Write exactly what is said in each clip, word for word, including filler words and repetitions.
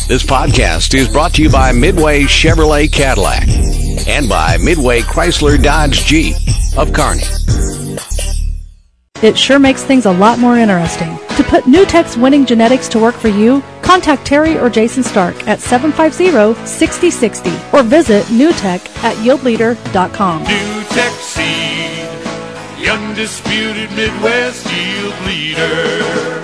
This podcast is brought to you by Midway Chevrolet Cadillac and by Midway Chrysler Dodge Jeep of Kearney. It sure makes things a lot more interesting. To put NewTek's winning genetics to work for you, contact Terry or Jason Stark at seven five zero, six zero six zero or visit NewTek at yield leader dot com. NewTek Seed, the undisputed Midwest yield leader.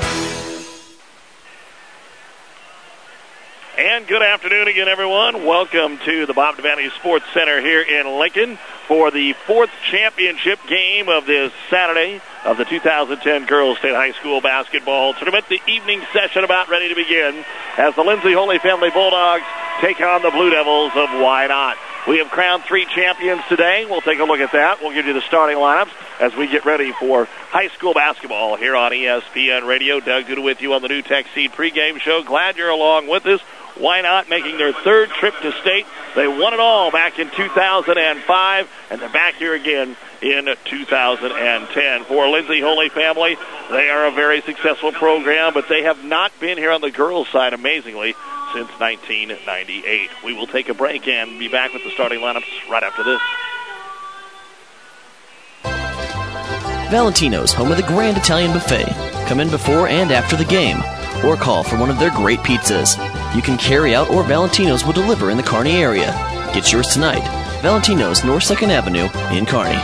And good afternoon again, everyone. Welcome to the Bob Devaney Sports Center here in Lincoln for the fourth championship game of this Saturday of the two thousand ten Girls State High School Basketball Tournament. The evening session about ready to begin as the Lindsay Holy Family Bulldogs take on the Blue Devils of Wynot. We have crowned three champions today. We'll take a look at that. We'll give you the starting lineups as we get ready for high school basketball here on E S P N Radio. Doug Duda with you on the NewTek Seed pregame show. Glad you're along with us. Wynot making their third trip to state. They won it all back in two thousand five, and they're back here again in two thousand ten. For Lindsay Holy Family, they are a very successful program, but they have not been here on the girls' side, amazingly, since nineteen ninety-eight. We will take a break and be back with the starting lineups right after this. Valentino's, home of the Grand Italian Buffet. Come in before and after the game, or call for one of their great pizzas. You can carry out, or Valentino's will deliver in the Kearney area. Get yours tonight. Valentino's, North second Avenue in Kearney.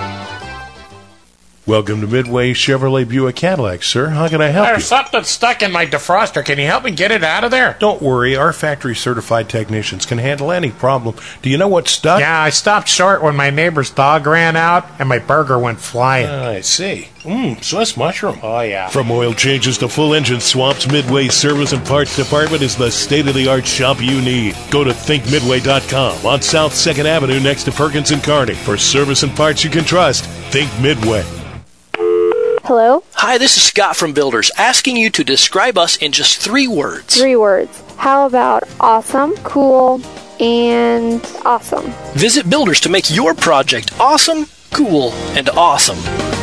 Welcome to Midway Chevrolet Buick Cadillac, sir. How can I help There's you? something stuck in my defroster. Can you help me get it out of there? Don't worry. Our factory-certified technicians can handle any problem. Do you know what's stuck? Yeah, I stopped short when my neighbor's dog ran out and my burger went flying. Ah, I see. Mmm, Swiss mushroom. Oh, yeah. From oil changes to full engine swaps, Midway Service and Parts Department is the state-of-the-art shop you need. Go to think midway dot com on South second Avenue next to Perkins and Kearney. For service and parts you can trust, think Midway. Hello? Hi, this is Scott from Builders, asking you to describe us in just three words. Three words. How about awesome, cool, and awesome? Visit Builders to make your project awesome, cool, and awesome.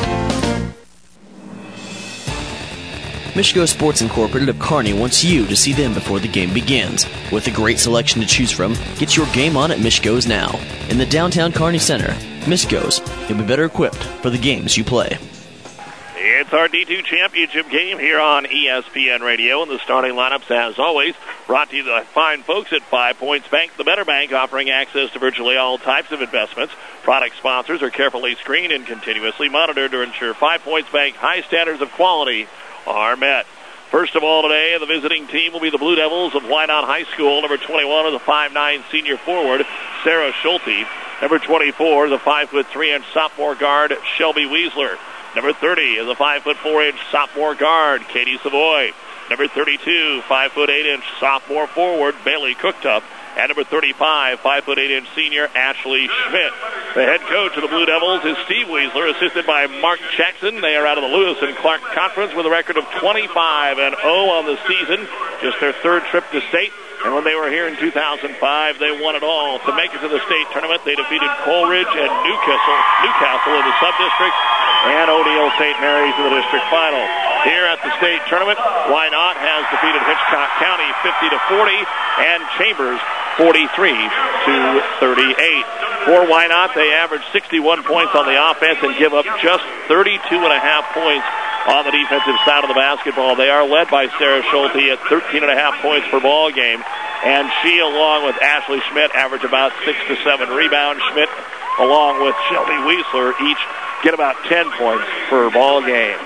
Michigo Sports Incorporated of Kearney wants you to see them before the game begins. With a great selection to choose from, get your game on at Michigo's now. In the downtown Kearney Center, Michigo's, you'll be better equipped for the games you play. It's our D two championship game here on E S P N Radio, and the starting lineups, as always, brought to you by fine folks at Five Points Bank, the Better Bank, offering access to virtually all types of investments. Product sponsors are carefully screened and continuously monitored to ensure Five Points Bank high standards of quality are met. First of all today, the visiting team will be the Blue Devils of Wynot High School. Number twenty-one is a five nine senior forward, Sarah Schulte. Number twenty-four is a five foot three inch sophomore guard, Shelby Weisler. Number thirty is a five foot four inch sophomore guard, Katie Savoy. Number thirty-two, five foot eight inch sophomore forward, Bailey Cooktop. And number thirty-five, five foot eight inch senior, Ashley Schmidt. The head coach of the Blue Devils is Steve Weisler, assisted by Mark Jackson. They are out of the Lewis and Clark Conference with a record of twenty-five and oh on the season. Just their third trip to state. And when they were here in two thousand five, they won it all. To make it to the state tournament, they defeated Coleridge and Newcastle, Newcastle in the sub-district, and O'Neill Saint Mary's in the district final. Here at the state tournament, Wynot has defeated Hitchcock County fifty to forty and Chambers forty-three to thirty-eight. For Wynot, they average sixty-one points on the offense and give up just thirty-two and a half points on the defensive side of the basketball. They are led by Sarah Schulte at thirteen and a half points per ball game, and she, along with Ashley Schmidt, average about six to seven rebounds. Schmidt, along with Shelby Weisler, each get about ten points per ball game.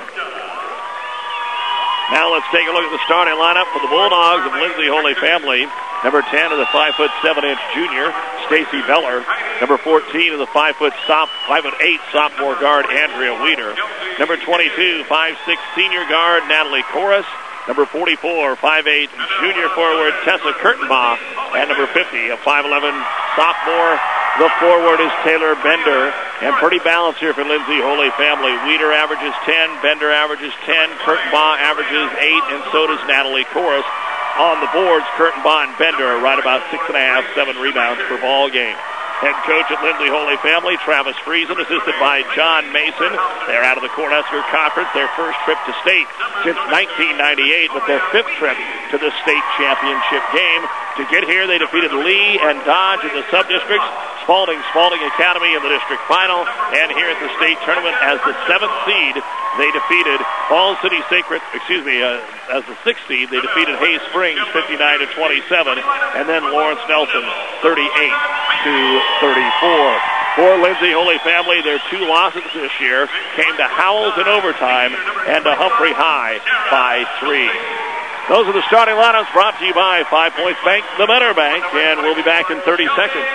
Now let's take a look at the starting lineup for the Bulldogs of Lindsay Holy Family. Number ten is a five foot seven inch junior, Stacy Beller. Number fourteen is a five foot sop, five foot eight sophomore guard, Andrea Weeder. Number twenty-two, five six senior guard, Natalie Corus. Number forty-four, five eight junior forward, Tessa Kurtenbach. And number fifty, a five eleven sophomore. The forward is Taylor Bender. And pretty balanced here for Lindsay Holy Family. Weeder averages ten, Bender averages ten, Kurtenbach averages eight, and so does Natalie Corus. On the boards, Kurtenbach and Bender are right about six and a half, seven rebounds per ball game. Head coach at Lindsay Holy Family, Travis Friesen, assisted by John Mason. They're out of the Cornhusker Conference, their first trip to state since nineteen ninety-eight, with their fifth trip to the state championship game. To get here, they defeated Lee and Dodge in the sub-districts, Spalding, Spalding Academy in the district final, and here at the state tournament as the seventh seed, they defeated Falls City Sacred, excuse me, uh, as the sixth seed, they defeated Hay Springs fifty-nine to twenty-seven, and then Lawrence Nelson thirty-eight to thirty-four. For Lindsay Holy Family, their two losses this year came to Howells in overtime and to Humphrey High by three. Those are the starting lineups brought to you by Five Points Bank, the Better Bank, and we'll be back in thirty seconds.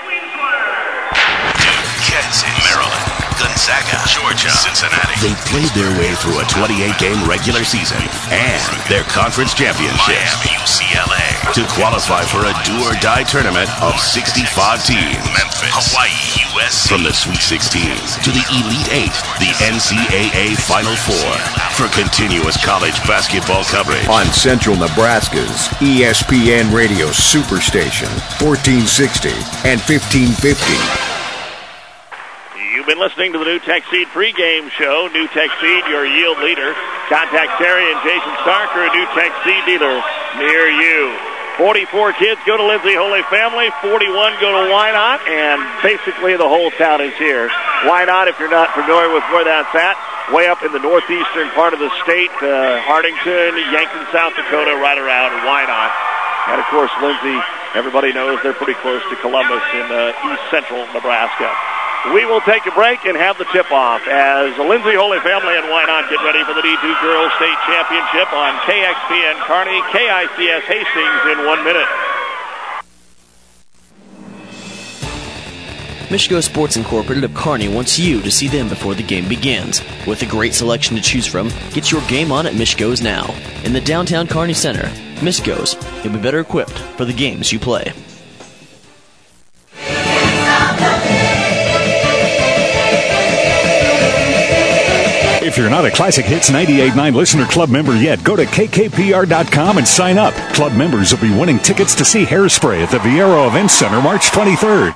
Kansas, Maryland, Gonzaga, Georgia, Cincinnati. They played their way through a twenty-eight game regular season and their conference championships. Miami, U C L A. To qualify for a do-or-die tournament of sixty-five teams. Memphis, Hawaii, U S C. From the Sweet sixteen to the Elite Eight, the N C double A Final Four. For continuous college basketball coverage on Central Nebraska's E S P N Radio Superstation, fourteen sixty and fifteen fifty. You've been listening to the New Tech Seed pregame show. New Tech Seed, your yield leader. Contact Terry and Jason Stark, or a New Tech Seed dealer near you. forty-four kids go to Lindsay Holy Family, forty-one go to Wynot, and basically the whole town is here. Wynot, if you're not familiar with where that's at, way up in the northeastern part of the state, uh, Hardington, Yankton, South Dakota, right around Wynot. And, of course, Lindsay, everybody knows they're pretty close to Columbus in uh, east central Nebraska. We will take a break and have the tip-off as the Lindsay Holy Family and Wynot get ready for the D two Girls State Championship on K X P N Kearney, K I C S Hastings in one minute. Michigo Sports Incorporated of Kearney wants you to see them before the game begins. With a great selection to choose from, get your game on at Michigo's now. In the downtown Kearney Center, Michigo's, you'll be better equipped for the games you play. If you're not a Classic Hits ninety-eight point nine Listener Club member yet, go to K K P R dot com and sign up. Club members will be winning tickets to see Hairspray at the Viero Events Center March twenty-third.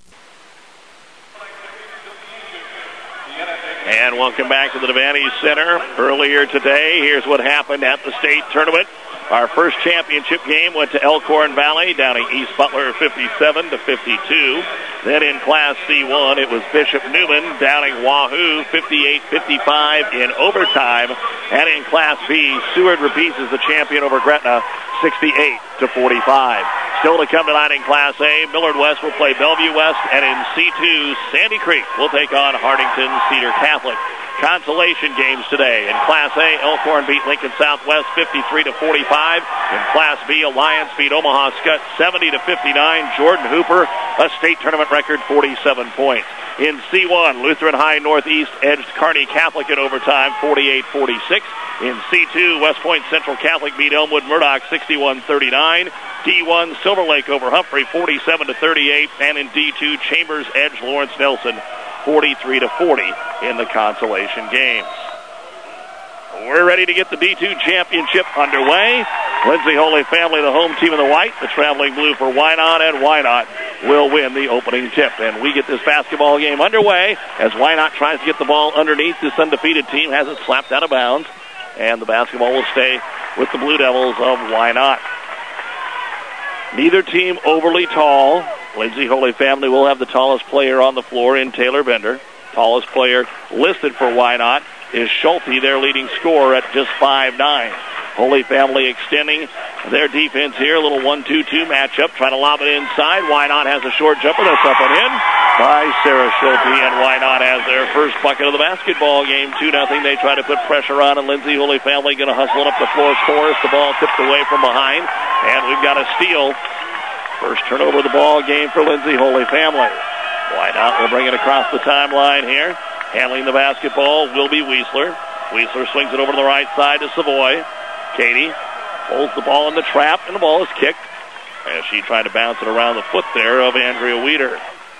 And welcome back to the Devaney Center. Earlier today, here's what happened at the state tournament. Our first championship game went to Elkhorn Valley, downing East Butler fifty-seven to fifty-two. Then in Class C one, it was Bishop Newman downing Wahoo fifty-eight fifty-five in overtime. And in Class B, Seward repeats as the champion over Gretna, sixty-eight to forty-five. Still to come tonight in Class A, Millard West will play Bellevue West, and in C two, Sandy Creek will take on Hardington Cedar Catholic. Consolation games today. In Class A, Elkhorn beat Lincoln Southwest fifty-three to forty-five. In Class B, Alliance beat Omaha Skutt seventy to fifty-nine. Jordan Hooper, a state tournament record, forty-seven points. In C one, Lutheran High Northeast edged Kearney Catholic in overtime, forty-eight forty-six. In C two, West Point Central Catholic beat Elmwood Murdoch sixty-one thirty-nine. D one, Silver Lake over Humphrey forty-seven to thirty-eight. And in D two, Chambers edged Lawrence Nelson forty-three to forty in the consolation games. We're ready to get the D two championship underway. Lindsay Holy Family, the home team in the white, the traveling blue for Wynot, and Wynot will win the opening tip. And we get this basketball game underway as Wynot tries to get the ball underneath. This undefeated team has it slapped out of bounds, and the basketball will stay with the Blue Devils of Wynot. Neither team overly tall. Lindsay Holy Family will have the tallest player on the floor in Taylor Bender. Tallest player listed for Wynot is Schulte, their leading scorer at just five nine. Holy Family extending their defense here. A little one two two matchup, trying to lob it inside. Wynot has a short jumper that's up and in by Sarah Schulte, and Wynot has their first bucket of the basketball game, two nothing. They try to put pressure on, and Lindsay Holy Family going to hustle it up the floor. Chorus, the ball tipped away from behind, and we've got a steal. First turnover of the ball game for Lindsay Holy Family. Wynot will bring it across the timeline here. Handling the basketball will be Weisler. Weisler swings it over to the right side to Savoy. Katie holds the ball in the trap, and the ball is kicked as she tried to bounce it around the foot there of Andrea Weeder.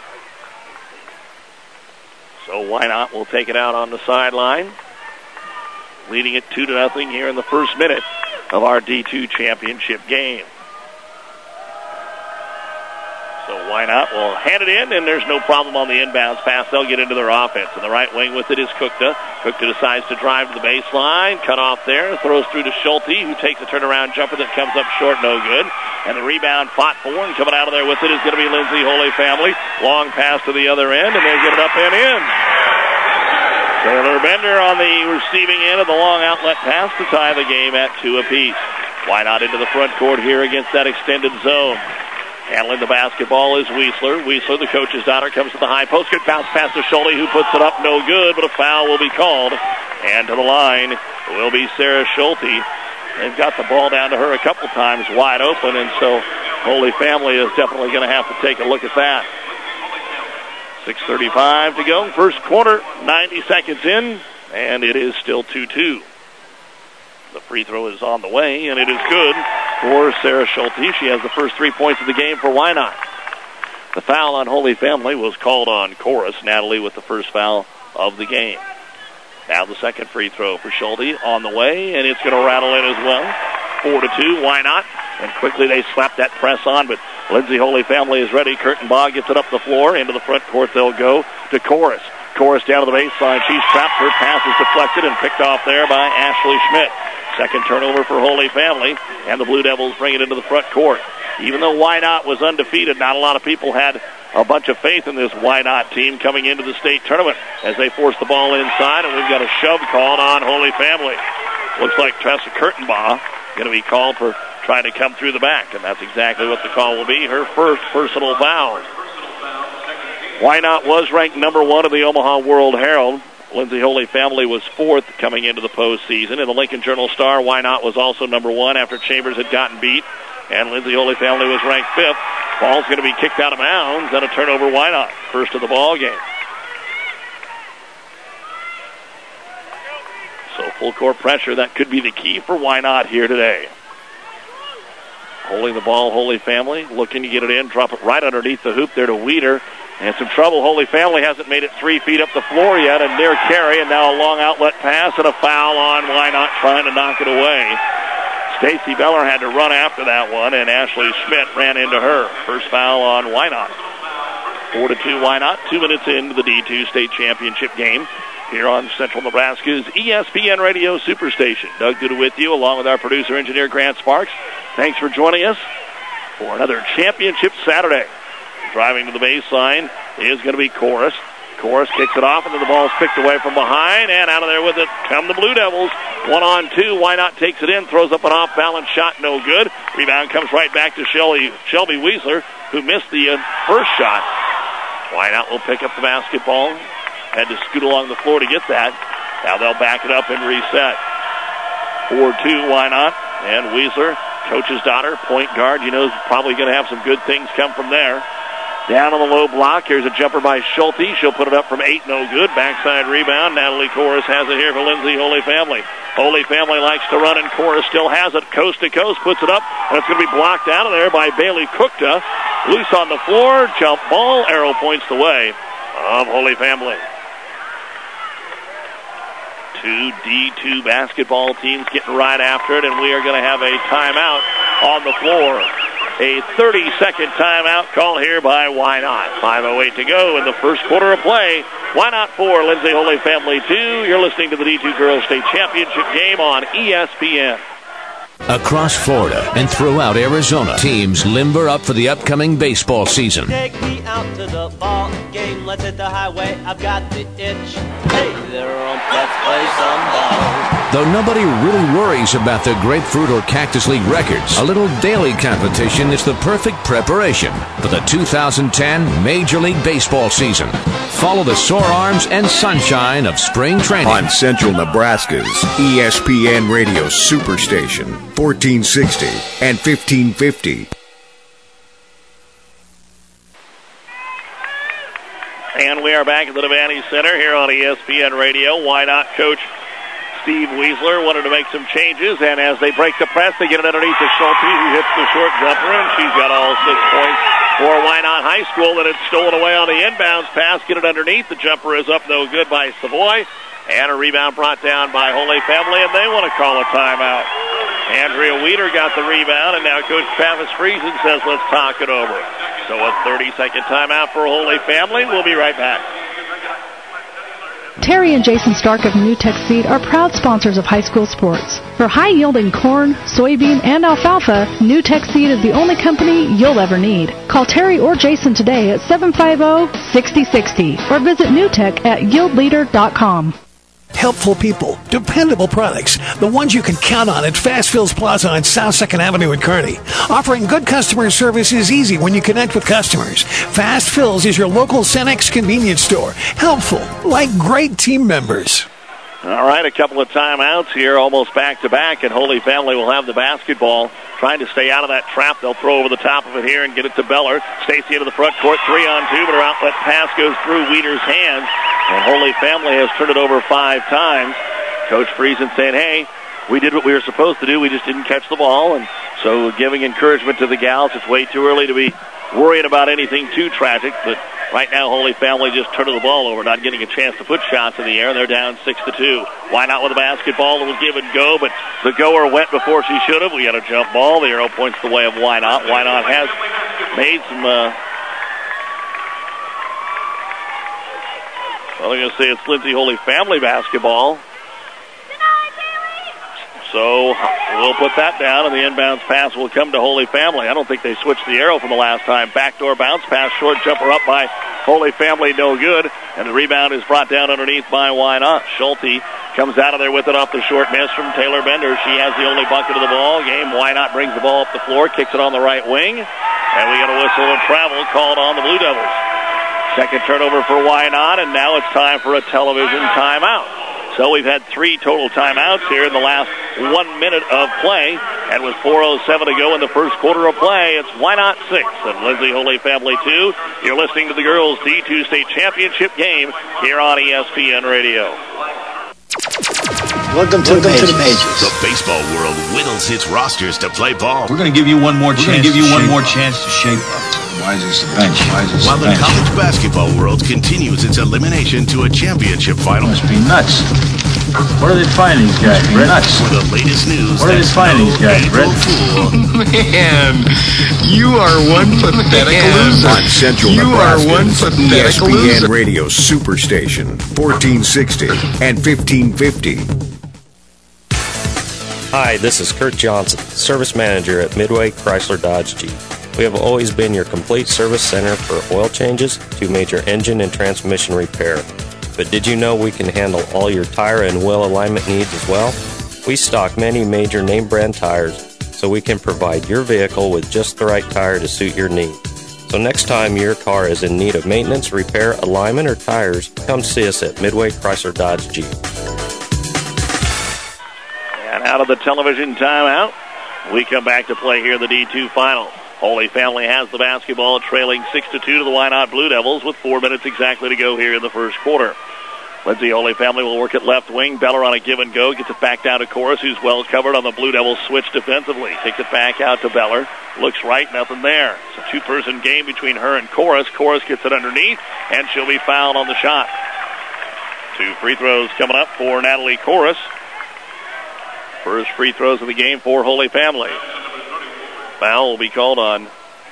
So Wynot will take it out on the sideline, leading it two to nothing here in the first minute of our D two championship game. So Why not? Well, hand it in, and there's no problem on the inbounds pass. They'll get into their offense. And the right wing with it is Cookta. Cookta decides to drive to the baseline, cut off there, throws through to Schulte, who takes a turnaround jumper that comes up short, no good. And the rebound fought for, and coming out of there with it is going to be Lindsay Holy Family. Long pass to the other end, and they get it up and in. Taylor Bender on the receiving end of the long outlet pass to tie the game at two apiece. Why not into the front court here against that extended zone? Handling the basketball is Weisler. Weisler, the coach's daughter, comes to the high post. Good bounce pass to Schulte, who puts it up, no good, but a foul will be called. And to the line will be Sarah Schulte. They've got the ball down to her a couple times wide open, and so Holy Family is definitely going to have to take a look at that. six thirty-five to go. First quarter, ninety seconds in, and it is still two two. The free throw is on the way, and it is good for Sarah Schulte. She has the first three points of the game for Wynot. The foul on Holy Family was called on Chorus. Natalie with the first foul of the game. Now the second free throw for Schulte on the way, and it's going to rattle in as well. Four to two, Wynot. And quickly they slap that press on, but Lindsay Holy Family is ready. Kurtenbach gets it up the floor. Into the front court they'll go to Chorus. Chorus down to the baseline. She's trapped. Her pass is deflected and picked off there by Ashley Schmidt. Second turnover for Holy Family, and the Blue Devils bring it into the front court. Even though Wynot was undefeated, not a lot of people had a bunch of faith in this Wynot team coming into the state tournament as they force the ball inside, and we've got a shove called on Holy Family. Looks like Tessa Kurtenbach going to be called for trying to come through the back, and that's exactly what the call will be, her first personal foul. Wynot was ranked number one in the Omaha World Herald. Lindsay Holy Family was fourth coming into the postseason. In the Lincoln Journal-Star, Wynot was also number one after Chambers had gotten beat. And Lindsay Holy Family was ranked fifth. Ball's going to be kicked out of bounds and a turnover Wynot. First of the ball game. So full court pressure, that could be the key for Wynot here today. Holding the ball, Holy Family, looking to get it in, drop it right underneath the hoop there to Weeder. And some trouble. Holy Family hasn't made it three feet up the floor yet, and near carry, and now a long outlet pass and a foul on Wynot trying to knock it away. Stacy Beller had to run after that one, and Ashley Schmidt ran into her. First foul on Wynot. Four to two Wynot. Two minutes into the D two state championship game here on Central Nebraska's E S P N Radio Superstation. Doug Duda with you, along with our producer engineer Grant Sparks. Thanks for joining us for another championship Saturday. Driving to the baseline is going to be Chorus. Chorus kicks it off, and then the ball's picked away from behind, and out of there with it come the Blue Devils. One on two. Wynot takes it in, throws up an off-balance shot, no good. Rebound comes right back to Shelby, Shelby Weisler, who missed the uh, first shot. Wynot will pick up the basketball. Had to scoot along the floor to get that. Now they'll back it up and reset. four two Wynot, and Weisler, coach's daughter, point guard. You know, probably going to have some good things come from there. Down on the low block, here's a jumper by Schulte. She'll put it up from eight, no good. Backside rebound. Natalie Chorus has it here for Lindsay Holy Family. Holy Family likes to run, and Chorus still has it. Coast to coast, puts it up, and it's going to be blocked out of there by Bailey Cookta. Loose on the floor, jump ball, arrow points the way of Holy Family. Two D two basketball teams getting right after it, and we are going to have a timeout on the floor. A thirty-second timeout call here by Wynot. five oh eight to go in the first quarter of play. Wynot four, Lindsay Holy Family two. You're listening to the D two Girls State Championship game on E S P N. Across Florida and throughout Arizona, teams limber up for the upcoming baseball season. Take me out to the ball game, let's hit the highway, I've got the itch. Hey there, let's play some ball. Though nobody really worries about the Grapefruit or Cactus League records, a little daily competition is the perfect preparation for the two thousand ten Major League Baseball season. Follow the sore arms and sunshine of spring training on Central Nebraska's E S P N Radio Superstation, fourteen sixty and fifteen fifty. And we are back at the Devaney Center here on E S P N Radio. Why not, Coach Steve Weisler wanted to make some changes, and as they break the press, they get it underneath to Schulte, who hits the short jumper, and she's got all six points for Wynot High School. Then it's stolen away on the inbounds pass, get it underneath. The jumper is up no good by Savoy, and a rebound brought down by Holy Family, and they want to call a timeout. Andrea Weeder got the rebound, and now Coach Travis Friesen says, let's talk it over. So a thirty-second timeout for Holy Family. We'll be right back. Terry and Jason Stark of NewTek Seed are proud sponsors of high school sports. For high-yielding corn, soybean, and alfalfa, NewTek Seed is the only company you'll ever need. Call Terry or Jason today at seven five zero, six zero six zero or visit NewTek at yield leader dot com. Helpful people, dependable products, the ones you can count on at Fast Fills Plaza on South second Avenue in Kearney. Offering good customer service is easy when you connect with customers. Fast Fills is your local Cenex convenience store. Helpful, like great team members. All right, a couple of timeouts here, almost back-to-back, and Holy Family will have the basketball. Trying to stay out of that trap. They'll throw over the top of it here and get it to Beller. Stacy into the front court, three on two, but her outlet pass goes through Weeder's hands, and Holy Family has turned it over five times. Coach Friesen saying, hey, we did what we were supposed to do. We just didn't catch the ball, and so giving encouragement to the gals. It's way too early to be worrying about anything too tragic, but right now, Holy Family just turned the ball over, not getting a chance to put shots in the air. They're down six to two. Why not with the basketball? It was give and go, but the goer went before she should have. We got a jump ball. The arrow points the way of Why Not. Why Not has made some. Uh, well, I'm going to say it's Lindsay Holy Family basketball. So we'll put that down, and the inbounds pass will come to Holy Family. I don't think they switched the arrow from the last time. Backdoor bounce pass, short jumper up by Holy Family, no good. And the rebound is brought down underneath by Why Not. Schulte comes out of there with it off the short miss from Taylor Bender. She has the only bucket of the ball game. Why Not brings the ball up the floor, kicks it on the right wing. And we got a whistle of travel called on the Blue Devils. Second turnover for Why Not, and now it's time for a television timeout. So we've had three total timeouts here in the last one minute of play. And with four oh seven to go in the first quarter of play, it's Why Not six and Lindsay Holy Family two. You're listening to the girls' D two state championship game here on E S P N Radio. Welcome to, Welcome the, to the Pages. The baseball world whittles its rosters to play ball. We're going to give you one more We're chance. give you one more chance to shape up. Why is this the bench? Why is this While the, the bench? college basketball world continues its elimination to a championship final. Must be nuts. Where are they finding these guys, Brett? Nuts. For the latest news, where are they finding these guys, Brett? Man, you are one pathetic loser. On Central you Nebraska's are one pathetic E S P N loser. Radio Superstation, fourteen sixty and fifteen fifty. Hi, this is Kurt Johnson, Service Manager at Midway Chrysler Dodge Jeep. We have always been your complete service center for oil changes to major engine and transmission repair. But did you know we can handle all your tire and wheel alignment needs as well? We stock many major name brand tires, so we can provide your vehicle with just the right tire to suit your needs. So next time your car is in need of maintenance, repair, alignment, or tires, come see us at Midway Chrysler Dodge Jeep. And out of the television timeout, we come back to play here in the D two final. Holy Family has the basketball, trailing six to two to the Why Not Blue Devils with four minutes exactly to go here in the first quarter. Lindsay Holy Family will work at left wing. Beller on a give and go. Gets it back down to Chorus, who's well covered on the Blue Devils switch defensively. Takes it back out to Beller. Looks right, nothing there. It's a two-person game between her and Chorus. Chorus gets it underneath, and she'll be fouled on the shot. Two free throws coming up for Natalie Chorus. First free throws of the game for Holy Family. Foul will be called on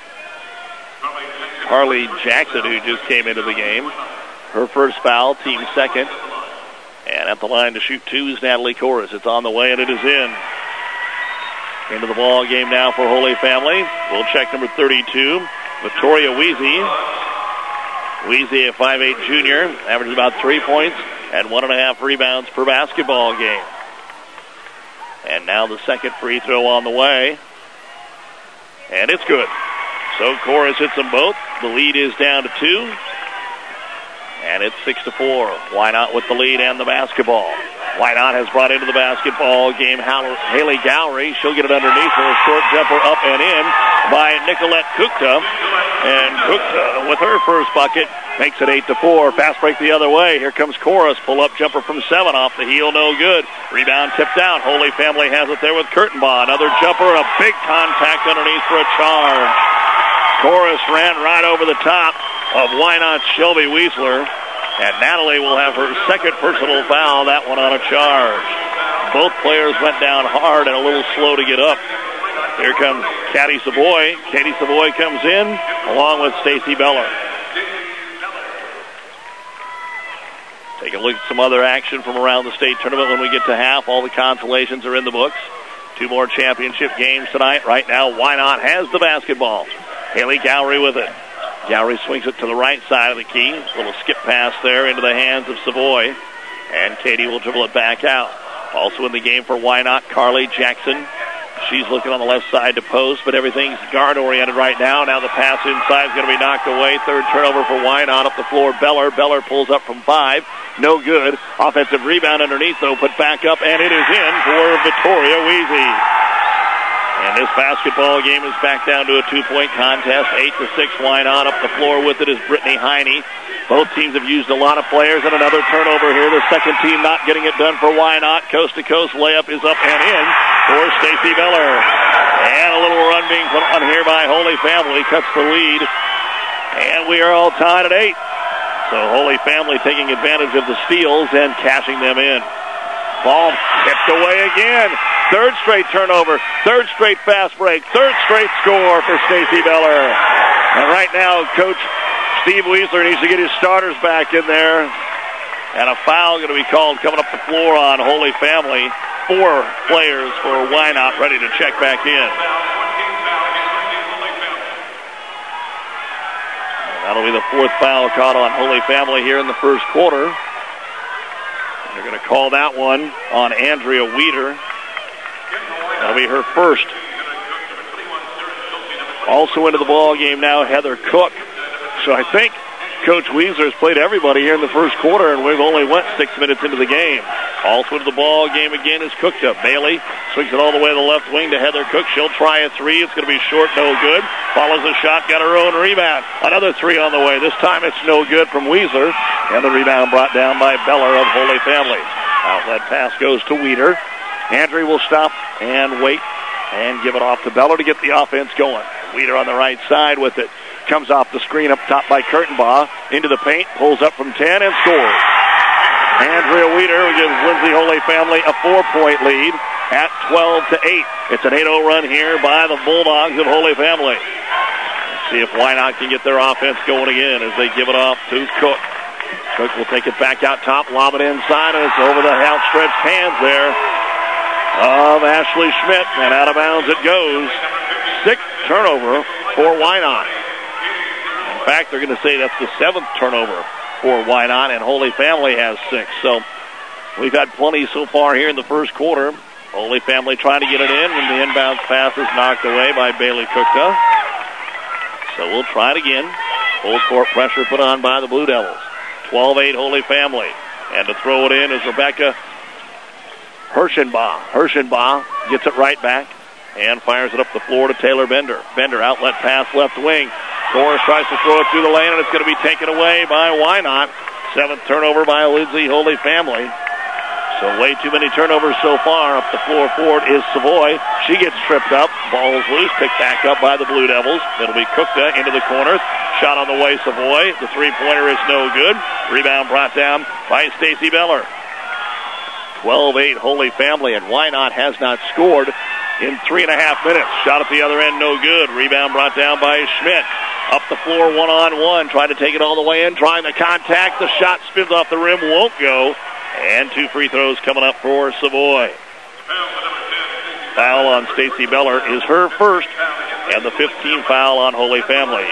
Carly Jackson, who just came into the game. Her first foul, team second. And at the line to shoot two is Natalie Chorus. It's on the way, and it is in. Into the ball game now for Holy Family. We'll check number thirty-two, Victoria Weezy. Weezy, a five eight junior, averages about three points and one and a half rebounds per basketball game. And now the second free throw on the way. And it's good. So Chorus hits them both. The lead is down to two. And it's six to four. Why Not with the lead and the basketball? Why Not has brought into the basketball game Haley Gowrie. She'll get it underneath for a short jumper up and in by Nicolette Kukta. And Kukta, with her first bucket, makes it eight to four. Fast break the other way. Here comes Chorus. Pull up jumper from seven off the heel. No good. Rebound tipped out. Holy Family has it there with Kurtenbaugh. Another jumper. A big contact underneath for a charge. Chorus ran right over the top of Why Not Shelby Weisler. And Natalie will have her second personal foul, that one on a charge. Both players went down hard and a little slow to get up. Here comes Katie Savoy. Katie Savoy comes in along with Stacy Beller. Take a look at some other action from around the state tournament when we get to half. All the consolations are in the books. Two more championship games tonight. Right now, Wynot has the basketball. Haley Gowrie with it. Gowrie swings it to the right side of the key. Little skip pass there into the hands of Savoy. And Katie will dribble it back out. Also in the game for Wynot, Carly Jackson. She's looking on the left side to post, but everything's guard-oriented right now. Now the pass inside is going to be knocked away. Third turnover for Wynot. Up the floor, Beller. Beller pulls up from five. No good. Offensive rebound underneath, though, put back up, and it is in for Victoria Weezy. And this basketball game is back down to a two-point contest. Eight to six, Wynot. Up the floor with it is Brittany Heine. Both teams have used a lot of players, and another turnover here. The second team not getting it done for Wynot. Coast-to-coast layup is up and in for Stacy Beller. And a little run being put on here by Holy Family. Cuts the lead. And we are all tied at eight. So Holy Family taking advantage of the steals and cashing them in. Ball tipped away again. Third straight turnover. Third straight fast break. Third straight score for Stacy Beller. And right now, Coach Steve Weisler needs to get his starters back in there. And a foul going to be called coming up the floor on Holy Family. Four players for Wynot ready to check back in. That'll be the fourth foul caught on Holy Family here in the first quarter. They're going to call that one on Andrea Weeder. That'll be her first. Also into the ball game now, Heather Cook. So I think Coach Weisler has played everybody here in the first quarter, and we've only went six minutes into the game. Also into the ball game again is Cooked up. Bailey swings it all the way to the left wing to Heather Cook. She'll try a three. It's going to be short, no good. Follows the shot, got her own rebound. Another three on the way. This time it's no good from Weisler. And the rebound brought down by Beller of Holy Family. Outlet pass goes to Weeder. Andrew will stop and wait and give it off to Beller to get the offense going. Weeder on the right side with it. Comes off the screen up top by Kurtenbaugh. Into the paint, pulls up from ten and scores. Andrea Weeder gives Lindsay Holy Family a four-point lead at twelve to eight. It's an eight oh run here by the Bulldogs of Holy Family. Let's see if Wynot can get their offense going again as they give it off to Cook. Cook will take it back out top, lob it inside, and it's over the outstretched hands there of Ashley Schmidt, and out of bounds it goes. Sixth turnover for Wynot. In fact, they're going to say that's the seventh turnover for Wynot, and Holy Family has six. So we've had plenty so far here in the first quarter. Holy Family trying to get it in, and the inbounds pass is knocked away by Bailey Cookta. So we'll try it again. Full court pressure put on by the Blue Devils. twelve eight Holy Family. And to throw it in is Rebecca Hirschenbaugh. Hirschenbaugh gets it right back and fires it up the floor to Taylor Bender. Bender outlet pass left wing. Torres tries to throw it through the lane, and it's going to be taken away by Wynot. Seventh turnover by Lindsay Holy Family. So way too many turnovers so far. Up the floor for it is Savoy. She gets tripped up. Ball's loose. Picked back up by the Blue Devils. It'll be Cookta into the corner. Shot on the way, Savoy. The three-pointer is no good. Rebound brought down by Stacy Beller. twelve eight Holy Family, and Wynot has not scored in three and a half minutes. Shot at the other end, no good. Rebound brought down by Schmidt. Up the floor, one-on-one. Trying to take it all the way in. Trying to contact. The shot spins off the rim. Won't go. And two free throws coming up for Savoy. Foul on Stacy Beller is her first. And the fifteenth foul on Holy Family.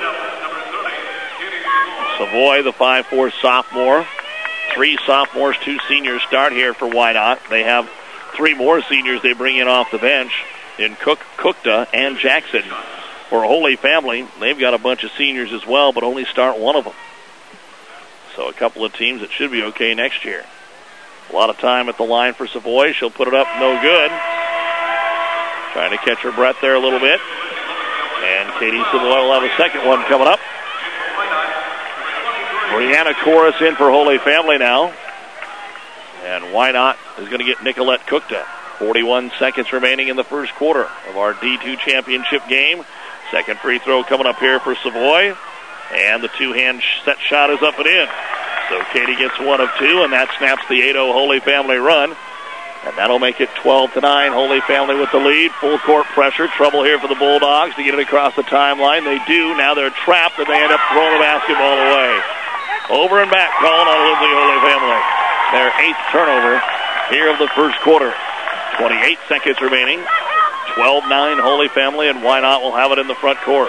Savoy, the five four sophomore. Three sophomores, two seniors start here for Wynot. They have three more seniors they bring in off the bench in Cook, Cookta, and Jackson. For Holy Family, they've got a bunch of seniors as well, but only start one of them. So a couple of teams that should be okay next year. A lot of time at the line for Savoy. She'll put it up, no good. Trying to catch her breath there a little bit. And Katie Savoy will have a second one coming up. Brianna Corus in for Holy Family now. And Wynot is going to get Nicolette Cookta. forty-one seconds remaining in the first quarter of our D two championship game. Second free throw coming up here for Savoy. And the two-hand set shot is up and in. So Katie gets one of two, and that snaps the eight oh Holy Family run. And that'll make it twelve to nine. Holy Family with the lead. Full court pressure. Trouble here for the Bulldogs to get it across the timeline. They do. Now they're trapped, and they end up throwing the basketball away. Over and back calling on Lindsay Holy Family. Their eighth turnover here of the first quarter. twenty-eight seconds remaining. twelve nine Holy Family, and Wynot will have it in the front court.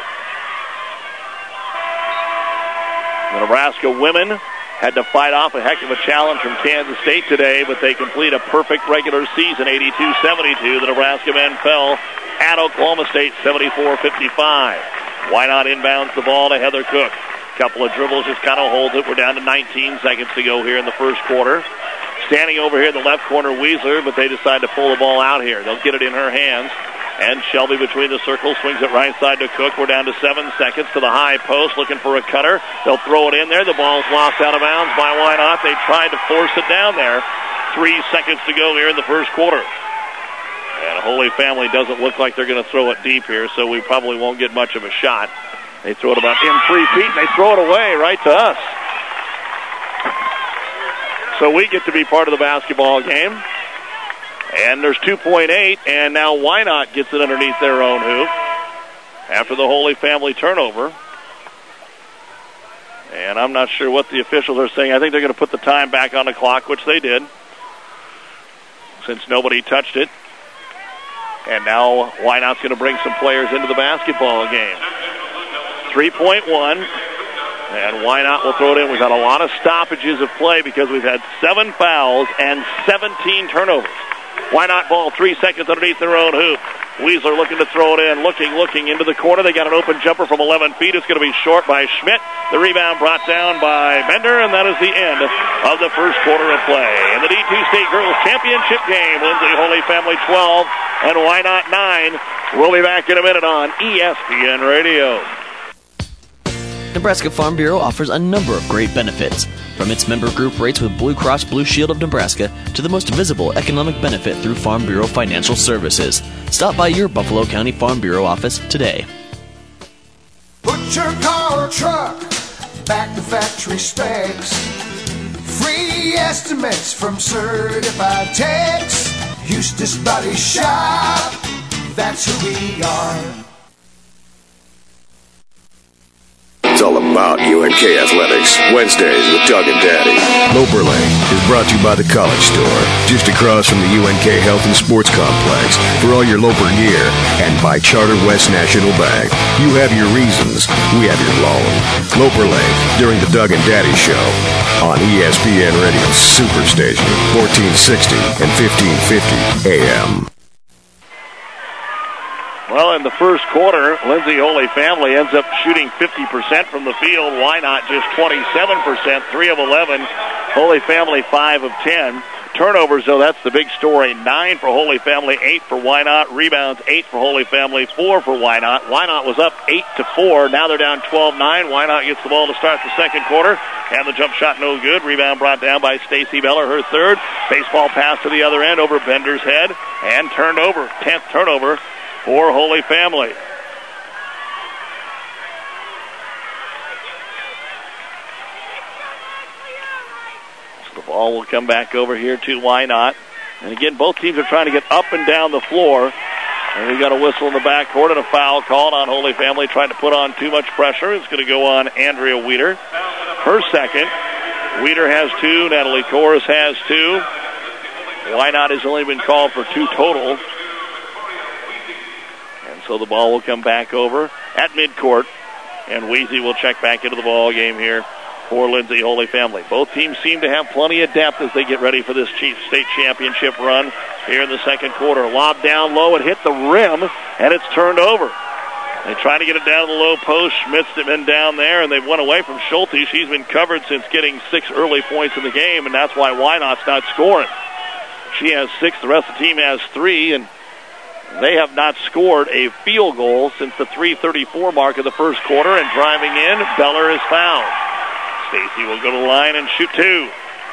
The Nebraska women had to fight off a heck of a challenge from Kansas State today, but they complete a perfect regular season, eighty-two seventy-two. The Nebraska men fell at Oklahoma State, seventy-four fifty-five. Wynot inbounds the ball to Heather Cook. Couple of dribbles, just kind of holds it. We're down to nineteen seconds to go here in the first quarter. Standing over here in the left corner, Weasler, but they decide to pull the ball out here. They'll get it in her hands. And Shelby between the circles swings it right side to Cook. We're down to seven seconds to the high post, looking for a cutter. They'll throw it in there. The ball's lost out of bounds by Wynot. They tried to force it down there. Three seconds to go here in the first quarter. And Holy Family doesn't look like they're going to throw it deep here, so we probably won't get much of a shot. They throw it about in three feet, and they throw it away right to us. So we get to be part of the basketball game. And there's two point eight, and now Wynot gets it underneath their own hoop after the Holy Family turnover. And I'm not sure what the officials are saying. I think they're going to put the time back on the clock, which they did, since nobody touched it. And now Wynot's going to bring some players into the basketball game. three point one, and Wynot will throw it in. We've had a lot of stoppages of play because we've had seven fouls and seventeen turnovers. Wynot ball, three seconds underneath their own hoop. Weasler looking to throw it in, looking, looking into the corner. They got an open jumper from eleven feet. It's going to be short by Schmidt. The rebound brought down by Bender, and that is the end of the first quarter of play. In the D two State Girls Championship game, Lindsay Holy Family twelve and Wynot nine. We'll be back in a minute on E S P N Radio. Nebraska Farm Bureau offers a number of great benefits, from its member group rates with Blue Cross Blue Shield of Nebraska to the most visible economic benefit through Farm Bureau Financial Services. Stop by your Buffalo County Farm Bureau office today. Put your car or truck back to factory specs. Free estimates from certified techs. Eustace Body Shop, that's who we are. It's all about U N K Athletics. Wednesdays with Doug and Daddy. Loper Lane is brought to you by the College Store, just across from the U N K Health and Sports Complex, for all your Loper gear, and by Charter West National Bank. You have your reasons, we have your loan. Loper Lane during the Doug and Daddy Show on E S P N Radio Superstation, fourteen sixty and fifteen fifty A M. Well, in the first quarter, Lindsay Holy Family ends up shooting fifty percent from the field. Wynot just twenty-seven percent, three of eleven. Holy Family five of ten. Turnovers, though, that's the big story. nine for Holy Family, eight for Wynot. Rebounds, eight for Holy Family, four for Wynot. Wynot was up eight to four. Now they're down twelve nine. Wynot gets the ball to start the second quarter. And the jump shot no good. Rebound brought down by Stacy Beller, her third. Baseball pass to the other end over Bender's head. And turned over. tenth turnover for Holy Family. So the ball will come back over here to Wynot. And again, both teams are trying to get up and down the floor. And we got a whistle in the backcourt and a foul called on Holy Family, trying to put on too much pressure. It's going to go on Andrea Weeder. Her second. Weeder has two. Natalie Kors has two. Wynot has only been called for two total. So the ball will come back over at midcourt, and Weezy will check back into the ball game here for Lindsay Holy Family. Both teams seem to have plenty of depth as they get ready for this Chief State Championship run here in the second quarter. Lob down low, it hit the rim, and it's turned over. They try to get it down to the low post. Schmidt's been down there, and they've went away from Schulte. She's been covered since getting six early points in the game, and that's why Wynot's not scoring. She has six, the rest of the team has three, and they have not scored a field goal since the three thirty-four mark of the first quarter, and driving in, Beller is fouled. Stacy will go to the line and shoot two.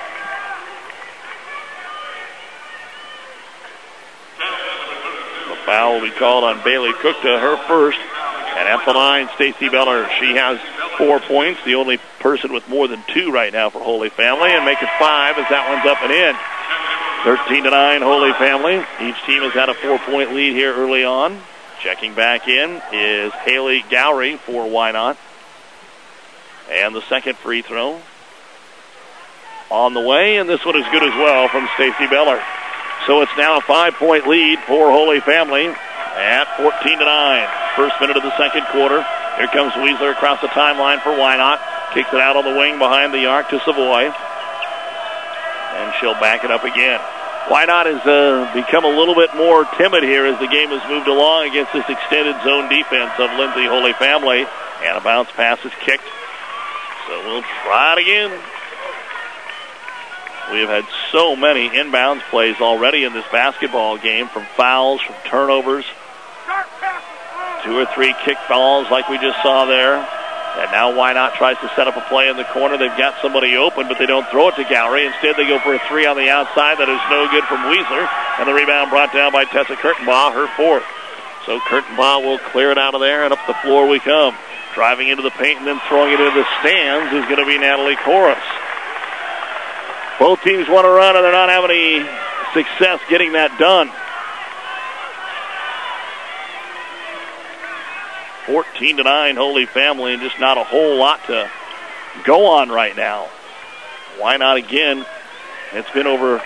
The foul will be called on Bailey Cookta, her first. And at the line, Stacy Beller. She has four points, the only person with more than two right now for Holy Family, and make it five as that one's up and in. thirteen to nine, Holy Family. Each team has had a four-point lead here early on. Checking back in is Haley Gowrie for Wynot. And the second free throw on the way, and this one is good as well from Stacy Beller. So it's now a five-point lead for Holy Family at fourteen to nine. First minute of the second quarter. Here comes Weasler across the timeline for Wynot. Kicks it out on the wing behind the arc to Savoy. And she'll back it up again. Wynot has uh, become a little bit more timid here as the game has moved along against this extended zone defense of Lindsay Holy Family. And a bounce pass is kicked. So we'll try it again. We have had so many inbounds plays already in this basketball game, from fouls, from turnovers, two or three kick balls like we just saw there. And now Wynot tries to set up a play in the corner. They've got somebody open, but they don't throw it to Gowrie. Instead, they go for a three on the outside. That is no good from Weasler. And the rebound brought down by Tessa Kurtenbaugh, her fourth. So Kurtenbaugh will clear it out of there, and up the floor we come. Driving into the paint and then throwing it into the stands is going to be Natalie Corus. Both teams want to run, and they're not having any success getting that done. fourteen to nine, Holy Family, and just not a whole lot to go on right now. Wynot again? It's been over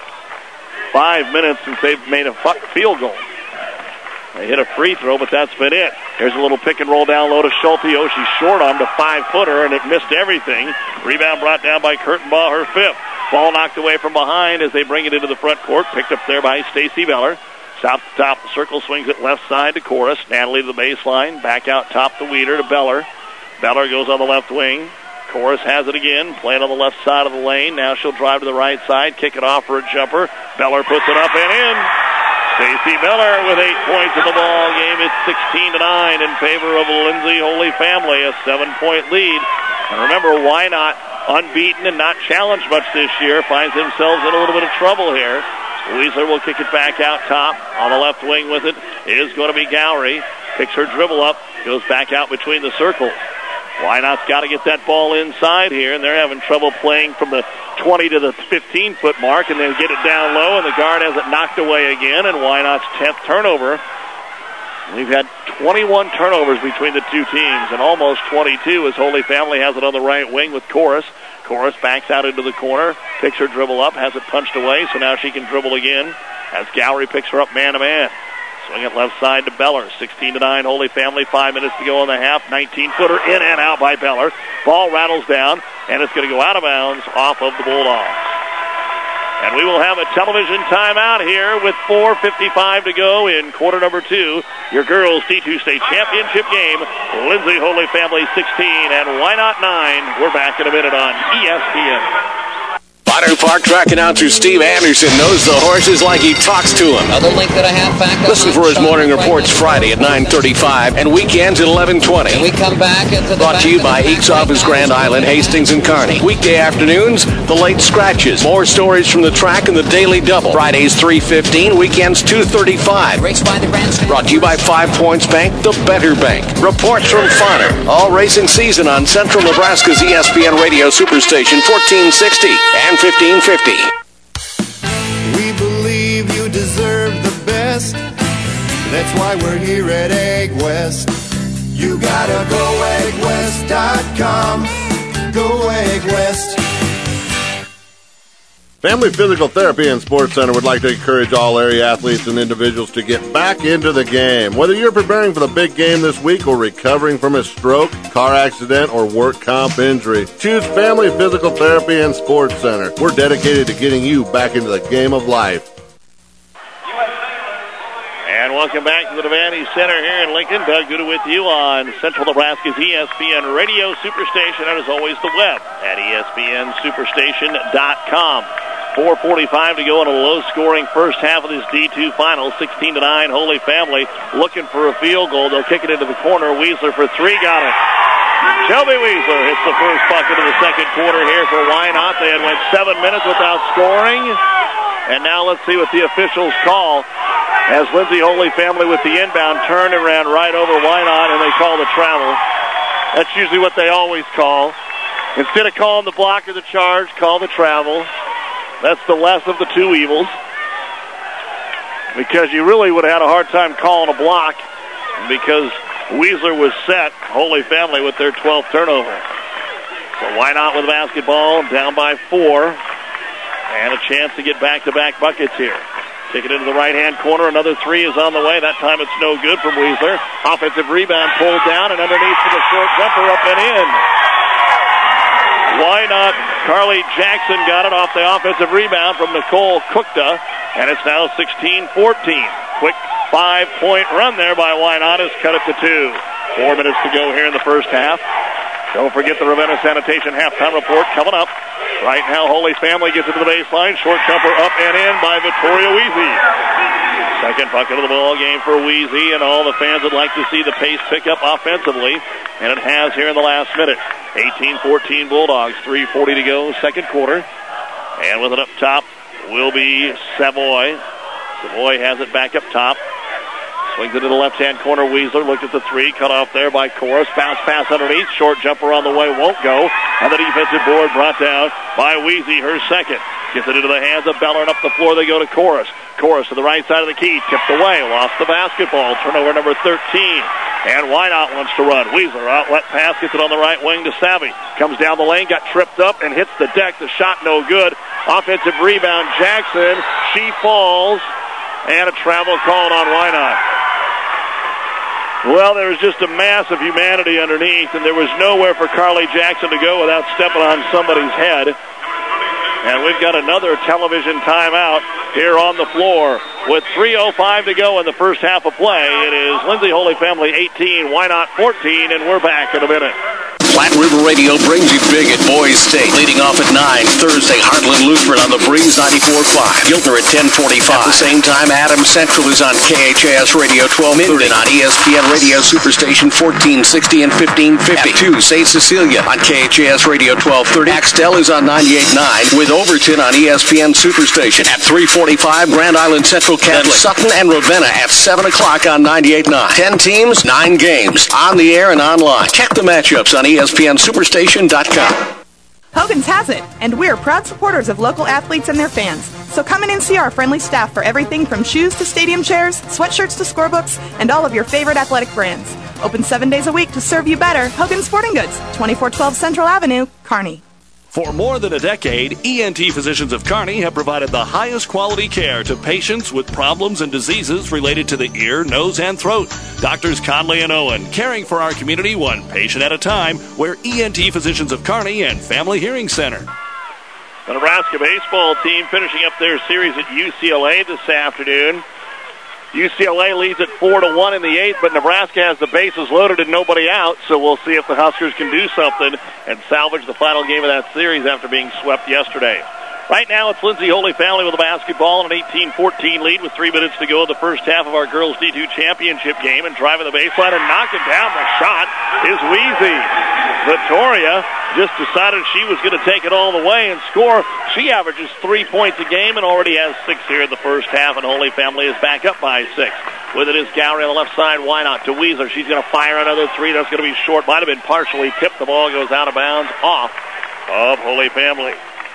five minutes since they've made a field goal. They hit a free throw, but that's been it. Here's a little pick and roll down low to Schulte. Oh, she's short armed a five-footer, and it missed everything. Rebound brought down by Kurtenbaugh, her fifth. Ball knocked away from behind as they bring it into the front court. Picked up there by Stacy Beller. South to top, the circle swings it left side to Corus. Natalie to the baseline. Back out top to Weeder to Beller. Beller goes on the left wing. Corus has it again. Playing on the left side of the lane. Now she'll drive to the right side. Kick it off for a jumper. Beller puts it up and in. Stacy Beller with eight points in the ball game. It's sixteen to nine in favor of Lindsay Holy Family. A seven-point lead. And remember, Wynot, unbeaten and not challenged much this year, finds themselves in a little bit of trouble here. Weasler will kick it back out top. On the left wing with it is going to be Gowrie. Picks her dribble up. Goes back out between the circles. Wynot's got to get that ball inside here, and they're having trouble playing from the twenty to the fifteen-foot mark, and then get it down low, and the guard has it knocked away again, and Wynot's tenth turnover. We've had twenty-one turnovers between the two teams, and almost twenty-two as Holy Family has it on the right wing with Corus. Corus backs out into the corner, picks her dribble up, has it punched away, so now she can dribble again as Gowrie picks her up man-to-man. Swing it left side to Beller. sixteen to nine, Holy Family. Five minutes to go in the half. nineteen-footer in and out by Beller. Ball rattles down, and it's going to go out of bounds off of the Bulldogs. And we will have a television timeout here with four fifty-five to go in quarter number two. Your girls' D two state championship game. Lindsay Holy Family sixteen and Wynot nine. We're back in a minute on E S P N. Bonner Park track announcer Steve Anderson knows the horses like he talks to them. Another link that I have back up. Listen for his morning reports Friday at nine thirty-five and weekends at eleven twenty. And we come back into the Brought to you by Eeks Office Grand Island, Hastings and Kearney. Weekday afternoons, the late scratches. More stories from the track and the daily double. Fridays three fifteen, weekends two thirty-five. Race by the grandstand. Brought to you by Five Points Bank, the better bank. Reports from Fonner. All racing season on Central Nebraska's E S P N Radio Superstation fourteen sixty and fifteen fifty. We believe you deserve the best. That's why we're here at Egg West. You gotta go egg west dot com. Go Egg West. Family Physical Therapy and Sports Center would like to encourage all area athletes and individuals to get back into the game. Whether you're preparing for the big game this week or recovering from a stroke, car accident, or work comp injury, choose Family Physical Therapy and Sports Center. We're dedicated to getting you back into the game of life. And welcome back to the Devaney Center here in Lincoln. Doug Duda with you on Central Nebraska's E S P N Radio Superstation, and as always, the web at E S P N superstation dot com. four forty-five to go in a low-scoring first half of this D two final. sixteen to nine, Holy Family looking for a field goal. They'll kick it into the corner. Weasler for three, got it. Shelby Weasler hits the first bucket of the second quarter here for Wynot. They had went seven minutes without scoring. And now let's see what the officials call as Lindsay Holy Family with the inbound turned and ran right over Wynot, and they call the travel. That's usually what they always call. Instead of calling the block or the charge, call the travel. That's the less of the two evils. because you really would have had a hard time calling a block because Weasler was set, Holy Family, with their twelfth turnover. So Wynot with the basketball, down by four, and a chance to get back-to-back buckets here. Kick it into the right-hand corner. Another three is on the way. That time it's no good from Weasler. Offensive rebound pulled down, and underneath for the short jumper, up and in. Wynot? Carly Jackson got it off the offensive rebound from Nicole Kukta, and it's now sixteen fourteen. Quick five-point run there by Wynot has cut it to two. Four minutes to go here in the first half. Don't forget the Ravenna Sanitation halftime report coming up. Right now, Holy Family gets it to the baseline. Short jumper up and in by Victoria Weezy. Second bucket of the ball game for Weezy, and all the fans would like to see the pace pick up offensively, and it has here in the last minute. eighteen fourteen Bulldogs, three forty to go, second quarter. And with it up top will be Savoy. Savoy has it back up top. Swings it to the left-hand corner. Weasler looked at the three. Cut off there by Chorus. Bounce pass underneath. Short jumper on the way. Won't go. And the defensive board brought down by Weezy, her second. Gets it into the hands of Beller, and up the floor they go to Chorus. Chorus to the right side of the key. Tipped away. Lost the basketball. Turnover number thirteen. And Wynot wants to run. Weasler outlet pass. Gets it on the right wing to Savvy. Comes down the lane. Got tripped up and hits the deck. The shot no good. Offensive rebound. Jackson. She falls. And a travel called on Wynot. Well, there was just a mass of humanity underneath, and there was nowhere for Carly Jackson to go without stepping on somebody's head. And we've got another television timeout here on the floor. With three oh five to go in the first half of play, it is Lindsay Holy Family eighteen, Wynot fourteen, and we're back in a minute. Platte River Radio brings you big at Boys State. Leading off at nine, Thursday, Heartland Lutheran on the Breeze ninety-four point five. Giltner at ten forty-five. At the same time, Adams Central is on K H A S Radio twelve thirty and on E S P N Radio Superstation fourteen sixty and fifteen fifty. At two, Saint Cecilia on K H A S Radio twelve thirty. Axtell is on ninety-eight point nine with Overton on E S P N Superstation. At three forty-five, Grand Island Central Catholic. Sutton and Ravenna at seven o'clock on ninety-eight point nine. Ten teams, nine games. On the air and online. Check the matchups on E S P N Superstation dot com. Hogan's has it, and we're proud supporters of local athletes and their fans. So come in and see our friendly staff for everything from shoes to stadium chairs, sweatshirts to scorebooks, and all of your favorite athletic brands. Open seven days a week to serve you better. Hogan's Sporting Goods, twenty-four twelve Central Avenue, Kearney. For more than a decade, E N T Physicians of Kearney have provided the highest quality care to patients with problems and diseases related to the ear, nose, and throat. Doctors Conley and Owen, caring for our community one patient at a time. We're E N T Physicians of Kearney and Family Hearing Center. The Nebraska baseball team finishing up their series at U C L A this afternoon. U C L A leads at four to one in the eighth, but Nebraska has the bases loaded and nobody out, so we'll see if the Huskers can do something and salvage the final game of that series after being swept yesterday. Right now, it's Lindsay Holy Family with the basketball and an eighteen fourteen lead with three minutes to go in the first half of our girls D two championship game, and driving the baseline and knocking down the shot is Weezy. Victoria just decided she was going to take it all the way and score. She averages three points a game and already has six here in the first half, and Holy Family is back up by six. With it is Gowrie on the left side. Wynot to Weasler. She's going to fire another three. That's going to be short. Might have been partially tipped. The ball goes out of bounds off of Holy Family.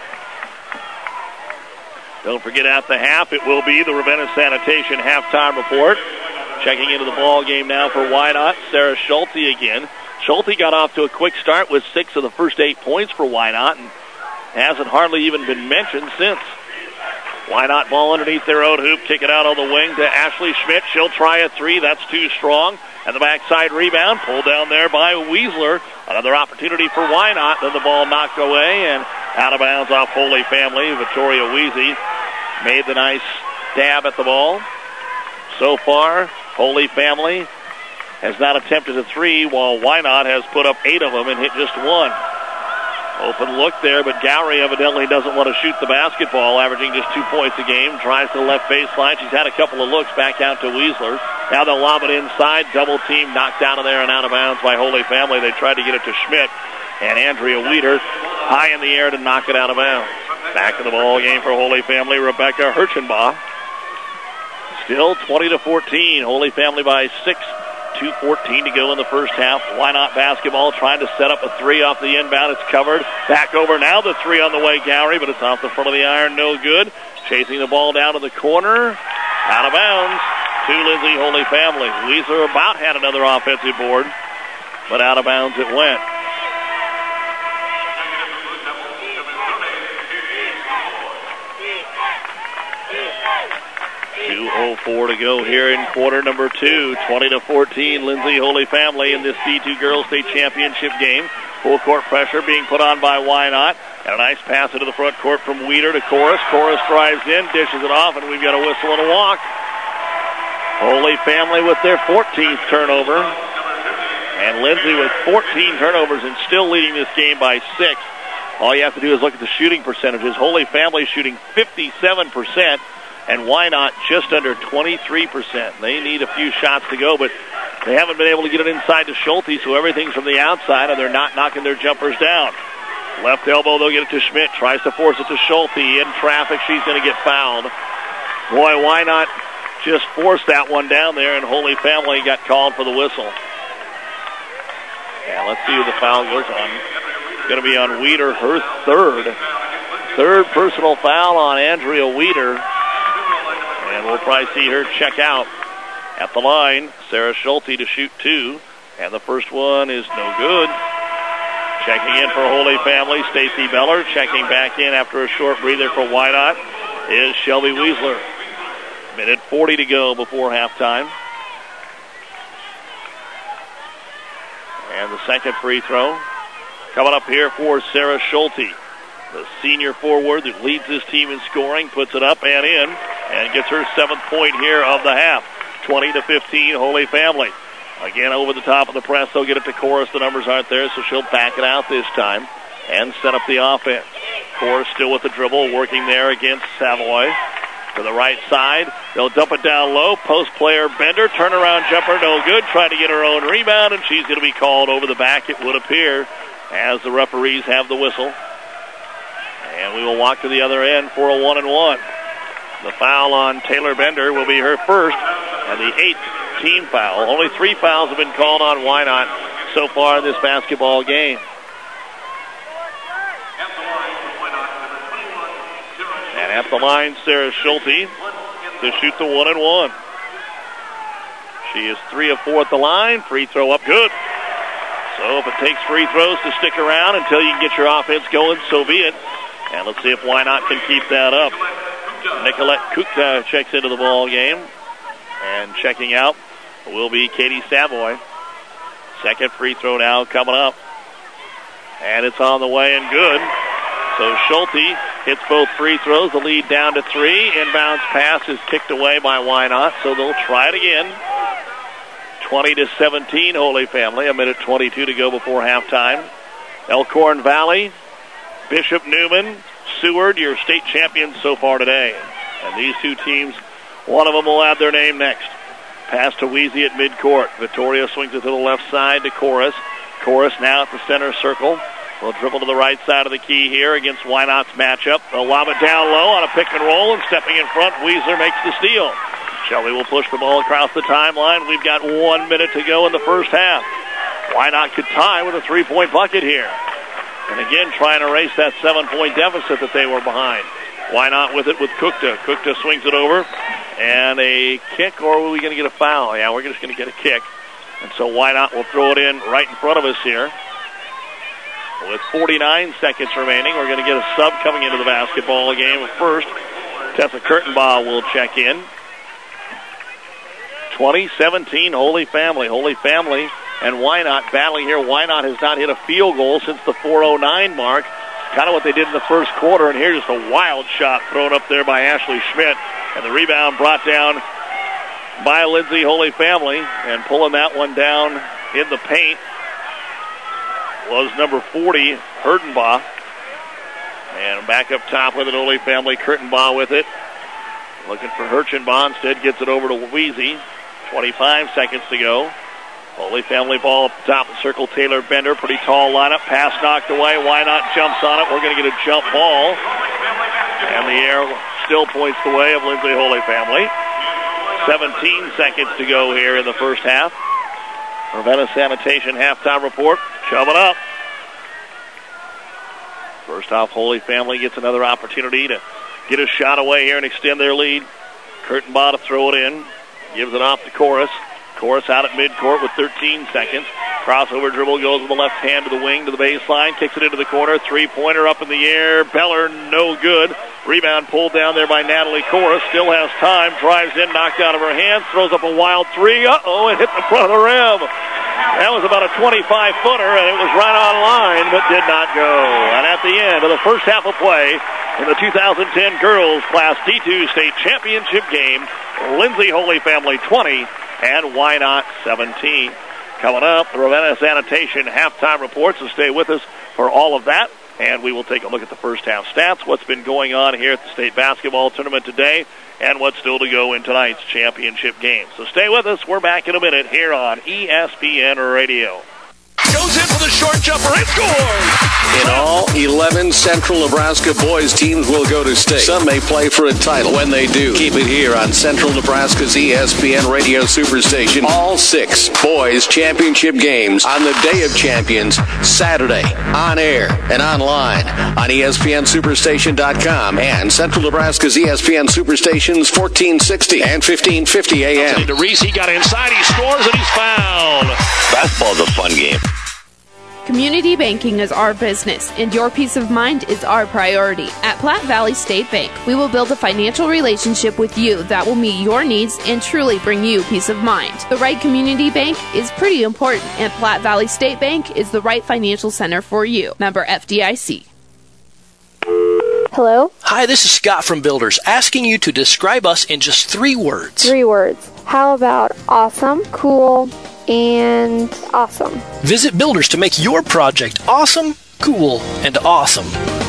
Don't forget, at the half, it will be the Ravenna Sanitation halftime report. Checking into the ball game now for Wynot, Sarah Schulte again. Schulte got off to a quick start with six of the first eight points for Wynot and hasn't hardly even been mentioned since. Wynot ball underneath their own hoop. Kick it out on the wing to Ashley Schmidt. She'll try a three. That's too strong. And the backside rebound pulled down there by Weasler. Another opportunity for Wynot. Then the ball knocked away and out of bounds off Holy Family. Victoria Weezy made the nice stab at the ball. So far, Holy Family has not attempted a three, while Wynot has put up eight of them and hit just one. Open look there, but Gowrie evidently doesn't want to shoot the basketball, averaging just two points a game. Tries to the left baseline. She's had a couple of looks back out to Weasler. Now they'll lob it inside. Double team knocked out of there and out of bounds by Holy Family. They tried to get it to Schmidt. And Andrea Weeder high in the air to knock it out of bounds. Back in the ball game for Holy Family, Rebecca Hirschenbach. Still twenty to fourteen. Holy Family by six. two fourteen to go in the first half. Wynot basketball trying to set up a three off the inbound. It's covered. Back over now. The three on the way, Gowrie, but it's off the front of the iron. No good. Chasing the ball down to the corner. Out of bounds to Lindsay Holy Family. Weezer about had another offensive board, but out of bounds it went. two oh four to go here in quarter number two. twenty to fourteen, Lindsay Holy Family in this D two Girls State Championship game. Full court pressure being put on by Wynot. And a nice pass into the front court from Weeder to Chorus. Chorus drives in, dishes it off, and we've got a whistle and a walk. Holy Family with their fourteenth turnover. And Lindsay with fourteen turnovers and still leading this game by six. All you have to do is look at the shooting percentages. Holy Family shooting fifty-seven percent. And why not just under twenty-three percent? They need a few shots to go, but they haven't been able to get it inside to Schulte, so everything's from the outside, and they're not knocking their jumpers down. Left elbow, they'll get it to Schmidt. Tries to force it to Schulte. In traffic, she's going to get fouled. Boy, why not just force that one down there, and Holy Family got called for the whistle. Yeah, let's see who the foul goes on. It's going to be on Weeder, her third. Third personal foul on Andrea Weeder. And we'll probably see her check out at the line. Sarah Schulte to shoot two. And the first one is no good. Checking in for Holy Family, Stacy Beller. Checking back in after a short breather for Wynot is Shelby Weisler. Minute forty to go before halftime. And the second free throw coming up here for Sarah Schulte. The senior forward that leads this team in scoring puts it up and in and gets her seventh point here of the half. twenty to fifteen, Holy Family. Again, over the top of the press, they'll get it to Chorus. The numbers aren't there, so she'll back it out this time and set up the offense. Chorus still with the dribble, working there against Savoy. To the right side, they'll dump it down low. Post player Bender, turnaround jumper, no good. Trying to get her own rebound, and she's going to be called over the back, it would appear, as the referees have the whistle. And we will walk to the other end for a one and one. The foul on Taylor Bender will be her first and the eighth team foul. Only three fouls have been called on Wynot so far in this basketball game. And at the line, Sarah Schulte to shoot the one and one. She is three of four at the line. Free throw up good. So if it takes free throws to stick around until you can get your offense going, so be it. And let's see if Wynot can keep that up. Nicolette Kukta checks into the ball game. And checking out will be Katie Savoy. Second free throw now coming up. And it's on the way and good. So Schulte hits both free throws. The lead down to three. Inbounds pass is kicked away by Wynot, so they'll try it again. twenty to seventeen, Holy Family. A minute twenty-two to go before halftime. Elkhorn Valley, Bishop Newman, Seward, your state champions so far today. And these two teams, one of them will add their name next. Pass to Weezy at midcourt. Vittoria swings it to the left side to Chorus. Chorus now at the center circle. Will dribble to the right side of the key here against Wynot's matchup. They'll lob it down low on a pick and roll, and stepping in front, Weezer makes the steal. Shelby will push the ball across the timeline. We've got one minute to go in the first half. Wynot could tie with a three-point bucket here. And again, trying to erase that seven-point deficit that they were behind. Wynot with it with Kukta. Kukta swings it over. And a kick, or are we going to get a foul? Yeah, we're just going to get a kick. And so Wynot will throw it in right in front of us here. With forty-nine seconds remaining, we're going to get a sub coming into the basketball game. First, Tessa Kurtenbaugh will check in. twenty seventeen, Holy Family. Holy Family and Wynot battling here. Wynot has not hit a field goal since the four oh nine mark. Kind of what they did in the first quarter. And here's just a wild shot thrown up there by Ashley Schmidt. And the rebound brought down by Lindsay Holy Family. And pulling that one down in the paint was number forty, Kurtenbaugh. And back up top with it, Holy Family. Kurtenbaugh with it. Looking for Hirchenbaugh. Instead gets it over to Weezy. twenty-five seconds to go. Holy Family ball up top of the circle. Taylor Bender, pretty tall lineup. Pass knocked away. Wynot jumps on it. We're going to get a jump ball. And the air still points the way of Lindsay Holy Family. seventeen seconds to go here in the first half. Ravenna Sanitation halftime report. Coming up. First off, Holy Family gets another opportunity to get a shot away here and extend their lead. Kurtenbaugh to throw it in. Gives it off to Chorus. Chorus out at midcourt with thirteen seconds. Crossover dribble goes with the left hand to the wing to the baseline. Kicks it into the corner. Three-pointer up in the air. Beller, no good. Rebound pulled down there by Natalie Chorus. Still has time. Drives in, knocked out of her hands. Throws up a wild three. Uh-oh, it hit the front of the rim. That was about a twenty-five footer, and it was right on line, but did not go. And at the end of the first half of play in the two thousand ten Girls Class D two State Championship game, Lindsay Holy Family twenty and Wynot seventeen. Coming up, the Ravenna Sanitation halftime report, so stay with us for all of that. And we will take a look at the first half stats, what's been going on here at the state basketball tournament today, and what's still to go in tonight's championship game. So stay with us. We're back in a minute here on E S P N Radio. Goes in for the short jumper and scores! In all, eleven Central Nebraska boys teams will go to state. Some may play for a title. When they do, keep it here on Central Nebraska's E S P N Radio Superstation. All six boys championship games on the Day of Champions, Saturday, on air and online on E S P N Superstation dot com and Central Nebraska's E S P N Superstations fourteen sixty and fifteen fifty A M. Into Reese, he got inside, he scores, and he's fouled. Basketball's a fun game. Community banking is our business, and your peace of mind is our priority. At Platte Valley State Bank, we will build a financial relationship with you that will meet your needs and truly bring you peace of mind. The right community bank is pretty important, and Platte Valley State Bank is the right financial center for you. Member F D I C. Hello? Hi, this is Scott from Builders, asking you to describe us in just three words. Three words. How about awesome, cool, and awesome? Visit Builders to make your project awesome, cool, and awesome.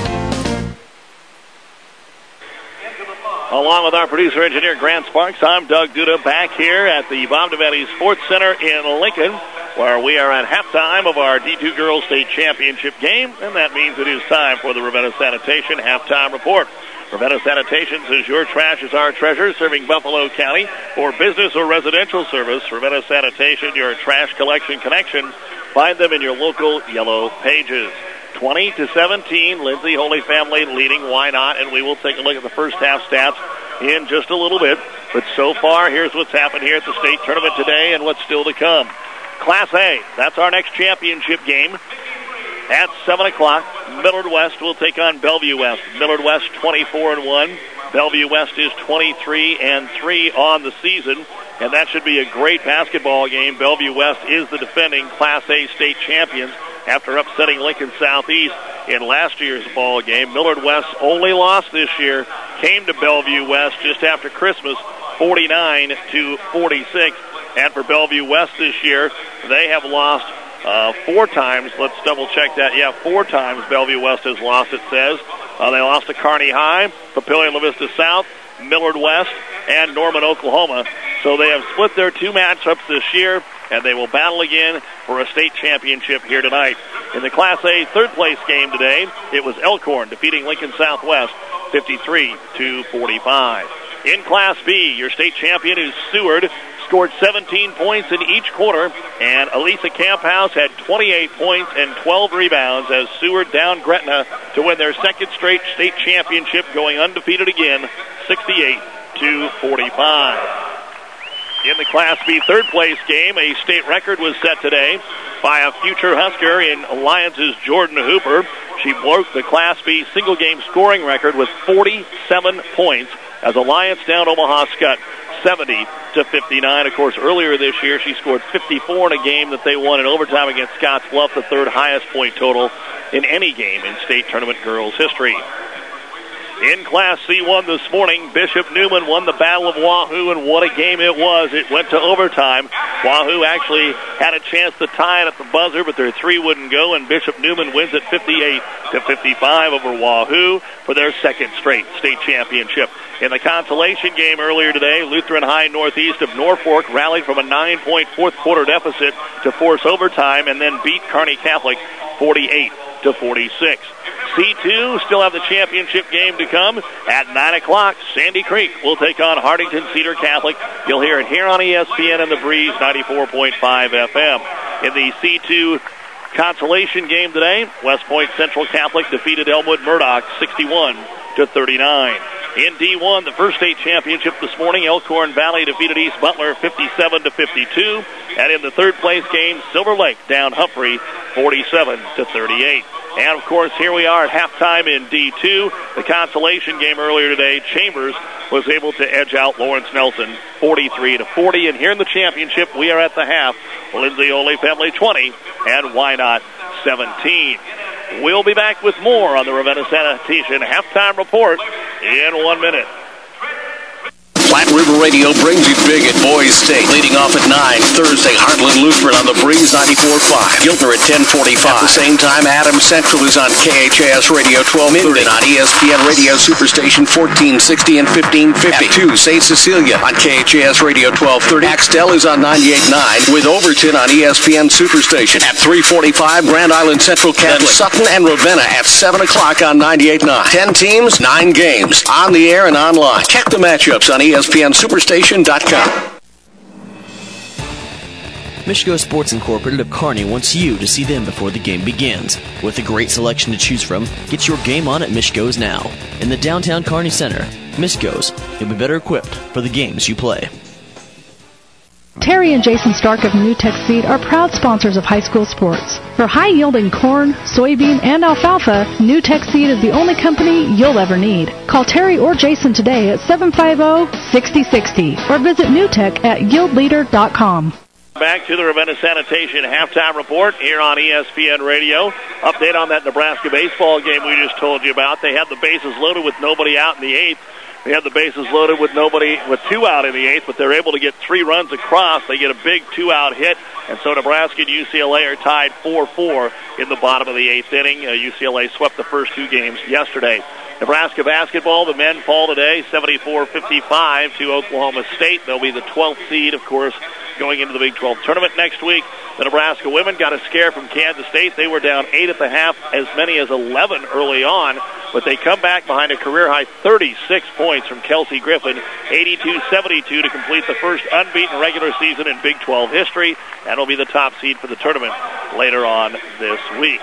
Along with our producer engineer Grant Sparks, I'm Doug Duda back here at the Bob Devaney Sports Center in Lincoln, where we are at halftime of our D two Girls State Championship game, and that means it is time for the Ravenna Sanitation halftime report. Ravenna Sanitation says your trash is our treasure, serving Buffalo County. For business or residential service, Ravenna Sanitation, your trash collection connection. Find them in your local yellow pages. twenty to seventeen, Lindsay Holy Family leading. Why not? And we will take a look at the first half stats in just a little bit. But so far, here's what's happened here at the state tournament today and what's still to come. Class A, that's our next championship game. At seven o'clock, Millard West will take on Bellevue West. Millard West twenty-four and one. Bellevue West is twenty-three and three on the season, and that should be a great basketball game. Bellevue West is the defending Class A state champions after upsetting Lincoln Southeast in last year's ball game. Millard West's only loss this year came to Bellevue West just after Christmas, forty-nine to forty-six. And for Bellevue West this year, they have lost Uh, four times. Let's double check that. Yeah, four times Bellevue West has lost, it says. Uh, they lost to Kearney High, Papillion La Vista South, Millard West, and Norman, Oklahoma. So they have split their two matchups this year, and they will battle again for a state championship here tonight. In the Class A third place game today, it was Elkhorn defeating Lincoln Southwest fifty-three to forty-five. In Class B, your state champion is Seward, scored seventeen points in each quarter, and Elisa Camphouse had twenty-eight points and twelve rebounds as Seward downed Gretna to win their second straight state championship, going undefeated again, sixty-eight to forty-five. In the Class B third place game, a state record was set today by a future Husker in Alliance's Jordan Hooper. She broke the Class B single game scoring record with forty-seven points as Alliance downed Omaha Skutt seventy to fifty-nine. Of course, earlier this year, she scored fifty-four in a game that they won in overtime against Scotts Bluff, the third highest point total in any game in state tournament girls history. In Class C one this morning, Bishop Neumann won the Battle of Wahoo, and what a game it was. It went to overtime. Wahoo actually had a chance to tie it at the buzzer, but their three wouldn't go, and Bishop Neumann wins it fifty-eight to fifty-five over Wahoo for their second straight state championship. In the consolation game earlier today, Lutheran High Northeast of Norfolk rallied from a nine-point fourth quarter deficit to force overtime and then beat Kearney Catholic forty-eight to forty-six. C two still have the championship game to come. At nine o'clock, Sandy Creek will take on Hartington Cedar Catholic. You'll hear it here on E S P N and the Breeze ninety-four point five F M. In the C two consolation game today, West Point Central Catholic defeated Elmwood Murdoch sixty-one to thirty-nine. In D one, the first state championship this morning, Elkhorn Valley defeated East Butler fifty-seven to fifty-two. And in the third place game, Silver Lake down Humphrey forty-seven to thirty-eight. And, of course, here we are at halftime in D two. The consolation game earlier today, Chambers was able to edge out Lawrence Nelson forty-three to forty. And here in the championship, we are at the half. Lindsay Ole Family twenty and Wynot seventeen. We'll be back with more on the Ravenna Sanitation halftime report in one minute. Flat River Radio brings you big at Boys State. Leading off at nine, Thursday, Heartland Lutheran on the Breeze ninety-four point five. Giltner at ten forty-five. At the same time, Adams Central is on K H A S Radio twelve thirty. And on E S P N Radio Superstation fourteen sixty and fifteen fifty. At two, Saint Cecilia on K H A S Radio twelve thirty. Axtell is on ninety-eight point nine with Overton on E S P N Superstation. At three forty-five, Grand Island Central Catholic. Then Sutton and Ravenna at seven o'clock on ninety-eight point nine. Ten teams, nine games. On the air and online. Check the matchups on E S P N Superstation dot com. Michigo Sports Incorporated of Kearney wants you to see them before the game begins. With a great selection to choose from, get your game on at Michigo's now. In the downtown Kearney Center, Michigo's, you'll be better equipped for the games you play. Terry and Jason Stark of NewTek Seed are proud sponsors of high school sports. For high-yielding corn, soybean, and alfalfa, NewTek Seed is the only company you'll ever need. Call Terry or Jason today at seven five zero, six zero six zero or visit newtek at yield leader dot com. Back to the Ravenna Sanitation halftime report here on E S P N Radio. Update on that Nebraska baseball game we just told you about. They had the bases loaded with nobody out in the eighth. They had the bases loaded with nobody, with two out in the eighth, but they're able to get three runs across. They get a big two-out hit, and so Nebraska and U C L A are tied four four in the bottom of the eighth inning. Uh, U C L A swept the first two games yesterday. Nebraska basketball, the men fall today seventy-four fifty-five to Oklahoma State. They'll be the twelfth seed, of course, going into the Big twelve tournament next week. The Nebraska women got a scare from Kansas State. They were down eight at the half, as many as eleven early on, but they come back behind a career-high thirty-six points from Kelsey Griffin, eighty-two seventy-two to complete the first unbeaten regular season in Big twelve history, and will be the top seed for the tournament later on this week.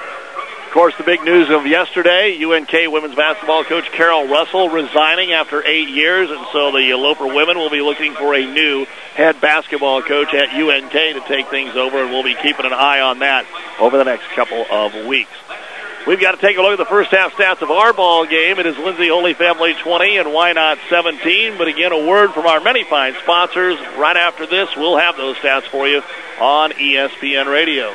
Of course, the big news of yesterday, U N K women's basketball coach Carol Russell resigning after eight years, and so the Loper women will be looking for a new head basketball coach at U N K to take things over, and we'll be keeping an eye on that over the next couple of weeks. We've got to take a look at the first half stats of our ball game. It is Lindsay Ole Family twenty and Wynot seventeen, but again, a word from our many fine sponsors. Right after this, we'll have those stats for you on E S P N Radio.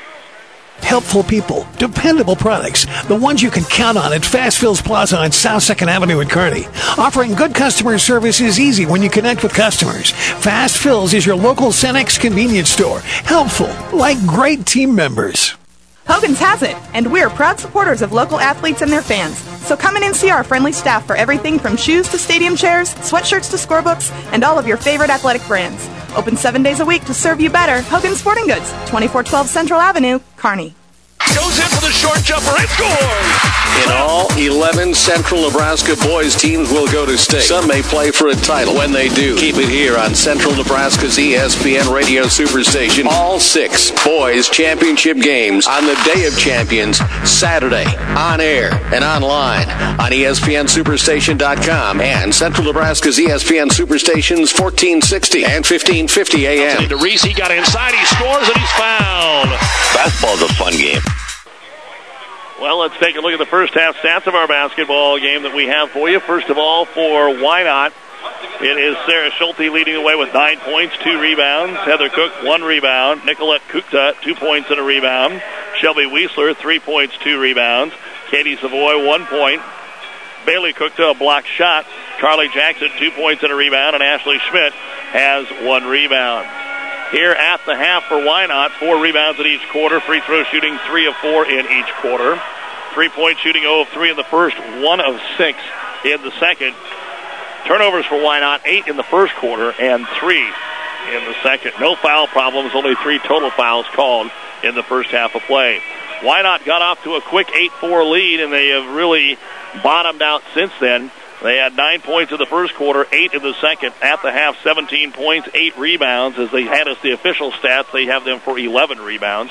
Helpful people, dependable products, the ones you can count on at Fast Fills Plaza on South second Avenue in Kearney. Offering good customer service is easy when you connect with customers. Fast Fills is your local Cenex convenience store. Helpful, like great team members. Hogan's has it, and we're proud supporters of local athletes and their fans. So come in and see our friendly staff for everything from shoes to stadium chairs, sweatshirts to scorebooks, and all of your favorite athletic brands. Open seven days a week to serve you better. Hogan's Sporting Goods, twenty-four twelve Central Avenue, Kearney. Goes in for the short jumper and scores! In all, eleven Central Nebraska boys teams will go to state. Some may play for a title. When they do, keep it here on Central Nebraska's E S P N Radio Superstation. All six boys championship games on the Day of Champions, Saturday, on air and online on E S P N Superstation dot com and Central Nebraska's E S P N Superstations fourteen sixty and fifteen fifty A M. DeReese, he got inside, he scores, and he's fouled. Basketball's a fun game. Well, let's take a look at the first half stats of our basketball game that we have for you. First of all, for Wynot, it is Sarah Schulte leading the way with nine points, two rebounds. Heather Cook, one rebound. Nicolette Kukta, two points and a rebound. Shelby Wiesler, three points, two rebounds. Katie Savoy, one point. Bailey Kukta, a block shot. Carly Jackson, two points and a rebound. And Ashley Schmidt has one rebound. Here at the half for Wynot, four rebounds in each quarter. Free throw shooting, three of four in each quarter. Three-point shooting, zero of three in the first, one of six in the second. Turnovers for Wynot, eight in the first quarter and three in the second. No foul problems, only three total fouls called in the first half of play. Wynot got off to a quick eight four lead, and they have really bottomed out since then. They had nine points in the first quarter, eight in the second. At the half, seventeen points, eight rebounds. As they had us the official stats, they have them for eleven rebounds.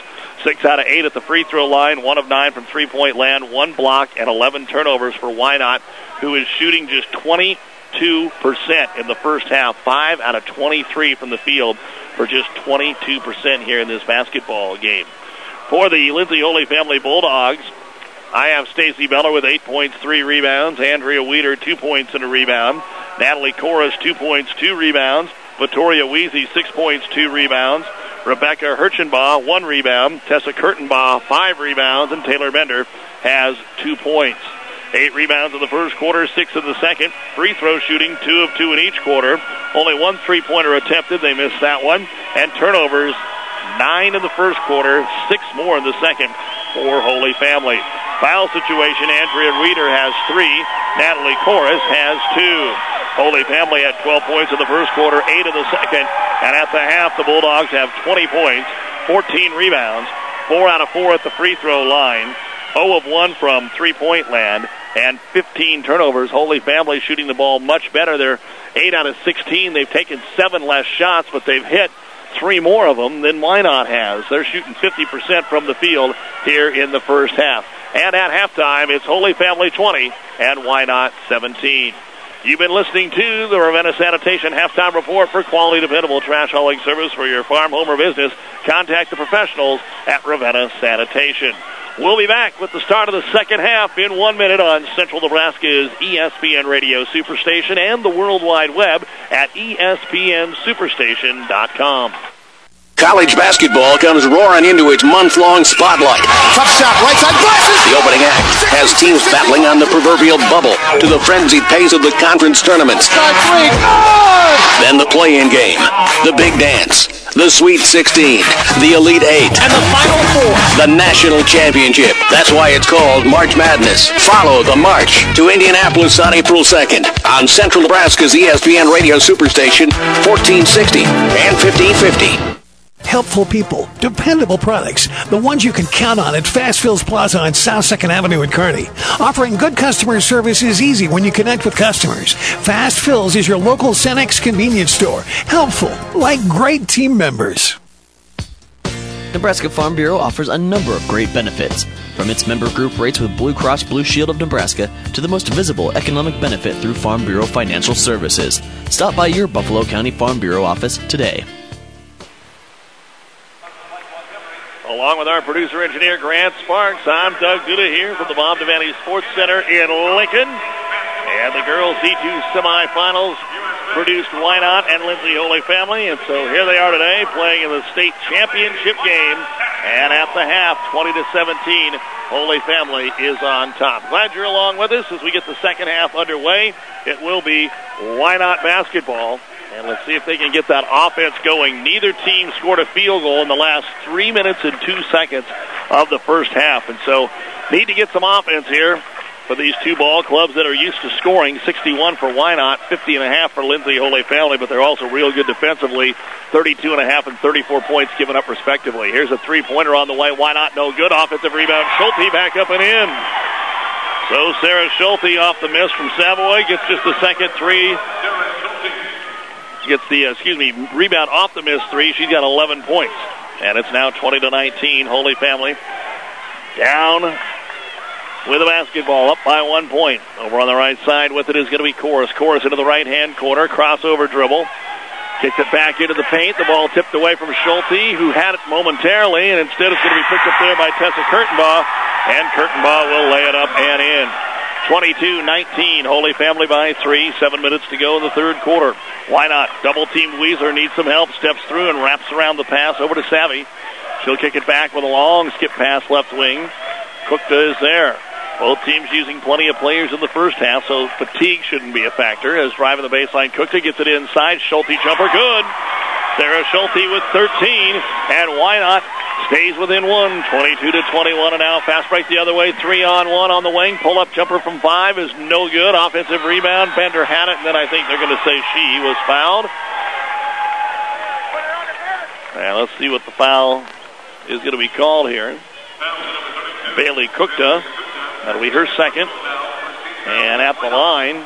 Six out of eight at the free throw line, one of nine from three-point land, one block, and eleven turnovers for Wynot, who is shooting just twenty-two percent in the first half, five out of twenty-three from the field for just twenty-two percent here in this basketball game. For the Lindsay Holy Family Bulldogs, I have Stacy Beller with eight points, three rebounds. Andrea Weeder, two points and a rebound. Natalie Corus, two points, two rebounds. Vittoria Weezy, six points, two rebounds. Rebecca Hirchenbaugh, one rebound. Tessa Kurtenbaugh, five rebounds. And Taylor Bender has two points. Eight rebounds in the first quarter, six in the second. Free throw shooting, two of two in each quarter. Only one three-pointer attempted. They missed that one. And turnovers, nine in the first quarter, six more in the second for Holy Family. Foul situation, Andrea Reeder has three. Natalie Corus has two. Holy Family had twelve points in the first quarter, eight in the second. And at the half, the Bulldogs have twenty points, fourteen rebounds, four out of four at the free throw line, zero of one from three-point land, and fifteen turnovers. Holy Family shooting the ball much better. They're eight out of sixteen. They've taken seven less shots, but they've hit three more of them than Wynot has. They're shooting fifty percent from the field here in the first half. And at halftime, it's Holy Family twenty and Wynot seventeen. You've been listening to the Ravenna Sanitation Halftime Report. For quality, dependable trash hauling service for your farm, home, or business, contact the professionals at Ravenna Sanitation. We'll be back with the start of the second half in one minute on Central Nebraska's E S P N Radio Superstation and the World Wide Web at E S P N superstation dot com. College basketball comes roaring into its month-long spotlight. Tough shot, right side, glasses! The opening act has teams battling on the proverbial bubble to the frenzied pace of the conference tournaments. Then the play-in game, the big dance, the Sweet sixteen, the Elite Eight, and the Final Four, the National Championship. That's why it's called March Madness. Follow the march to Indianapolis on April second on Central Nebraska's E S P N Radio Superstation, fourteen sixty and fifteen fifty. Helpful people, dependable products, the ones you can count on at Fast Fills Plaza on South second Avenue in Kearney. Offering good customer service is easy when you connect with customers. Fast Fills is your local Cenex convenience store. Helpful, like great team members. Nebraska Farm Bureau offers a number of great benefits, from its member group rates with Blue Cross Blue Shield of Nebraska to the most visible economic benefit through Farm Bureau Financial Services. Stop by your Buffalo County Farm Bureau office today. Along with our producer-engineer Grant Sparks, I'm Doug Duda here from the Bob Devaney Sports Center in Lincoln. And the girls' D two semifinals produced Wynot and Lindsay Holy Family. And so here they are today playing in the state championship game. And at the half, twenty to seventeen, Holy Family is on top. Glad you're along with us as we get the second half underway. It will be Wynot basketball. And let's see if they can get that offense going. Neither team scored a field goal in the last three minutes and two seconds of the first half. And so need to get some offense here for these two ball clubs that are used to scoring. sixty-one for Wynot, fifty and a half for Lindsay Holy Family, but they're also real good defensively. thirty-two and a half and thirty-four points given up respectively. Here's a three-pointer on the way. Wynot no good. Offensive rebound. Schulte back up and in. So Sarah Schulte off the miss from Savoy gets just the second three. Gets the, uh, excuse me, rebound off the missed three. She's got eleven points. And it's now twenty to nineteen. Holy Family down with the basketball, up by one point. Over on the right side with it is going to be Corus. Corus into the right-hand corner. Crossover dribble. Kicks it back into the paint. The ball tipped away from Schulte, who had it momentarily, and instead it's going to be picked up there by Tessa Kurtenbaugh. And Kurtenbaugh will lay it up and in. twenty-two nineteen, Holy Family by three. Seven minutes to go in the third quarter. Wynot? Double-teamed Weezer needs some help. Steps through and wraps around the pass over to Savvy. She'll kick it back with a long skip pass left wing. Cookta is there. Both teams using plenty of players in the first half, so fatigue shouldn't be a factor. As driving the baseline, Cookta gets it inside. Schulte jumper good. Sarah Schulte with thirteen, and Wynot stays within one, twenty-two to twenty-one, and now fast break the other way, three on one on the wing. Pull-up jumper from five is no good. Offensive rebound. Bender had it, and then I think they're going to say she was fouled. And let's see what the foul is going to be called here. Bailey Cookta, that'll be her second. And at the line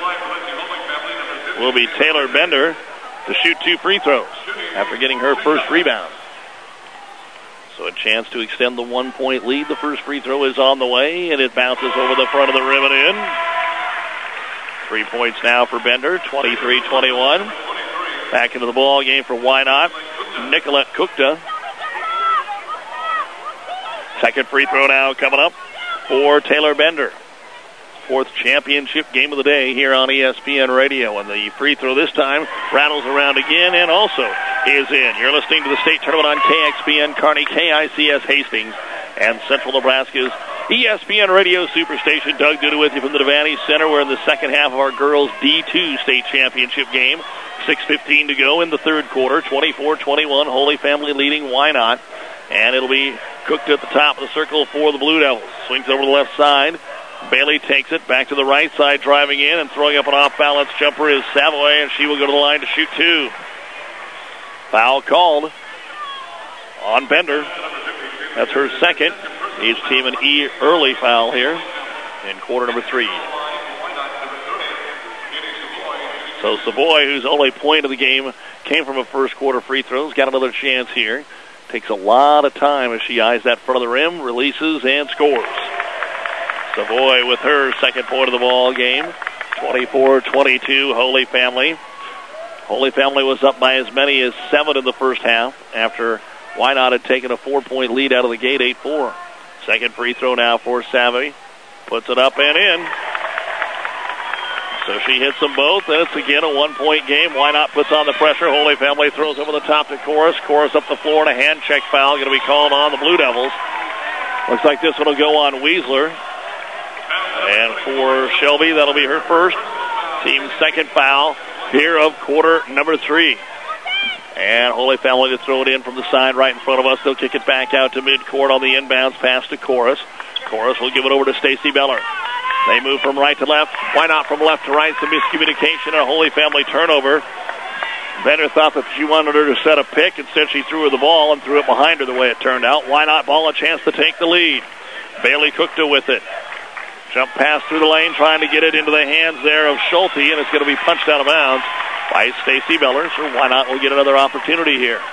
will be Taylor Bender to shoot two free throws after getting her first rebound. So a chance to extend the one-point lead. The first free throw is on the way, and it bounces over the front of the rim and in. Three points now for Bender, twenty-three twenty-one. Back into the ball game for Wynot, Nicolette Kukta. Second free throw now coming up for Taylor Bender. Fourth championship game of the day here on E S P N Radio. And the free throw this time rattles around again and also is in. You're listening to the state tournament on K X P N Kearney, K I C S Hastings, and Central Nebraska's E S P N Radio Superstation. Doug Duda with you from the Devaney Center. We're in the second half of our girls' D two state championship game. six fifteen to go in the third quarter. twenty-four twenty-one. Holy Family leading. Why not? And it'll be Cooked at the top of the circle for the Blue Devils. Swings over the left side. Bailey takes it back to the right side, driving in and throwing up an off-balance jumper is Savoy, and she will go to the line to shoot two. Foul called on Bender. That's her second. Each team an E early foul here in quarter number three. So Savoy, whose only point of the game came from a first quarter free throw, has got another chance here. Takes a lot of time as she eyes that front of the rim, releases, and scores. Savoy with her second point of the ball game. twenty-four twenty-two, Holy Family. Holy Family was up by as many as seven in the first half after Wynot had taken a four-point lead out of the gate, eight four. Second free throw now for Savvy. Puts it up and in. So she hits them both, and it's again a one-point game. Wynot puts on the pressure. Holy Family throws over the top to Chorus. Chorus up the floor, and a hand check foul going to be called on the Blue Devils. Looks like this one will go on Weisler. And for Shelby, that'll be her first. Team's second foul here of quarter number three. And Holy Family to throw it in from the side right in front of us. They'll kick it back out to midcourt on the inbounds pass to Chorus. Chorus will give it over to Stacy Beller. They move from right to left. Why not from left to right? Some miscommunication and a Holy Family turnover. Bender thought that she wanted her to set a pick. Instead, she threw her the ball and threw it behind her the way it turned out. Why not? Ball a chance to take the lead. Bailey Kukta with it. Jump pass through the lane, trying to get it into the hands there of Schulte, and it's going to be punched out of bounds by Stacy Beller. So why not? We'll get another opportunity here.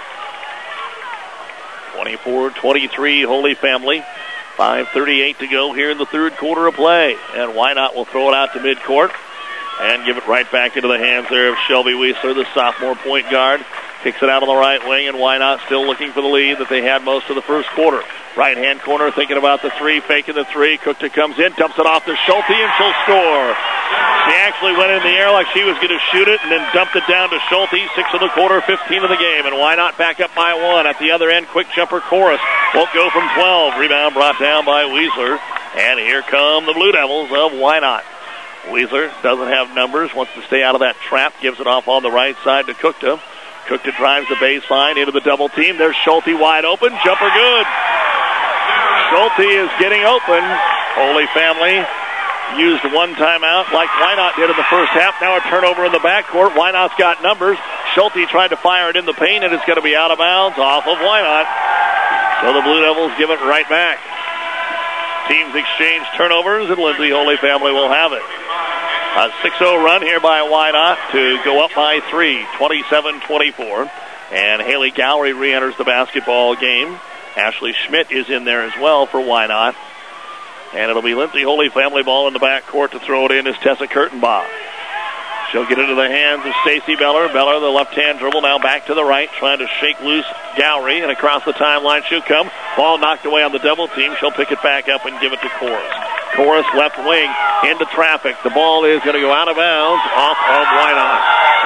twenty-four twenty-three, Holy Family. five thirty-eight to go here in the third quarter of play. And why not? We'll throw it out to midcourt and give it right back into the hands there of Shelby Weisler, the sophomore point guard. Kicks it out on the right wing, and why not? Still looking for the lead that they had most of the first quarter. Right-hand corner, thinking about the three, faking the three. Kukta comes in, dumps it off to Schulte, and she'll score. She actually went in the air like she was going to shoot it, and then dumped it down to Schulte. Six of the quarter, fifteen of the game, and why not back up by one? At the other end, quick jumper Chorus won't go from twelve. Rebound brought down by Weisler, and here come the Blue Devils of Why Not. Weisler doesn't have numbers, wants to stay out of that trap, gives it off on the right side to Kukta. Kukta drives the baseline into the double team. There's Schulte wide open. Jumper good. Schulte is getting open. Holy Family used one timeout like Wynot did in the first half. Now a turnover in the backcourt. Wynot's got numbers. Schulte tried to fire it in the paint, and it's going to be out of bounds off of Wynot. So the Blue Devils give it right back. Teams exchange turnovers, and Lindsay Holy Family will have it. A six oh run here by Wynot to go up by three, twenty-seven twenty-four. And Haley Gowrie re-enters the basketball game. Ashley Schmidt is in there as well for Wynot. And it'll be Lindsay Holy Family ball in the backcourt. To throw it in is Tessa Kurtenbach. She'll get into the hands of Stacy Beller. Beller, the left-hand dribble, now back to the right, trying to shake loose Gowrie, and across the timeline she'll come. Ball knocked away on the double team. She'll pick it back up and give it to Chorus. Chorus left wing into traffic. The ball is going to go out of bounds off of Wynot.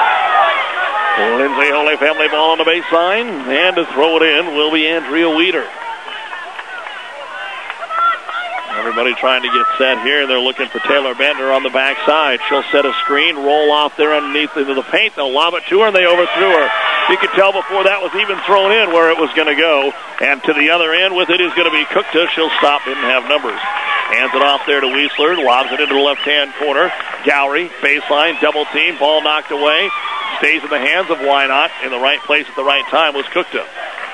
Lindsay Holy Family ball on the baseline, and to throw it in will be Andrea Weeder. Everybody trying to get set here. They're looking for Taylor Bender on the backside. She'll set a screen, roll off there underneath into the paint. They'll lob it to her, and they overthrew her. You could tell before that was even thrown in where it was going to go. And to the other end with it is going to be Kukta. She'll stop, didn't have numbers. Hands it off there to Weisler, lobs it into the left-hand corner. Gowrie, baseline, double team, ball knocked away. Stays in the hands of Wynot. In the right place at the right time was Kukta.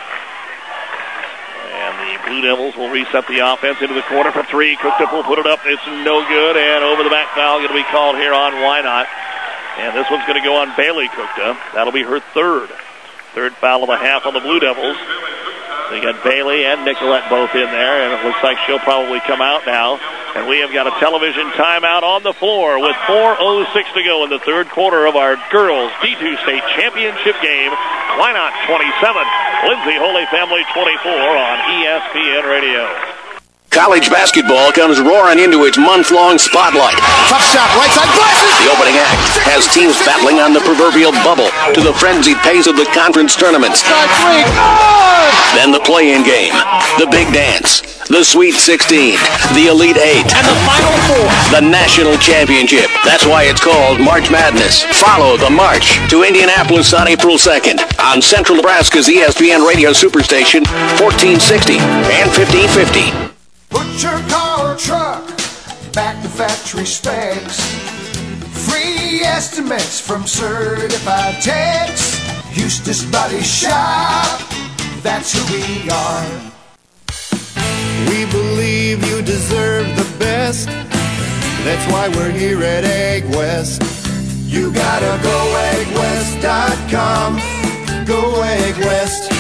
And the Blue Devils will reset the offense into the corner for three. Kukta will put it up. It's no good. And over the back foul going to be called here on Wynot. And this one's going to go on Bailey Kukta. That'll be her third. Third foul of the half on the Blue Devils. So you got Bailey and Nicolette both in there, and it looks like she'll probably come out now. And we have got a television timeout on the floor with four oh six to go in the third quarter of our girls D two state championship game. Wynot twenty-seven, Lindsay Holy Family twenty-four on E S P N Radio. College basketball comes roaring into its month-long spotlight. Tough shot, right side, glasses! The opening act has teams battling on the proverbial bubble to the frenzied pace of the conference tournaments. Then the play-in game, the big dance, the Sweet sixteen, the Elite Eight, and the Final Four, the National Championship. That's why it's called March Madness. Follow the march to Indianapolis on April second on Central Nebraska's E S P N Radio Superstation, fourteen sixty and fifteen fifty. Put your car or truck back to factory specs. Free estimates from certified techs. Eustace Body Shop, that's who we are. We believe you deserve the best. That's why we're here at Egg West. You gotta go egg west dot com. Go Egg West.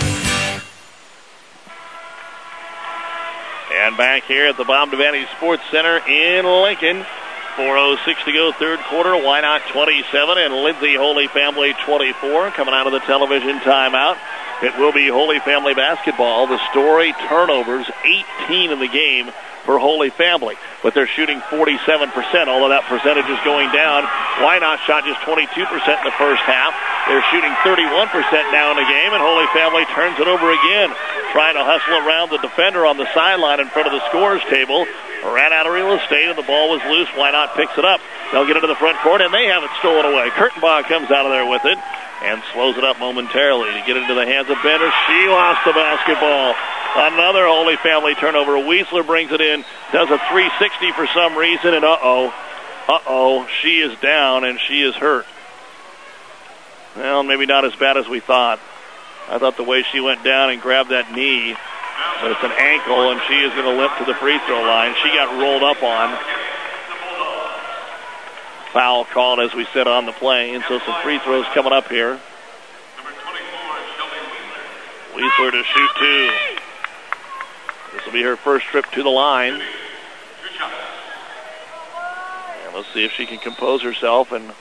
And back here at the Bob Devaney Sports Center in Lincoln. four oh six to go, third quarter. Wynot twenty-seven and Lindsay Holy Family twenty-four. Coming out of the television timeout. It will be Holy Family basketball. The story, turnovers, eighteen in the game for Holy Family. But they're shooting forty-seven percent, although that percentage is going down. Wynot shot just twenty-two percent in the first half. They're shooting thirty-one percent now in the game, and Holy Family turns it over again, trying to hustle around the defender on the sideline in front of the scorer's table. Ran out of real estate, and the ball was loose. Wynot picks it up. They'll get into the front court, and they have it stolen away. Kurtenbach comes out of there with it and slows it up momentarily to get it into the hands of Bender. She lost the basketball. Another Holy Family turnover. Weisler brings it in, does a three sixty for some reason, and uh-oh, uh-oh, she is down, and she is hurt. Well, maybe not as bad as we thought. I thought the way she went down and grabbed that knee, but it's an ankle, and she is going to limp to the free throw line. She got rolled up on. Foul called, as we said, on the play, and so some free throws coming up here. Weisler to shoot two. This will be her first trip to the line. And let's see if she can compose herself. And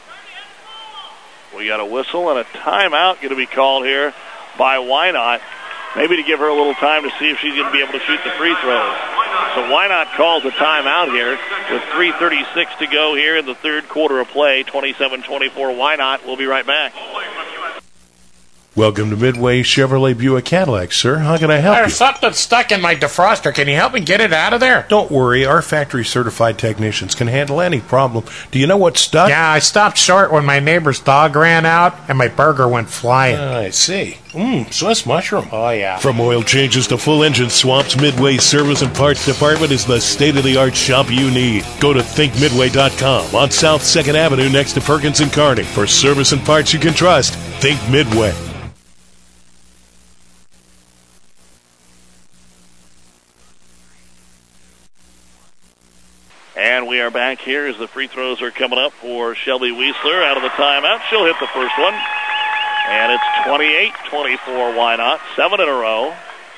we got a whistle and a timeout going to be called here by Wynot. Maybe to give her a little time to see if she's going to be able to shoot the free throws. So Wynot calls a timeout here with three thirty-six to go here in the third quarter of play. twenty-seven twenty-four Wynot. We'll be right back. Welcome to Midway Chevrolet Buick Cadillac, sir. How can I help There's you? something stuck in my defroster. Can you help me get it out of there? Don't worry, our factory-certified technicians can handle any problem. Do you know what's stuck? Yeah, I stopped short when my neighbor's dog ran out and my burger went flying. Uh, I see. Mmm, Swiss mushroom. Oh, yeah. From oil changes to full engine swaps, Midway's service and parts department is the state-of-the-art shop you need. Go to think midway dot com on South second Avenue next to Perkins and Kearney. For service and parts you can trust, think Midway. And we are back here as the free throws are coming up for Shelby Weisler out of the timeout. She'll hit the first one. And it's twenty-eight twenty-four Wynot, seven in a row.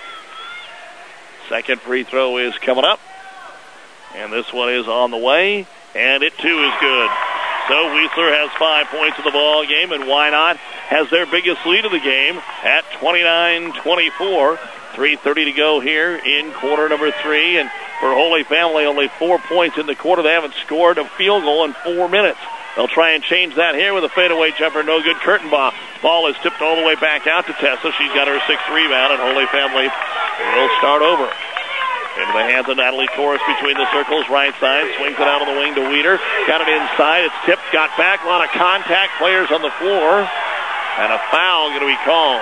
Second free throw is coming up. And this one is on the way. And it too is good. So Weisler has five points in the ball game, and Wynot has their biggest lead of the game at twenty-nine twenty-four. three thirty to go here in quarter number three. And for Holy Family, only four points in the quarter. They haven't scored a field goal in four minutes. They'll try and change that here with a fadeaway jumper. No good. Kurtenbach. Ball is tipped all the way back out to Tessa. She's got her sixth rebound, and Holy Family will start over. Into the hands of Natalie Corus between the circles, right side. Swings it out on the wing to Weeder. Got it inside. It's tipped. Got back. A lot of contact. Players on the floor. And a foul going to be called.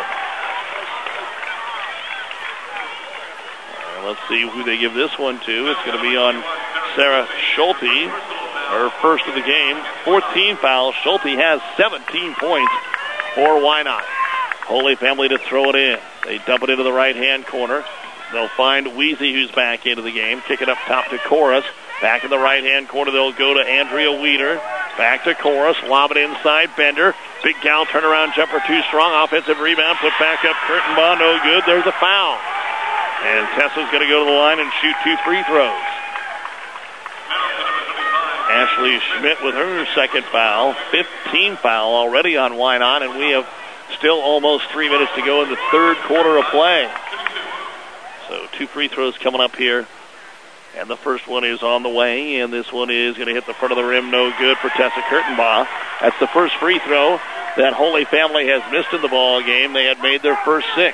And let's see who they give this one to. It's going to be on Sarah Schulte. Her first of the game. fourteen fouls. Schulte has seventeen points for Wynot. Holy Family to throw it in. They dump it into the right-hand corner. They'll find Weezy, who's back into the game. Kick it up top to Corus. Back in the right-hand corner, they'll go to Andrea Weeder. Back to Corus. Lob it inside. Bender. Big Cal turnaround jumper too strong. Offensive rebound put back up. Kurtenbaugh, no good. There's a foul. And Tessa's going to go to the line and shoot two free throws. Ashley Schmidt with her second foul. fifteen foul already on Wynot, and we have still almost three minutes to go in the third quarter of play. So two free throws coming up here. And the first one is on the way, and this one is going to hit the front of the rim. No good for Tessa Kurtenbaugh. That's the first free throw that Holy Family has missed in the ball game. They had made their first six.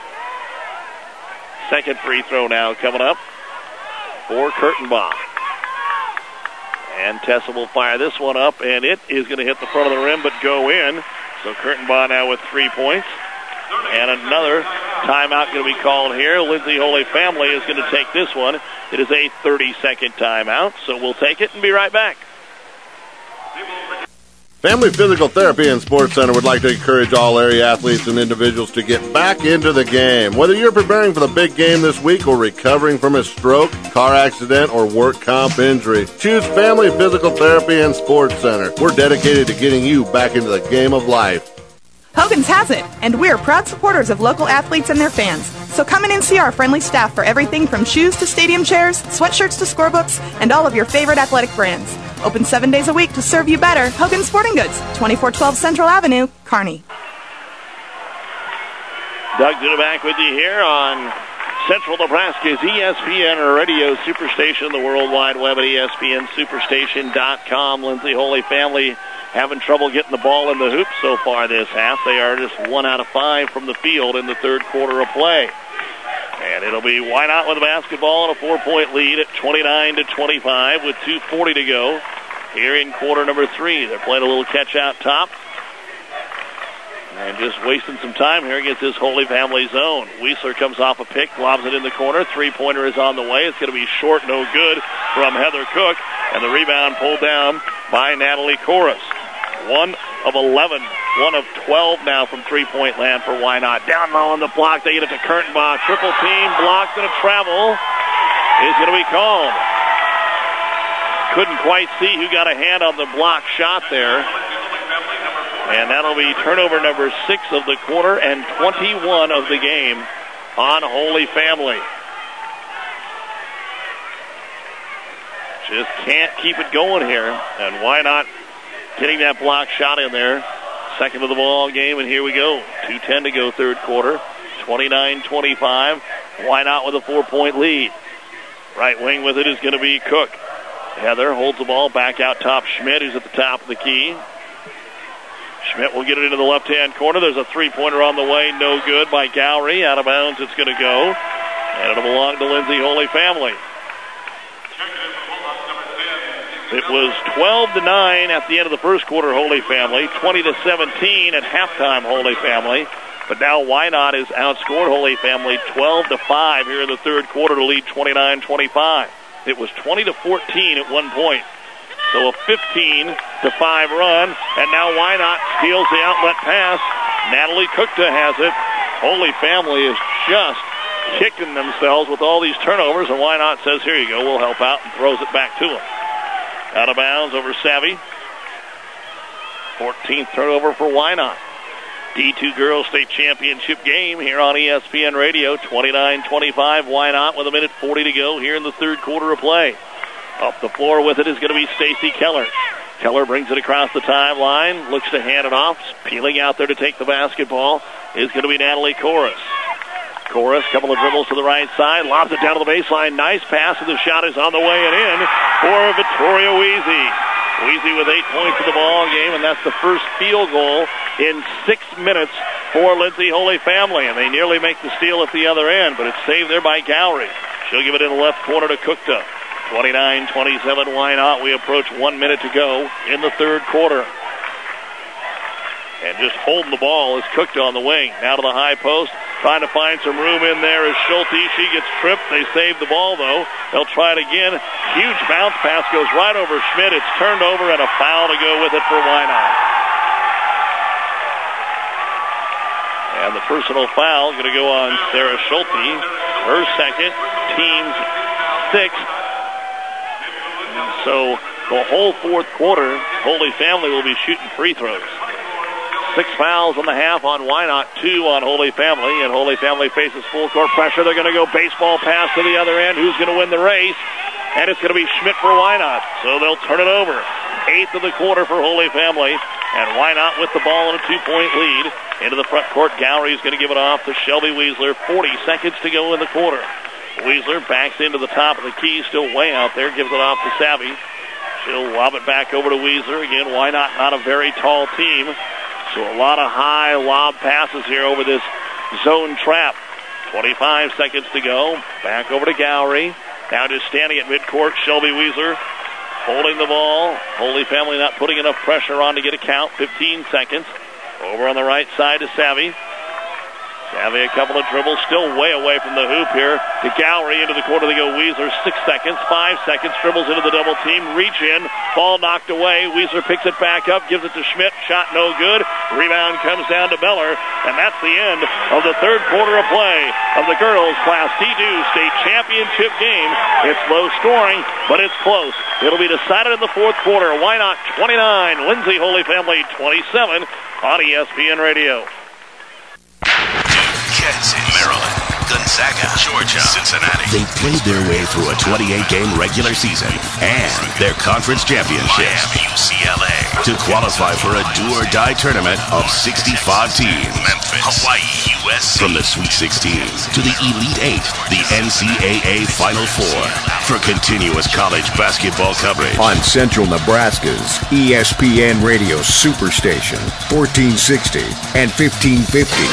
Second free throw now coming up for Kurtenbaugh. And Tessa will fire this one up, and it is going to hit the front of the rim but go in. So Kurtenbaugh now with three points. And another timeout going to be called here. Lindsay Holy Family is going to take this one. It is a thirty-second timeout, so we'll take it and be right back. Family Physical Therapy and Sports Center would like to encourage all area athletes and individuals to get back into the game. Whether you're preparing for the big game this week or recovering from a stroke, car accident, or work comp injury, choose Family Physical Therapy and Sports Center. We're dedicated to getting you back into the game of life. Hogan's has it, and we're proud supporters of local athletes and their fans. So come in and see our friendly staff for everything from shoes to stadium chairs, sweatshirts to scorebooks, and all of your favorite athletic brands. Open seven days a week to serve you better. Hogan Sporting Goods, twenty-four twelve Central Avenue, Kearney. Doug Duda with you here on Central Nebraska's E S P N Radio Superstation, the World Wide Web at E S P N Superstation dot com. Lindsay Holy Family having trouble getting the ball in the hoop so far this half. They are just one out of five from the field in the third quarter of play. And it'll be Wynot with the basketball and a four-point lead at twenty-nine to twenty-five with two forty to go here in quarter number three. They're playing a little catch-out top. And just wasting some time here against this Holy Family zone. Weisler comes off a pick, lobs it in the corner. Three-pointer is on the way. It's going to be short, no good from Heather Cook. And the rebound pulled down by Natalie Corus. One of eleven, one of twelve now from three-point land for Wynot. Down low on the block, they get it to Kurtenbaugh. Triple team, blocked, and a travel is going to be called. Couldn't quite see who got a hand on the block shot there. And that'll be turnover number six of the quarter and twenty-one of the game on Holy Family. Just can't keep it going here. And Wynot getting that block shot in there. Second of the ball game, and here we go. two ten to go third quarter. twenty-nine twenty-five. Wynot with a four-point lead. Right wing with it is going to be Cook. Heather holds the ball back out top. Schmidt, who's at the top of the key. Schmidt will get it into the left-hand corner. There's a three-pointer on the way. No good by Gowrie. Out of bounds it's going to go. And it'll belong to Lindsay Holy Family. It was twelve to nine at the end of the first quarter, Holy Family. twenty to seventeen at halftime, Holy Family. But now Wynot has outscored Holy Family twelve to five here in the third quarter to lead twenty-nine twenty-five. It was twenty to fourteen at one point. So a fifteen to five run, and now Wynot steals the outlet pass. Natalie Cookta has it. Holy Family is just kicking themselves with all these turnovers, and Wynot says, here you go, we'll help out, and throws it back to them. Out of bounds over Savvy. fourteenth turnover for Wynot. D two Girls State Championship game here on E S P N Radio. twenty-nine twenty-five, Wynot with a minute forty to go here in the third quarter of play. Up the floor with it is going to be Stacy Keller. Keller brings it across the timeline, looks to hand it off. Peeling out there to take the basketball is going to be Natalie Corus. Corus, couple of dribbles to the right side, lobs it down to the baseline. Nice pass, and the shot is on the way and in for Victoria Weezy. Weezy with eight points in the ball game, and that's the first field goal in six minutes for Lindsay Holy Family. And they nearly make the steal at the other end, but it's saved there by Gowrie. She'll give it in the left corner to Cookta. twenty-nine twenty-seven, Wynot. We approach one minute to go in the third quarter. And just holding the ball is Cookta on the wing. Now to the high post. Trying to find some room in there is Schulte. She gets tripped. They save the ball, though. They'll try it again. Huge bounce pass goes right over Schmidt. It's turned over, and a foul to go with it for Wynot. And the personal foul going to go on Sarah Schulte. Her second, team's sixth. So the whole fourth quarter, Holy Family will be shooting free throws. Six fouls in the half on Wynot, two on Holy Family, and Holy Family faces full court pressure. They're going to go baseball pass to the other end. Who's going to win the race? And it's going to be Schmidt for Wynot, so they'll turn it over. Eighth of the quarter for Holy Family, and Wynot with the ball in a two-point lead. Into the front court, Gowry's going to give it off to Shelby Weasler. forty seconds to go in the quarter. Weasler backs into the top of the key, still way out there, gives it off to Savvy. She'll lob it back over to Weasler. Again, Wynot not a very tall team, so a lot of high lob passes here over this zone trap. twenty-five seconds to go. Back over to Gowry. Now just standing at midcourt, Shelby Weasler holding the ball. Holy Family not putting enough pressure on to get a count. fifteen seconds. Over on the right side to Savvy. Savvy a couple of dribbles, still way away from the hoop here. To Gowry, into the corner they go. Weasler, six seconds, five seconds, dribbles into the double team, reach in, ball knocked away. Weasler picks it back up, gives it to Schmidt, shot no good. Rebound comes down to Beller, and that's the end of the third quarter of play of the girls' Class D two state championship game. It's low scoring, but it's close. It'll be decided in the fourth quarter. Wynot twenty-nine, Lindsay Holy Family twenty-seven on E S P N Radio. Kansas, Maryland, Gonzaga, Georgia, Cincinnati. They played their way through a twenty-eight game regular season and their conference championship. Miami, U C L A. To qualify for a do-or-die tournament of sixty-five teams. Memphis, Hawaii, U S C. From the Sweet sixteen to the Elite Eight, the N C double A Final Four. For continuous college basketball coverage. On Central Nebraska's E S P N Radio Superstation, fourteen sixty and fifteen fifty.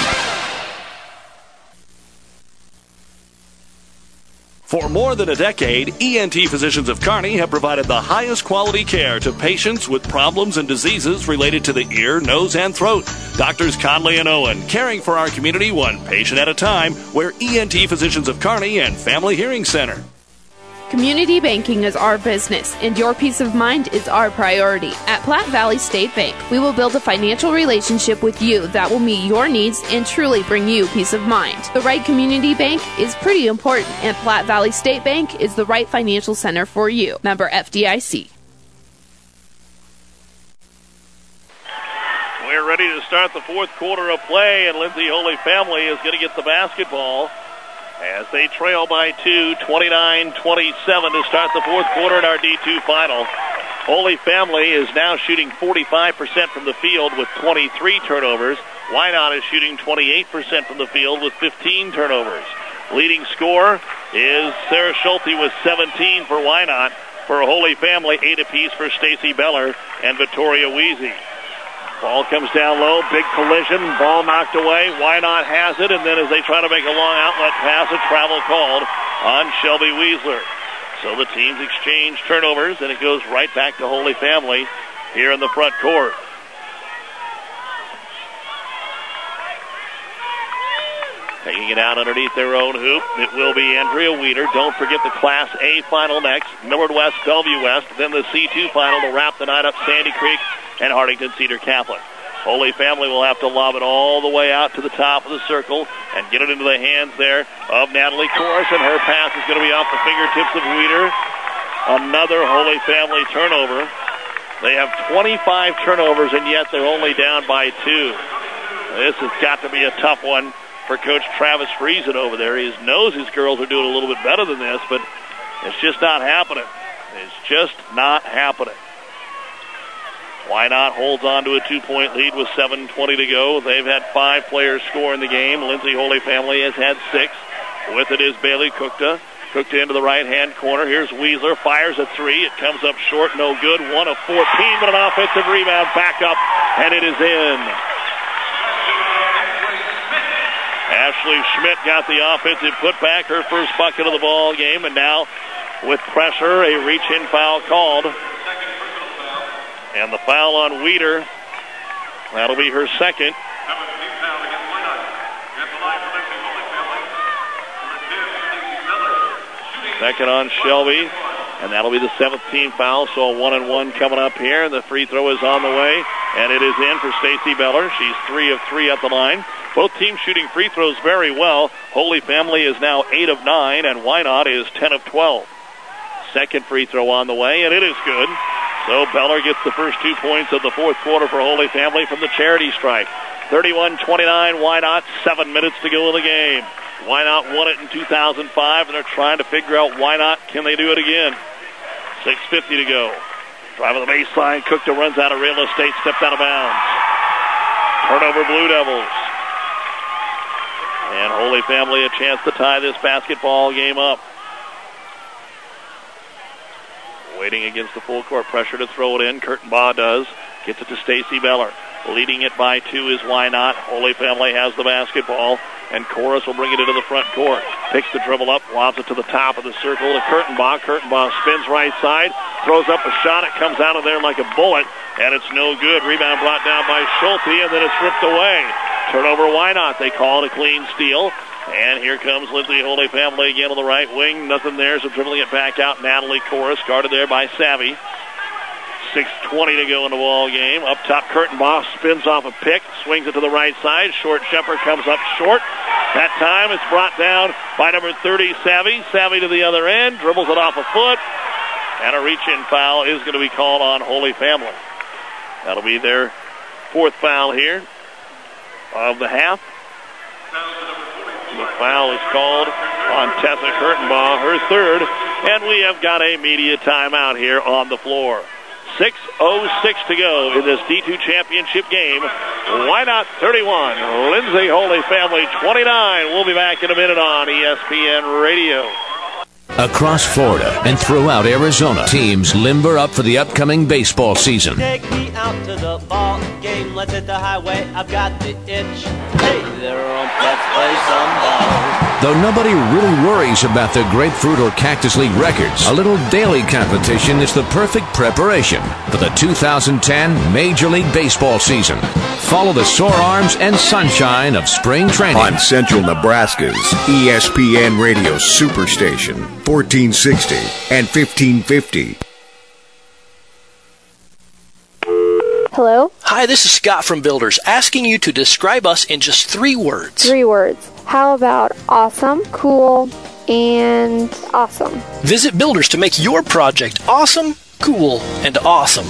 For more than a decade, E N T Physicians of Kearney have provided the highest quality care to patients with problems and diseases related to the ear, nose, and throat. Doctors Conley and Owen, caring for our community one patient at a time, where E N T Physicians of Kearney and Family Hearing Center. Community banking is our business, and your peace of mind is our priority. At Platte Valley State Bank, we will build a financial relationship with you that will meet your needs and truly bring you peace of mind. The right community bank is pretty important, and Platte Valley State Bank is the right financial center for you. Member F D I C. We're ready to start the fourth quarter of play, and Lindsay Holy Family is going to get the basketball as they trail by two, twenty-nine twenty-seven to start the fourth quarter in our D two final. Holy Family is now shooting forty-five percent from the field with twenty-three turnovers. Wynot is shooting twenty-eight percent from the field with fifteen turnovers. Leading scorer is Sarah Schulte with seventeen for Wynot. For Holy Family, eight apiece for Stacy Beller and Victoria Weezy. Ball comes down low, big collision, ball knocked away. Wynot has it, and then as they try to make a long outlet pass, a travel called on Shelby Weasler. So the teams exchange turnovers, and it goes right back to Holy Family here in the front court. Taking it out underneath their own hoop, it will be Andrea Weeder. Don't forget the Class A final next, Millard West, Bellevue West, then the C two final to wrap the night up, Sandy Creek and Hartington Cedar Catholic. Holy Family will have to lob it all the way out to the top of the circle and get it into the hands there of Natalie Corus, and her pass is going to be off the fingertips of Weeder. Another Holy Family turnover. They have twenty-five turnovers, and yet they're only down by two. This has got to be a tough one for Coach Travis Friesen over there. He knows his girls are doing a little bit better than this, but it's just not happening. It's just not happening. Wynot holds on to a two-point lead with seven twenty to go. They've had five players score in the game. Lindsay Holy Family has had six. With it is Bailey Kukta. Kukta into the right-hand corner. Here's Weasler. Fires a three. It comes up short. No good. one of fourteen, but an offensive rebound back up, and it is in. Ashley Schmidt got the offensive putback, her first bucket of the ball game, and now with pressure, a reach-in foul called. And the foul on Weeder, that'll be her second. Second on Shelby, and that'll be the seventh team foul, so a one and one coming up here, and the free throw is on the way, and it is in for Stacy Beller. She's three of three at the line. Both teams shooting free throws very well. Holy Family is now eight of nine, and Wynot is ten of twelve. Second free throw on the way, and it is good. So Beller gets the first two points of the fourth quarter for Holy Family from the charity stripe. thirty-one twenty-nine, Wynot, seven minutes to go in the game. Wynot won it in two thousand five, and they're trying to figure out why not. Can they do it again? six fifty to go. Driving the baseline, Cookta runs out of real estate, steps out of bounds. Turnover, Blue Devils. And Holy Family a chance to tie this basketball game up. Waiting against the full court pressure to throw it in. Kurtenbaugh does. Gets it to Stacy Beller. Leading it by two is Wynot. Holy Family has the basketball. And Chorus will bring it into the front court. Picks the dribble up, lobs it to the top of the circle to Kurtenbaugh. Kurtenbaugh spins right side, throws up a shot. It comes out of there like a bullet, and it's no good. Rebound brought down by Schulte, and then it's ripped away. Turnover, Wynot. They call it a clean steal. And here comes Lindsay Holy Family again on the right wing. Nothing there, so dribbling it back out. Natalie Chorus, guarded there by Savvy. six twenty to go in the ball game. Up top, Kurtenbaugh spins off a pick, swings it to the right side. Short jumper comes up short. That time it's brought down by number thirty, Savvy. Savvy to the other end, dribbles it off a foot, and a reach-in foul is going to be called on Holy Family. That'll be their fourth foul here of the half. The foul is called on Tessa Kurtenbaugh, her third, and we have got a media timeout here on the floor. six oh six to go in this D two championship game. Wynot thirty-one, Lindsay Holy Family twenty-nine. We'll be back in a minute on E S P N Radio. Across Florida and throughout Arizona, teams limber up for the upcoming baseball season. Take me out to the ball game. Let's hit the highway. I've got the itch. Hey there, ump, let's play some ball. Though nobody really worries about the Grapefruit or Cactus League records, a little daily competition is the perfect preparation for the two thousand ten Major League Baseball season. Follow the sore arms and sunshine of spring training on Central Nebraska's E S P N Radio Superstation, fourteen sixty and fifteen fifty. Hello? Hi, this is Scott from Builders, asking you to describe us in just three words. Three words. How about awesome, cool, and awesome? Visit Builders to make your project awesome, cool, and awesome.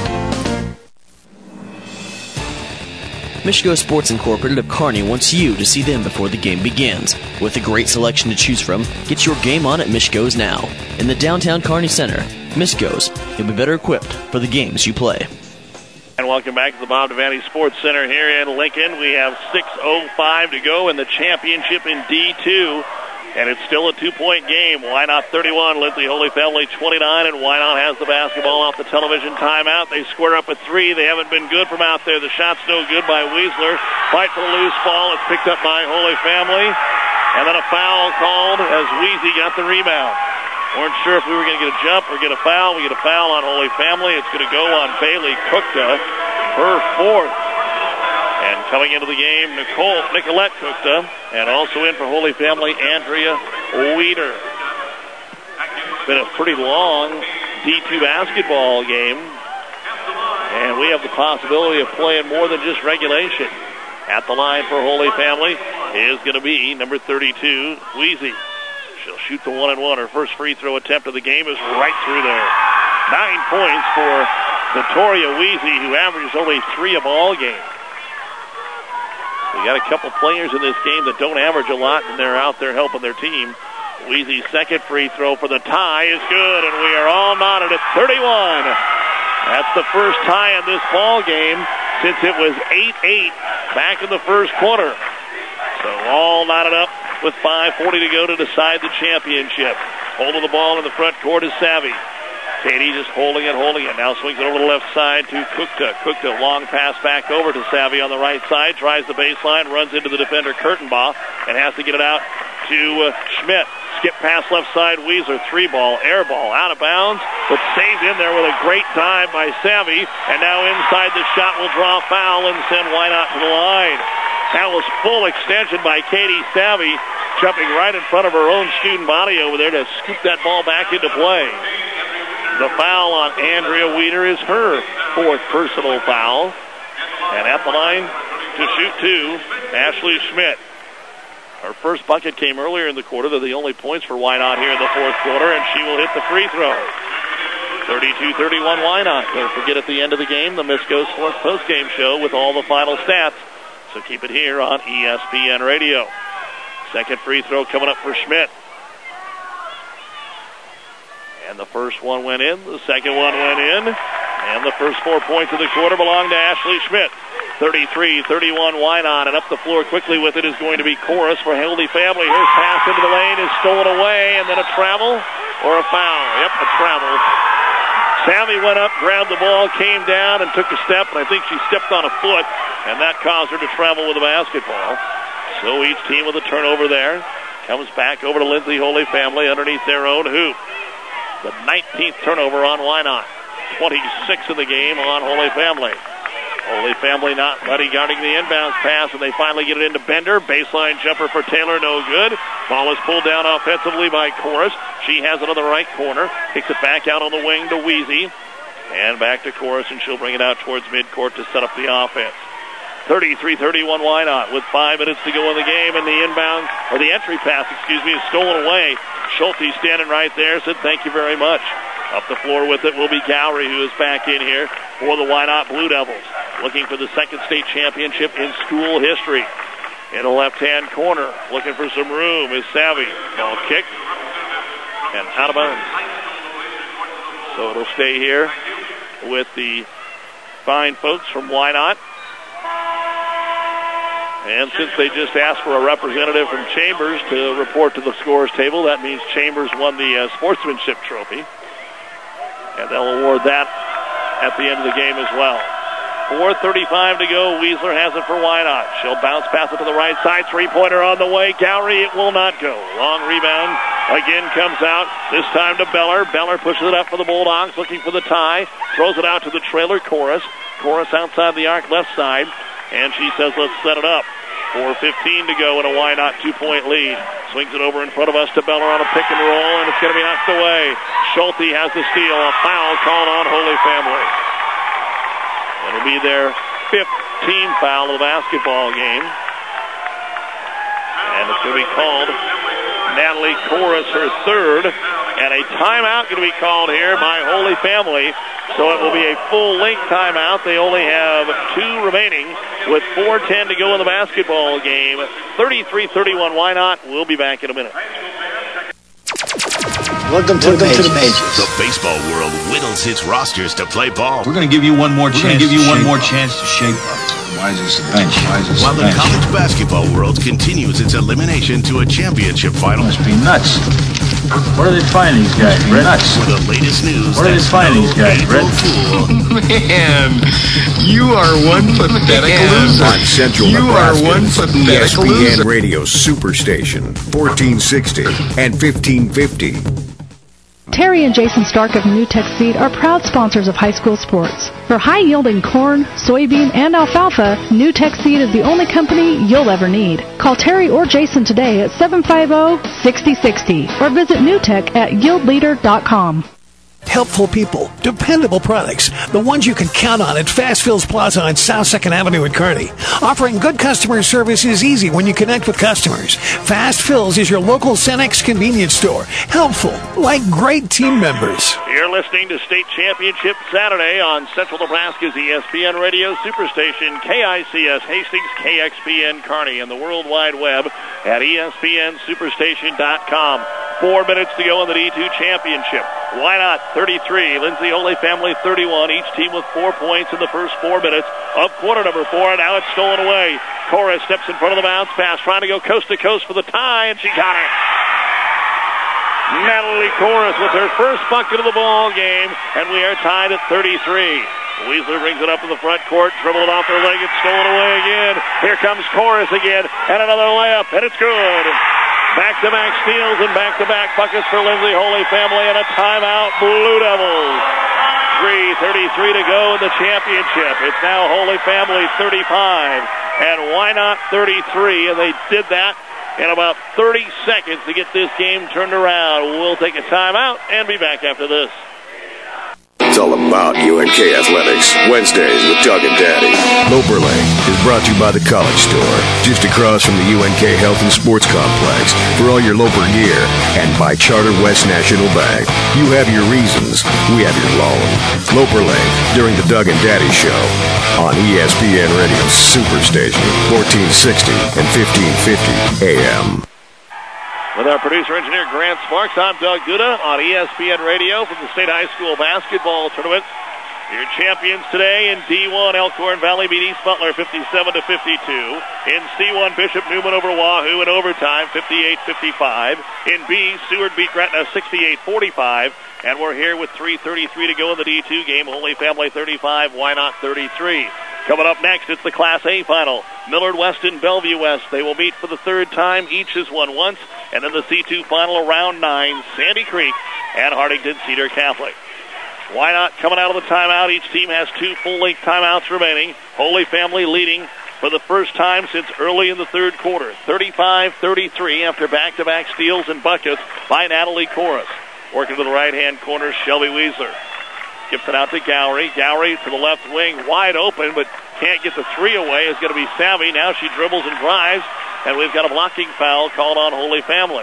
Michigo Sports Incorporated of Kearney wants you to see them before the game begins. With a great selection to choose from, get your game on at Michigo's now. In the downtown Kearney Center, Michigo's, you'll be better equipped for the games you play. And welcome back to the Bob Devaney Sports Center here in Lincoln. We have six oh five to go in the championship in D two. And it's still a two-point game. Wynot thirty-one, Lindsay Holy Family twenty-nine, and Wynot has the basketball off the television timeout. They square up a three. They haven't been good from out there. The shot's no good by Weisler. Fight for the loose ball. It's picked up by Holy Family. And then a foul called as Weezy got the rebound. Weren't sure if we were going to get a jump or get a foul. We get a foul on Holy Family. It's going to go on Bailey Cookta, her fourth. And coming into the game, Nicole Nicolette Cookta, and also in for Holy Family, Andrea Weeder. It's been a pretty long D two basketball game, and we have the possibility of playing more than just regulation. At the line for Holy Family is going to be number thirty-two, Weezy. She'll shoot the one and one. Her first free throw attempt of the game is right through there. Nine points for Victoria Weezy, who averages only three a ball game. We got a couple players in this game that don't average a lot, and they're out there helping their team. Weezy's second free throw for the tie is good, and we are all knotted at thirty-one. That's the first tie in this ball game since it was eight eight back in the first quarter. So all knotted up with five forty to go to decide the championship. Holding the ball in the front court is Savvy. Katie just holding it, holding it. Now swings it over the left side to Cookta. Cookta, long pass back over to Savvy on the right side. Tries the baseline, runs into the defender Kurtenbaugh, and has to get it out to uh, Schmidt. Skip pass left side, Weezer, three ball, air ball, out of bounds, but saved in there with a great dive by Savvy. And now inside the shot will draw foul and send Wynot to the line. That was full extension by Katie Savvy, jumping right in front of her own student body over there to scoop that ball back into play. The foul on Andrea Weeder is her fourth personal foul. And at the line to shoot two, Ashley Schmidt. Her first bucket came earlier in the quarter. They're the only points for Wynot here in the fourth quarter, and she will hit the free throw. thirty-two thirty-one Wynot. Don't forget at the end of the game, the Misco Sports post-game show with all the final stats. So keep it here on E S P N Radio. Second free throw coming up for Schmidt. And the first one went in, the second one went in, and the first four points of the quarter belong to Ashley Schmidt. thirty-three thirty-one Wynot, and up the floor quickly with it is going to be Chorus for Holy Family. Here's pass into the lane, is stolen away, and then a travel or a foul. Yep, a travel. Sammy went up, grabbed the ball, came down, and took a step, and I think she stepped on a foot, and that caused her to travel with the basketball. So each team with a turnover there. Comes back over to Lindsay Holy Family underneath their own hoop. The nineteenth turnover on Wynot. twenty-six of the game on Holy Family. Holy Family not bodyguarding the inbounds pass, and they finally get it into Bender. Baseline jumper for Taylor, no good. Ball is pulled down offensively by Chorus. She has it on the right corner. Kicks it back out on the wing to Weezy. And back to Chorus, and she'll bring it out towards midcourt to set up the offense. thirty-three thirty-one Wynot with five minutes to go in the game, and the inbound, or the entry pass, excuse me, is stolen away. Schulte standing right there, said thank you very much. Up the floor with it will be Gowrie, who is back in here for the Wynot Blue Devils. Looking for the second state championship in school history. In the left-hand corner, looking for some room is Savvy. Ball kicked and out of bounds. So it'll stay here with the fine folks from Wynot. And since they just asked for a representative from Chambers to report to the scores table, that means Chambers won the uh, sportsmanship trophy. And they'll award that at the end of the game as well. four thirty-five to go. Weasler has it for Wynot. She'll bounce pass it to the right side. Three-pointer on the way. Gowrie, it will not go. Long rebound. Again comes out. This time to Beller. Beller pushes it up for the Bulldogs, looking for the tie. Throws it out to the trailer, Chorus. Chorus outside the arc left side. And she says, let's set it up. four fifteen to go in a Wynot two-point lead. Swings it over in front of us to Beller on a pick and roll, and it's going to be knocked away. Schulte has the steal. A foul called on Holy Family. It'll be their fifth team foul of the basketball game. And it's going to be called Natalie Chorus, her third. And a timeout going to be called here by Holy Family. So it will be a full-length timeout. They only have two remaining with four ten to go in the basketball game. thirty-three thirty-one Wynot. We'll be back in a minute. Welcome to, Welcome the, to the Pages. The baseball world whittles its rosters to play ball. We're going to give you one more We're chance. Give you one more chance to shape up. Why is this the bench? Why is this While the, the bench? college basketball world continues its elimination to a championship final. Must be nuts. Where do they find these guys, Brett? Nuts. For the latest news, where do they find no these guys, Brett? Man, you are one pathetic loser. On Central you Nebraska's are one pathetic E S P N loser. Radio Superstation, fourteen sixty and fifteen fifty. Terry and Jason Stark of NewTek Seed are proud sponsors of high school sports. For high-yielding corn, soybean, and alfalfa, NewTek Seed is the only company you'll ever need. Call Terry or Jason today at seven five zero, six zero six zero or visit newtek at yield leader dot com. Helpful people, dependable products, the ones you can count on at Fast Fills Plaza on South second Avenue in Kearney. Offering good customer service is easy when you connect with customers. Fast Fills is your local Cenex convenience store. Helpful, like great team members. You're listening to State Championship Saturday on Central Nebraska's E S P N Radio Superstation, K I C S Hastings, K X P N Kearney, and the World Wide Web at E S P N superstation dot com. Four minutes to go in the D two Championship. Wynot thirty-three, Lindsay Holy Family thirty-one, each team with four points in the first four minutes of quarter number four, and now it's stolen away. Chorus steps in front of the bounce pass, trying to go coast to coast for the tie, and she got it. Natalie Chorus with her first bucket of the ball game, and we are tied at thirty-three. Weasler brings it up in the front court, dribble it off their leg, it's stolen away again. Here comes Chorus again, and another layup, and it's good. Back-to-back steals and back-to-back buckets for Lindsay Holy Family, and a timeout, Blue Devils. three thirty-three to go in the championship. It's now Holy Family thirty-five and Wynot thirty-three, and they did that in about thirty seconds to get this game turned around. We'll take a timeout and be back after this. It's all about U N K Athletics. Wednesdays with Doug and Daddy. Loberley is brought to you by the College Store, just across from the U N K Health and Sports Complex, for all your Loper gear, and by Charter West National Bank. You have your reasons, we have your loan. Loberley during the Doug and Daddy Show on E S P N Radio Superstation, fourteen sixty and fifteen fifty A M. With our producer-engineer Grant Sparks, I'm Doug Duda on E S P N Radio from the State High School Basketball Tournament. Your champions today in D one, Elkhorn Valley beat East Butler fifty-seven to fifty-two. In C one, Bishop Neumann over Wahoo in overtime, fifty-eight fifty-five. In B, Seward beat Gretna sixty-eight forty-five. And we're here with three thirty-three to go in the D two game. Holy Family thirty-five, Wynot thirty-three. Coming up next, it's the Class A final. Millard West and Bellevue West. They will meet for the third time. Each has won once. And then the C two final, round nine, Sandy Creek and Hartington Cedar Catholic. Wynot coming out of the timeout. Each team has two full-length timeouts remaining. Holy Family leading for the first time since early in the third quarter. thirty-five thirty-three after back-to-back steals and buckets by Natalie Corus. Working to the right-hand corner, Shelby Weisler. Gives it out to Gowrie. Gowrie to the left wing, wide open, but can't get the three away. Is going to be Savvy. Now she dribbles and drives, and we've got a blocking foul called on Holy Family.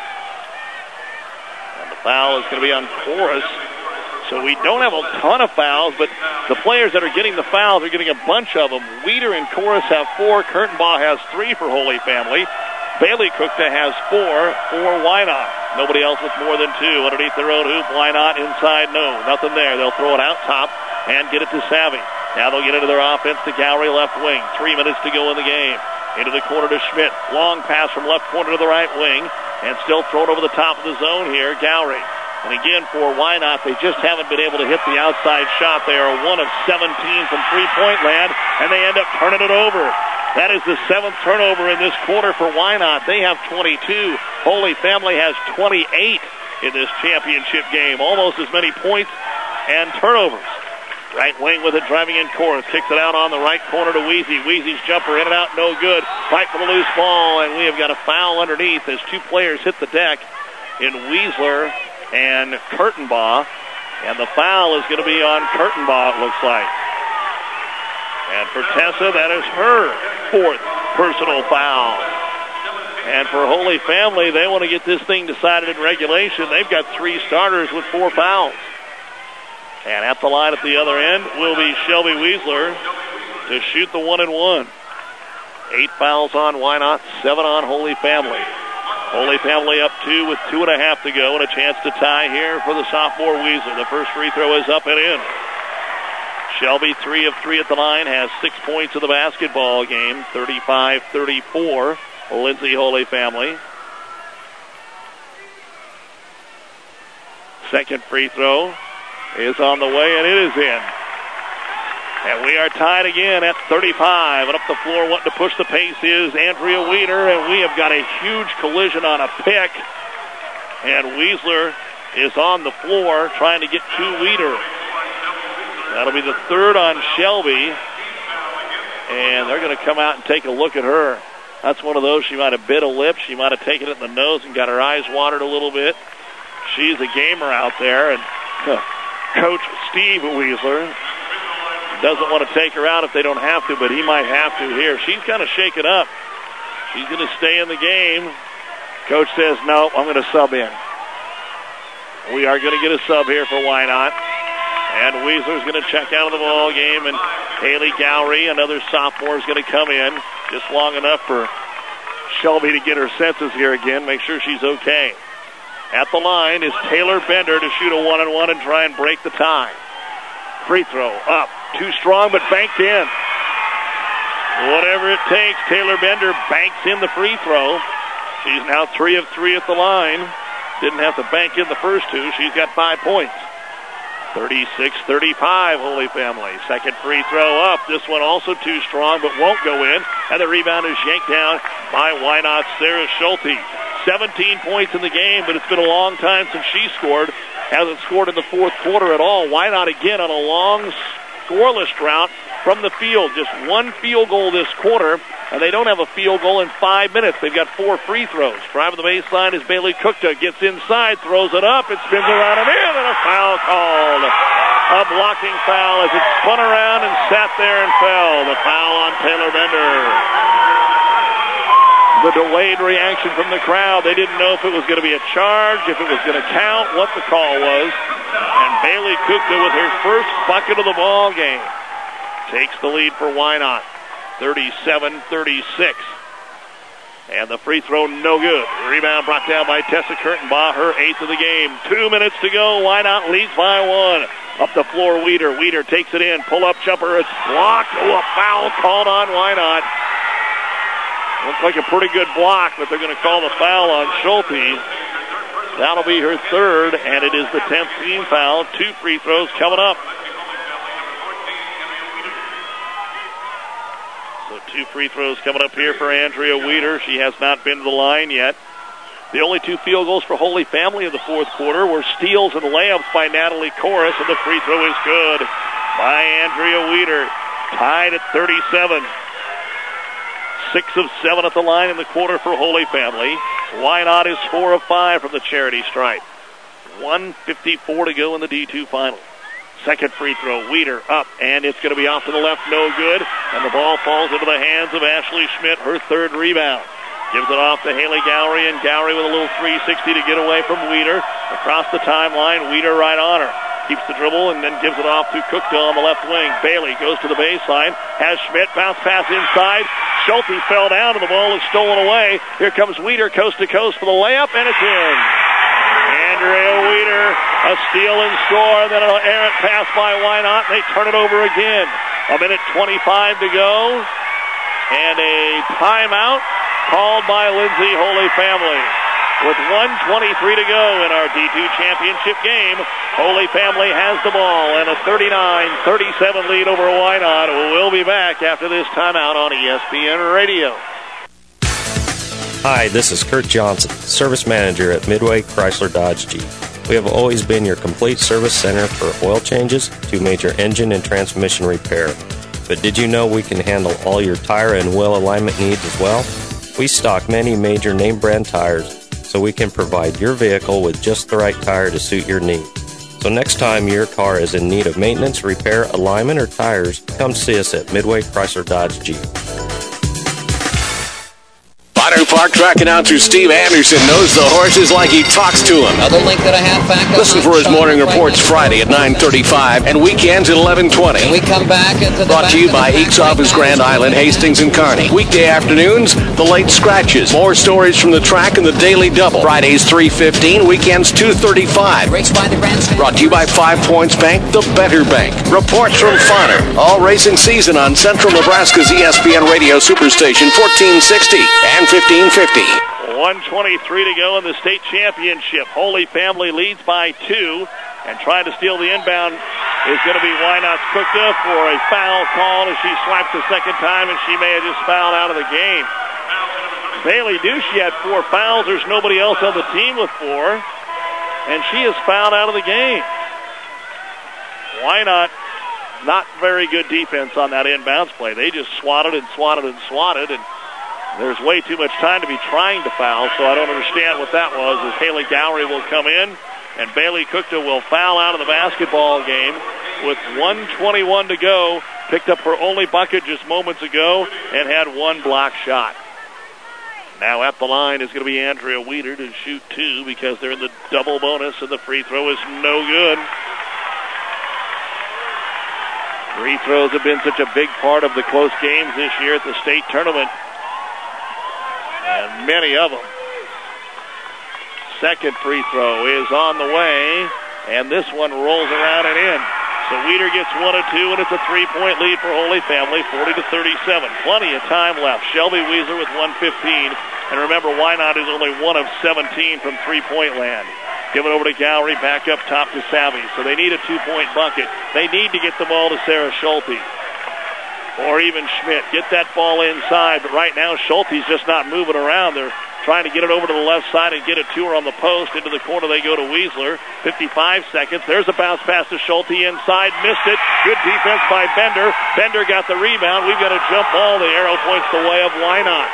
And the foul is going to be on Corus. So we don't have a ton of fouls, but the players that are getting the fouls are getting a bunch of them. Weeder and Corus have four. Kurtenbaugh has three for Holy Family. Bailey Cookta has four for Wynot. Nobody else with more than two. Underneath their own hoop, Wynot inside, no. Nothing there. They'll throw it out top and get it to Savvy. Now they'll get into their offense to Gowrie left wing. Three minutes to go in the game. Into the corner to Schmidt. Long pass from left corner to the right wing. And still thrown over the top of the zone here, Gowrie. And again, for Wynot, they just haven't been able to hit the outside shot. They are one of seventeen from three-point land, and they end up turning it over. That is the seventh turnover in this quarter for Wynot. They have twenty-two. Holy Family has twenty-eight in this championship game. Almost as many points and turnovers. Right wing with it, driving in Corus. Kicks it out on the right corner to Weezy. Weezy's jumper in and out, no good. Fight for the loose ball, and we have got a foul underneath as two players hit the deck in Weisler and Kurtenbaugh. And the foul is going to be on Kurtenbaugh, it looks like. And for Tessa, that is her fourth personal foul. And for Holy Family, they want to get this thing decided in regulation. They've got three starters with four fouls. And at the line at the other end will be Shelby Weisler to shoot the one and one. Eight fouls on Wynot, seven on Holy Family. Holy Family up two with two and a half to go and a chance to tie here for the sophomore Weisler. The first free throw is up and in. Shelby, three of three at the line, has six points in the basketball game, thirty-five thirty-four. Lindsay Holy Family. Second free throw is on the way, and it is in. And we are tied again at thirty-five. And up the floor wanting to push the pace is Andrea Weeder, and we have got a huge collision on a pick. And Weisler is on the floor trying to get to Weeder. That'll be the third on Shelby. And they're going to come out and take a look at her. That's one of those, she might have bit a lip. She might have taken it in the nose and got her eyes watered a little bit. She's a gamer out there. And huh, Coach Steve Weisler doesn't want to take her out if they don't have to, but he might have to here. She's kind of shaken up. She's going to stay in the game. Coach says, no, I'm going to sub in. We are going to get a sub here for Wynot. And Weisler's going to check out of the ball game, and Haley Gowrie, another sophomore, is going to come in just long enough for Shelby to get her senses here again, make sure she's okay. At the line is Taylor Bender to shoot a one-and-one and try and break the tie. Free throw up, too strong, but banked in. Whatever it takes, Taylor Bender banks in the free throw. She's now three of three at the line. Didn't have to bank in the first two. She's got five points. thirty-six thirty-five, Holy Family. Second free throw up. This one also too strong, but won't go in. And the rebound is yanked down by Wynot's Sarah Schulte. seventeen points in the game, but it's been a long time since she scored. Hasn't scored in the fourth quarter at all. Wynot again on a long scoreless drought from the field. Just one field goal this quarter, and they don't have a field goal in five minutes. They've got four free throws. Driving the baseline is Bailey Cookta. Gets inside, throws it up, it spins around and in, and a foul called. A blocking foul as it spun around and sat there and fell. The foul on Taylor Bender. The delayed reaction from the crowd. They didn't know if it was going to be a charge, if it was going to count, what the call was. And Bailey Cookta with her first bucket of the ball game takes the lead for Wynot, thirty-seven thirty-six. And the free throw no good. Rebound brought down by Tessa Kurtenbach, her eighth of the game. Two minutes to go. Wynot leads by one. Up the floor, Weeder. Weeder takes it in. Pull-up jumper. It's blocked. Oh, a foul called on Wynot. Looks like a pretty good block, but they're going to call the foul on Schulte. That'll be her third, and it is the tenth team foul. Two free throws coming up. So two free throws coming up here for Andrea Weeder. She has not been to the line yet. The only two field goals for Holy Family in the fourth quarter were steals and layups by Natalie Corris, and the free throw is good by Andrea Weeder. Tied at thirty-seven. Six of seven at the line in the quarter for Holy Family. Wynot is four of five from the charity stripe. one fifty-four to go in the D two final. Second free throw, Weeder up, and it's going to be off to the left, no good. And the ball falls into the hands of Ashley Schmidt, her third rebound. Gives it off to Haley Gowrie, and Gowrie with a little three sixty to get away from Weeder. Across the timeline, Weeder right on her. Keeps the dribble and then gives it off to Cookta on the left wing. Bailey goes to the baseline, has Schmidt, bounce pass inside. Schulte fell down and the ball is stolen away. Here comes Weeder coast to coast for the layup, and it's in. Andrea Weeder, a steal and score, then an errant pass by Wynot, and they turn it over again. A minute twenty-five to go, and a timeout called by Lindsay Holy Family. With one twenty-three to go in our D two championship game, Holy Family has the ball and a thirty-nine thirty-seven lead over Wynot. We'll be back after this timeout on E S P N Radio. Hi, this is Kurt Johnson, Service Manager at Midway Chrysler Dodge Jeep. We have always been your complete service center for oil changes to major engine and transmission repair. But did you know we can handle all your tire and wheel alignment needs as well? We stock many major name brand tires, so we can provide your vehicle with just the right tire to suit your needs. So next time your car is in need of maintenance, repair, alignment, or tires, come see us at Midway Chrysler Dodge Jeep. Bonner Park track announcer Steve Anderson knows the horses like he talks to them. Another link and a half back. Listen for his morning reports Friday at nine thirty-five and weekends at eleven twenty. And we come back into the Brought to you by Eeks Office Grand Island, Hastings, and Kearney. Weekday afternoons, the late scratches. More stories from the track and the daily double. Fridays three fifteen, weekends two thirty-five. Race by the grandstand. Brought to you by Five Points Bank, the better bank. Reports from Fonner. All racing season on Central Nebraska's E S P N Radio Superstation fourteen sixty and fifteen fifty. one twenty-three to go in the state championship. Holy Family leads by two, and trying to steal the inbound is going to be Wynot's Cookta for a foul call as she swipes a second time, and she may have just fouled out of the game. Bailey Ducey had four fouls. There's nobody else on the team with four, and she is fouled out of the game. Wynot, not very good defense on that inbounds play. They just swatted and swatted and swatted, and there's way too much time to be trying to foul, so I don't understand what that was, as Haley Gowrie will come in, and Bailey Cookta will foul out of the basketball game with one twenty-one to go. Picked up her only bucket just moments ago and had one block shot. Now at the line is going to be Andrea Weeder to shoot two because they're in the double bonus, and the free throw is no good. Free throws have been such a big part of the close games this year at the state tournament. And many of them. Second free throw is on the way, and this one rolls around and in. So Weeder gets one of two, and it's a three-point lead for Holy Family, forty to thirty-seven. Plenty of time left. Shelby Weezer with one fifteen. And remember, Wynot is only one of seventeen from three-point land. Give it over to Gowrie, back up top to Savvy. So they need a two-point bucket. They need to get the ball to Sarah Schulte. Or even Schmidt. Get that ball inside. But right now, Schulte's just not moving around. They're trying to get it over to the left side and get it to her on the post. Into the corner they go to Weisler. fifty-five seconds. There's a bounce pass to Schulte inside. Missed it. Good defense by Bender. Bender got the rebound. We've got a jump ball. The arrow points the way of Wynot.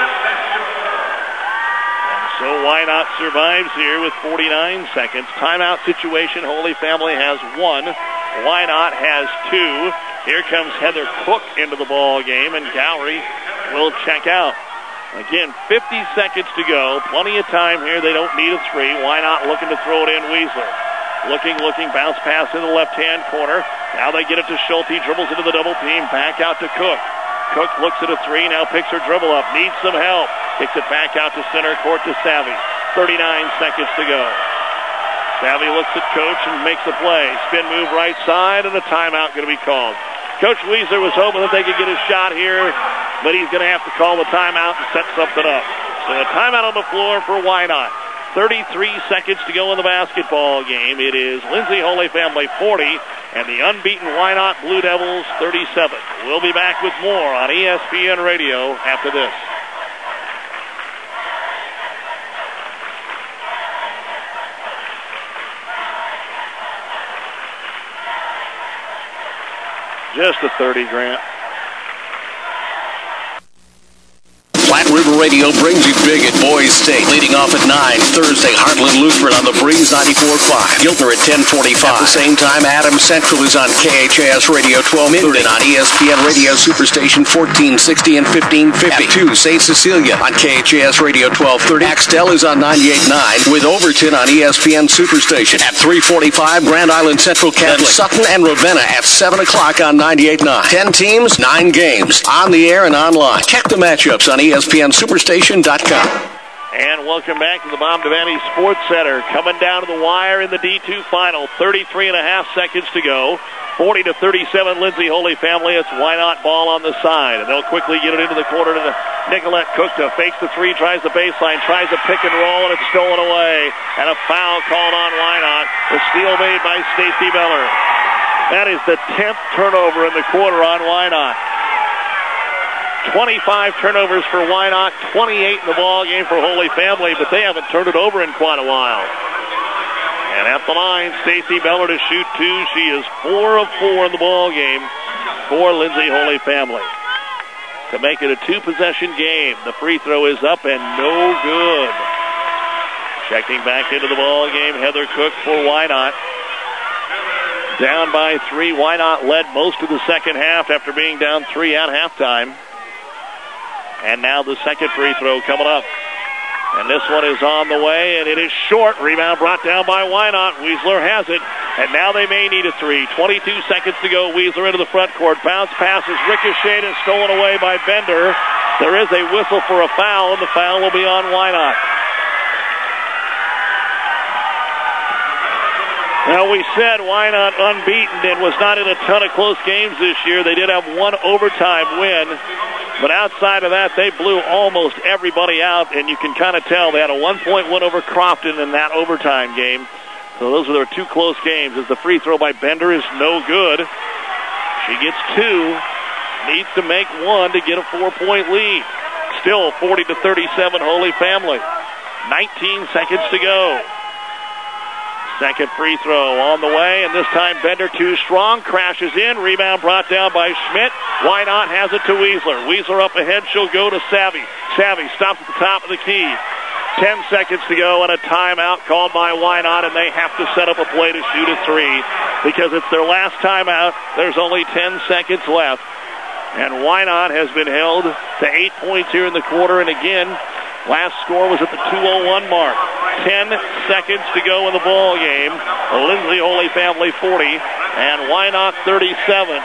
So Wynot survives here with forty-nine seconds. Timeout situation. Holy Family has one. Wynot has two. Here comes Heather Cook into the ball game, and Gowrie will check out. Again, fifty seconds to go. Plenty of time here. They don't need a three. Wynot looking to throw it in. Weisler. Looking, looking. Bounce pass in the left-hand corner. Now they get it to Schulte. Dribbles into the double team. Back out to Cook. Cook looks at a three. Now picks her dribble up. Needs some help. Kicks it back out to center court to Savvy. thirty-nine seconds to go. Savvy looks at Coach and makes a play. Spin move right side, and a timeout going to be called. Coach Weisler was hoping that they could get a shot here, but he's going to have to call the timeout and set something up. So a timeout on the floor for Wynot. thirty-three seconds to go in the basketball game. It is Lindsay Holy Family forty and the unbeaten Wynot Blue Devils thirty-seven. We'll be back with more on E S P N Radio after this. Just a thirty, Grant. Flat River Radio brings you big at Boys State. Leading off at nine, Thursday, Heartland Lutheran on the Breeze ninety-four point five. Giltner at ten forty-five. At the same time, Adams Central is on K H A S Radio twelve thirty and on E S P N Radio Superstation fourteen sixty and fifteen fifty. At two, Saint Cecilia on K H A S Radio twelve thirty. Axtell is on ninety-eight point nine with Overton on E S P N Superstation. At three forty-five, Grand Island Central Catholic. Sutton and Ravenna at seven o'clock on ninety-eight point nine. Ten teams, nine games. On the air and online. Check the matchups on E S P N Superstation dot com. And welcome back to the Bob Devaney Sports Center. Coming down to the wire in the D two final. thirty-three and a half seconds to go. forty to thirty-seven, Lindsay Holy Family. It's Wynot ball on the side. And they'll quickly get it into the corner to the Nicolette Cook to fakes the three, tries the baseline, tries a pick and roll, and it's stolen away. And a foul called on Wynot. The steal made by Stacy Beller. That is the tenth turnover in the quarter on Wynot. twenty-five turnovers for Wynot, twenty-eight in the ball game for Holy Family, but they haven't turned it over in quite a while. And at the line, Stacy Beller to shoot two. She is four of four in the ball game for Lindsay Holy Family. To make it a two-possession game, the free throw is up and no good. Checking back into the ball game, Heather Cook for Wynot. Down by three. Wynot led most of the second half after being down three at halftime. And now the second free throw coming up. And this one is on the way, and it is short. Rebound brought down by Wynot. Weisler has it, and now they may need a three. twenty-two seconds to go. Weisler into the front court. Bounce pass is ricocheted and stolen away by Bender. There is a whistle for a foul, and the foul will be on Wynot. Now, we said Wynot unbeaten and was not in a ton of close games this year. They did have one overtime win, but outside of that, they blew almost everybody out, and you can kind of tell they had a one-point win over Crofton in that overtime game. So those are their two close games. As the free throw by Bender is no good. She gets two, needs to make one to get a four-point lead. Still forty to thirty-seven, Holy Family. nineteen seconds to go. Second free throw on the way, and this time Bender too strong, crashes in, rebound brought down by Schmidt. Wynot has it to Weisler. Weisler up ahead, she'll go to Savvy. Savvy stops at the top of the key. Ten seconds to go and a timeout called by Wynot, and they have to set up a play to shoot a three because it's their last timeout. There's only ten seconds left, and Wynot has been held to eight points here in the quarter, and again, last score was at the two oh one mark. Ten seconds to go in the ball game. Lindsay Holy Family forty and Wynot thirty-seven.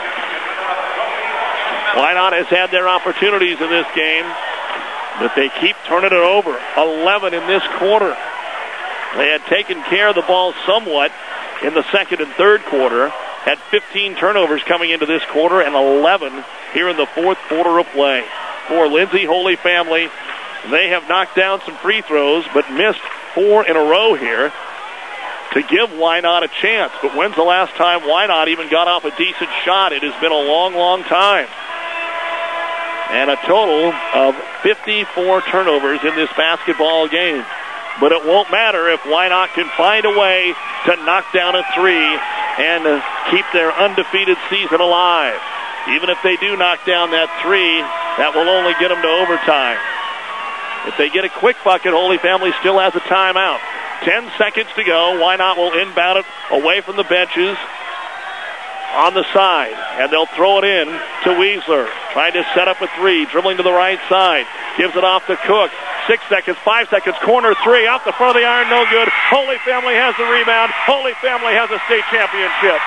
Wynot has had their opportunities in this game, but they keep turning it over. eleven in this quarter. They had taken care of the ball somewhat in the second and third quarter. Had fifteen turnovers coming into this quarter and eleven here in the fourth quarter of play. For Lindsay Holy Family, they have knocked down some free throws, but missed four in a row here to give Wynot a chance. But when's the last time Wynot even got off a decent shot? It has been a long, long time. and a total of fifty-four turnovers in this basketball game. But it won't matter if Wynot can find a way to knock down a three and uh, keep their undefeated season alive. Even if they do knock down that three, that will only get them to overtime. If they get a quick bucket, Holy Family still has a timeout. Ten seconds to go. Wynot will inbound it away from the benches on the side, and they'll throw it in to Weisler. Trying to set up a three, dribbling to the right side. Gives it off to Cook. Six seconds, five seconds, corner three, off the front of the iron, no good. Holy Family has the rebound. Holy Family has a state championship.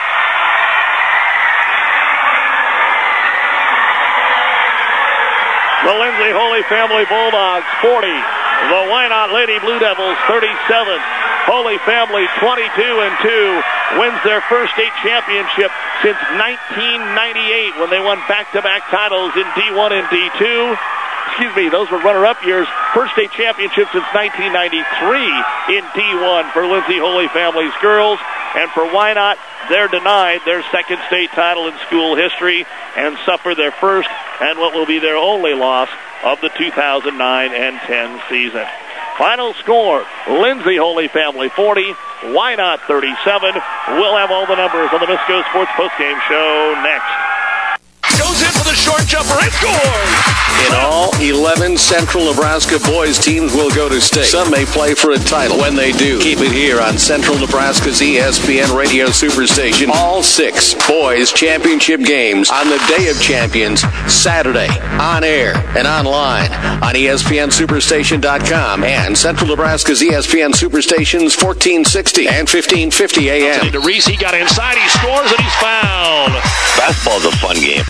The Lindsay Holy Family Bulldogs forty. The Wynot Lady Blue Devils thirty-seven. Holy Family twenty-two and two wins their first state championship since nineteen ninety-eight when they won back-to-back titles in D one and D two. Excuse me, those were runner-up years. First state championship since nineteen ninety-three in D one for Lindsay Holy Family's girls. And for Wynot, they're denied their second state title in school history and suffer their first and what will be their only loss of the two thousand nine and ten season. Final score, Lindsay Holy Family forty, Wynot thirty-seven. We'll have all the numbers on the Misco Sports Postgame Show next. Goes in for the short jumper and scores! In all, eleven Central Nebraska boys teams will go to state. Some may play for a title. When they do, keep it here on Central Nebraska's E S P N Radio Superstation. All six boys championship games on the Day of Champions, Saturday, on air and online on E S P N Superstation dot com and Central Nebraska's E S P N Superstations fourteen sixty and fifteen fifty A M. To Reese, he got inside, he scores, and he's fouled. Basketball's a fun game.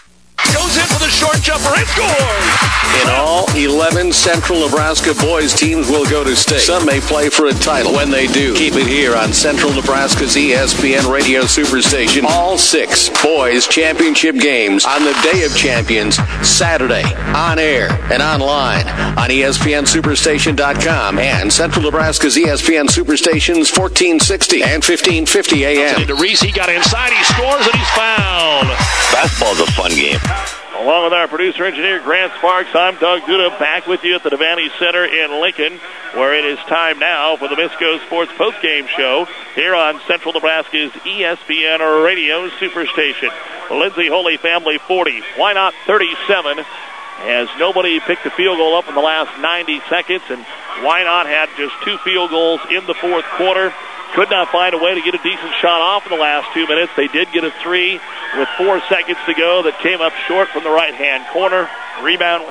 Goes in for the short jumper and scores! In all, eleven Central Nebraska boys teams will go to state. Some may play for a title. When they do, keep it here on Central Nebraska's E S P N Radio Superstation. All six boys championship games on the Day of Champions, Saturday, on air and online on E S P N Superstation dot com and Central Nebraska's E S P N Superstations fourteen sixty and fifteen fifty A M. To Reese, he got inside, he scores, and he's fouled. Basketball's a fun game. Along with our producer-engineer Grant Sparks, I'm Doug Duda, back with you at the Devaney Center in Lincoln, where it is time now for the Misco Sports Postgame Show here on Central Nebraska's E S P N Radio Superstation. Lindsay Holy Family forty, Wynot thirty-seven, as nobody picked a field goal up in the last ninety seconds, and Wynot had just two field goals in the fourth quarter. Could not find a way to get a decent shot off in the last two minutes. They did get a three with four seconds to go that came up short from the right-hand corner. Rebound.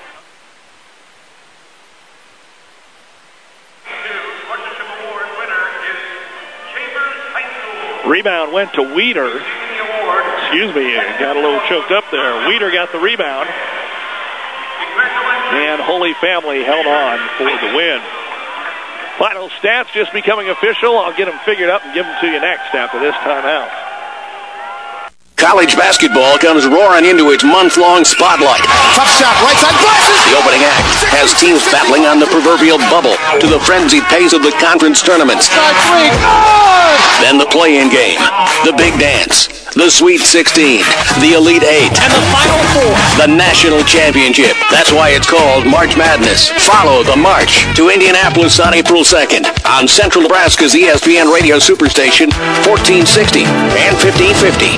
Rebound went to Weeder. Excuse me, got a little choked up there. Weeder got the rebound. And Holy Family held on for the win. Final stats just becoming official. I'll get them figured up and give them to you next after this timeout. College basketball comes roaring into its month-long spotlight. Tough shot, right side, glasses! The opening act has teams battling on the proverbial bubble to the frenzied pace of the conference tournaments. Then the play-in game, the big dance, the Sweet sixteen, the Elite Eight, and the Final Four, the National Championship. That's why it's called March Madness. Follow the march to Indianapolis on April second on Central Nebraska's E S P N Radio Superstation, fourteen sixty and fifteen fifty.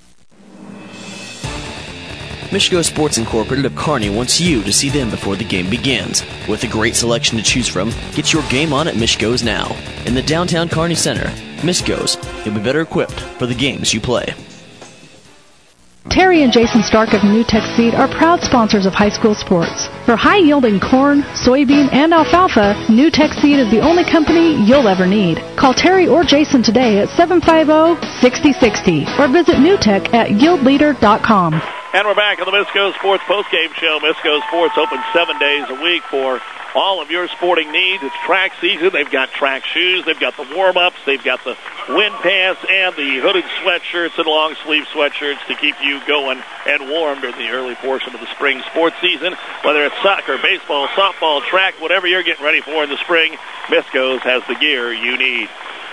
Michigo Sports Incorporated of Kearney wants you to see them before the game begins. With a great selection to choose from, get your game on at Michigo's now. In the downtown Kearney Center, Michigo's, you'll be better equipped for the games you play. Terry and Jason Stark of NewTek Seed are proud sponsors of high school sports. For high-yielding corn, soybean, and alfalfa, NewTek Seed is the only company you'll ever need. Call Terry or Jason today at seven five zero, six zero six zero or visit newtek at yield leader dot com. And we're back on the Misco Sports Postgame Show. Misco Sports open seven days a week for all of your sporting needs. It's track season. They've got track shoes. They've got the warm-ups. They've got the wind pants and the hooded sweatshirts and long-sleeve sweatshirts to keep you going and warm during the early portion of the spring sports season. Whether it's soccer, baseball, softball, track, whatever you're getting ready for in the spring, Misco's has the gear you need.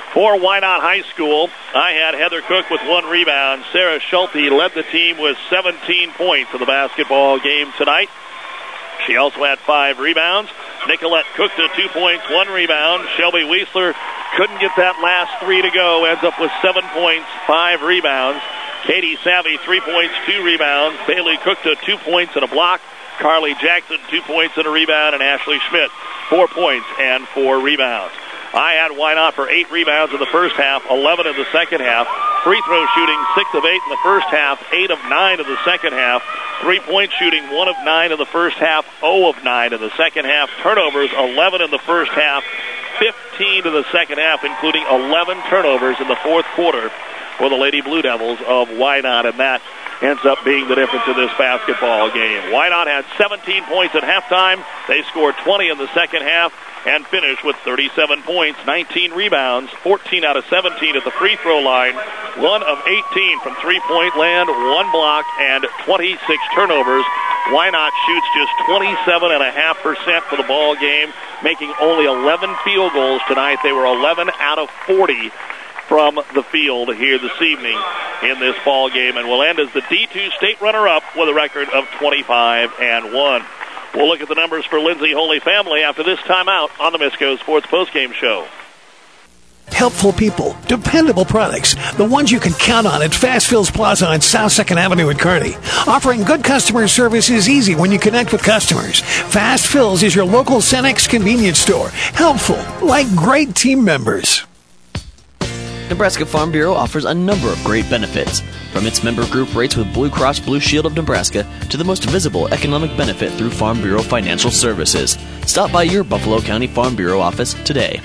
For Wynot High School, I had Heather Cook with one rebound. Sarah Schulte led the team with seventeen points in the basketball game tonight. She also had five rebounds. Nicolette Cook to two points, one rebound. Shelby Weisler couldn't get that last three to go. Ends up with seven points, five rebounds. Katie Savvy, three points, two rebounds. Bailey Cook to two points and a block. Carly Jackson, two points and a rebound. And Ashley Schmidt, four points and four rebounds. I had Wynot for eight rebounds in the first half, eleven in the second half. Free throw shooting, six of eight in the first half, eight of nine in the second half. Three-point shooting, one of nine in the first half, zero of nine in the second half. Turnovers, eleven in the first half, fifteen in the second half, including eleven turnovers in the fourth quarter for the Lady Blue Devils of Wynot, and that ends up being the difference in this basketball game. Wynot had seventeen points at halftime. They scored twenty in the second half and finished with thirty-seven points, nineteen rebounds, fourteen out of seventeen at the free throw line, one of eighteen from three-point land, one block, and twenty-six turnovers. Wynot shoots just twenty-seven point five percent for the ball game, making only eleven field goals tonight. They were eleven out of forty from the field here this evening in this ball game, and will end as the D two state runner-up with a record of twenty-five and one. We'll look at the numbers for Lindsay Holy Family after this timeout on the Misco Sports Postgame Show. Helpful people, dependable products, the ones you can count on at Fast Fills Plaza on South second Avenue in Kearney. Offering good customer service is easy when you connect with customers. Fast Fills is your local Cenex convenience store. Helpful, like great team members. Nebraska Farm Bureau offers a number of great benefits, from its member group rates with Blue Cross Blue Shield of Nebraska to the most visible economic benefit through Farm Bureau Financial Services. Stop by your Buffalo County Farm Bureau office today.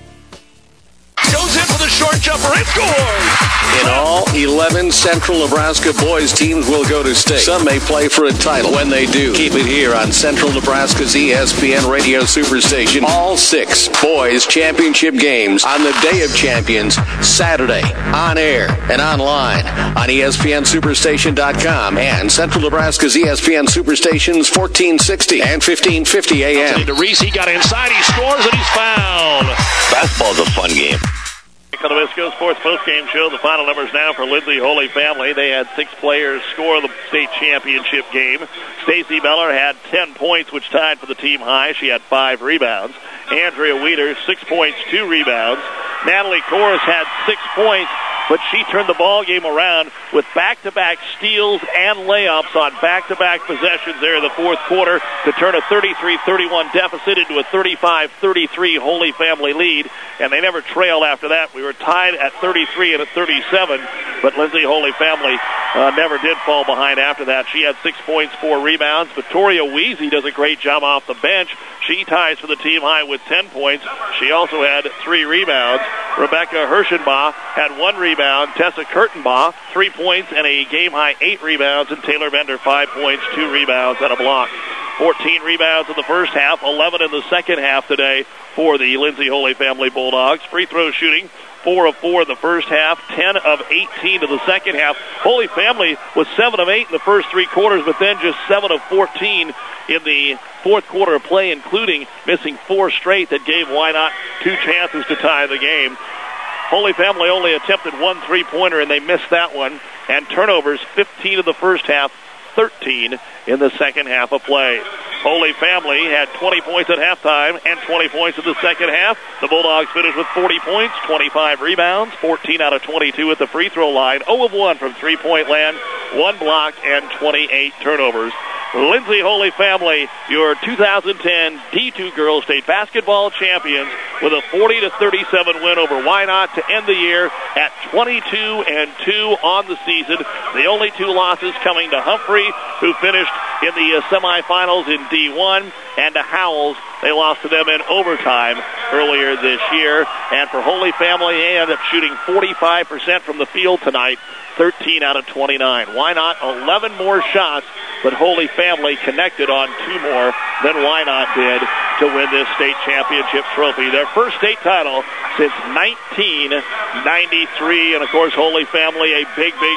Goes in for the short jumper and scores! In all, eleven Central Nebraska boys teams will go to state. Some may play for a title. When they do, keep it here on Central Nebraska's E S P N Radio Superstation. All six boys championship games on the Day of Champions, Saturday, on air and online on E S P N Superstation dot com and Central Nebraska's E S P N Superstations fourteen sixty and fifteen fifty A M. To Reese, he got inside, he scores, and he's fouled. Basketball's a fun game. On the Misco Sports Postgame Show, the final numbers now for Lindsay Holy Family. They had six players score the state championship game. Stacy Beller had ten points, which tied for the team high. She had five rebounds. Andrea Weeder, six points, two rebounds. Natalie Corus had six points, but she turned the ball game around with back-to-back steals and layups on back-to-back possessions there in the fourth quarter to turn a thirty-three thirty-one deficit into a thirty-five thirty-three Holy Family lead, and they never trailed after that. We were tied at thirty-three and at thirty-seven, but Lindsay Holy Family uh, never did fall behind after that. She had six points, four rebounds. Victoria Weezy does a great job off the bench. She ties for the team high with ten points. She also had three rebounds. Rebecca Hirschenbach had one rebound. Tessa Kurtenbach, three points and a game-high eight rebounds. And Taylor Bender, five points, two rebounds, and a block. fourteen rebounds in the first half, eleven in the second half today for the Lindsay Holy Family Bulldogs. Free throw shooting, four of four in the first half, ten of eighteen in the second half. Holy Family was seven of eight in the first three quarters, but then just seven of fourteen in the fourth quarter of play, including missing four straight that gave Wynot two chances to tie the game. Holy Family only attempted one three-pointer, and they missed that one. And turnovers, fifteen in the first half, thirteen in the second half of play. Holy Family had twenty points at halftime and twenty points in the second half. The Bulldogs finished with forty points, twenty-five rebounds, fourteen out of twenty-two at the free throw line, zero of one from three-point land, one block, and twenty-eight turnovers. Lindsay Holy Family, your two thousand ten D two Girls State Basketball champions, with a forty to thirty-seven win over Wynot to end the year at twenty-two and two on the season. The only two losses coming to Humphrey, who finished in the uh, semifinals in D one, and to Howells. They lost to them in overtime earlier this year. And for Holy Family, they ended up shooting forty-five percent from the field tonight, thirteen out of twenty-nine. Wynot eleven more shots, but Holy Family connected on two more than Wynot did to win this state championship trophy. Their first state title since nineteen ninety-three. And, of course, Holy Family, a big, big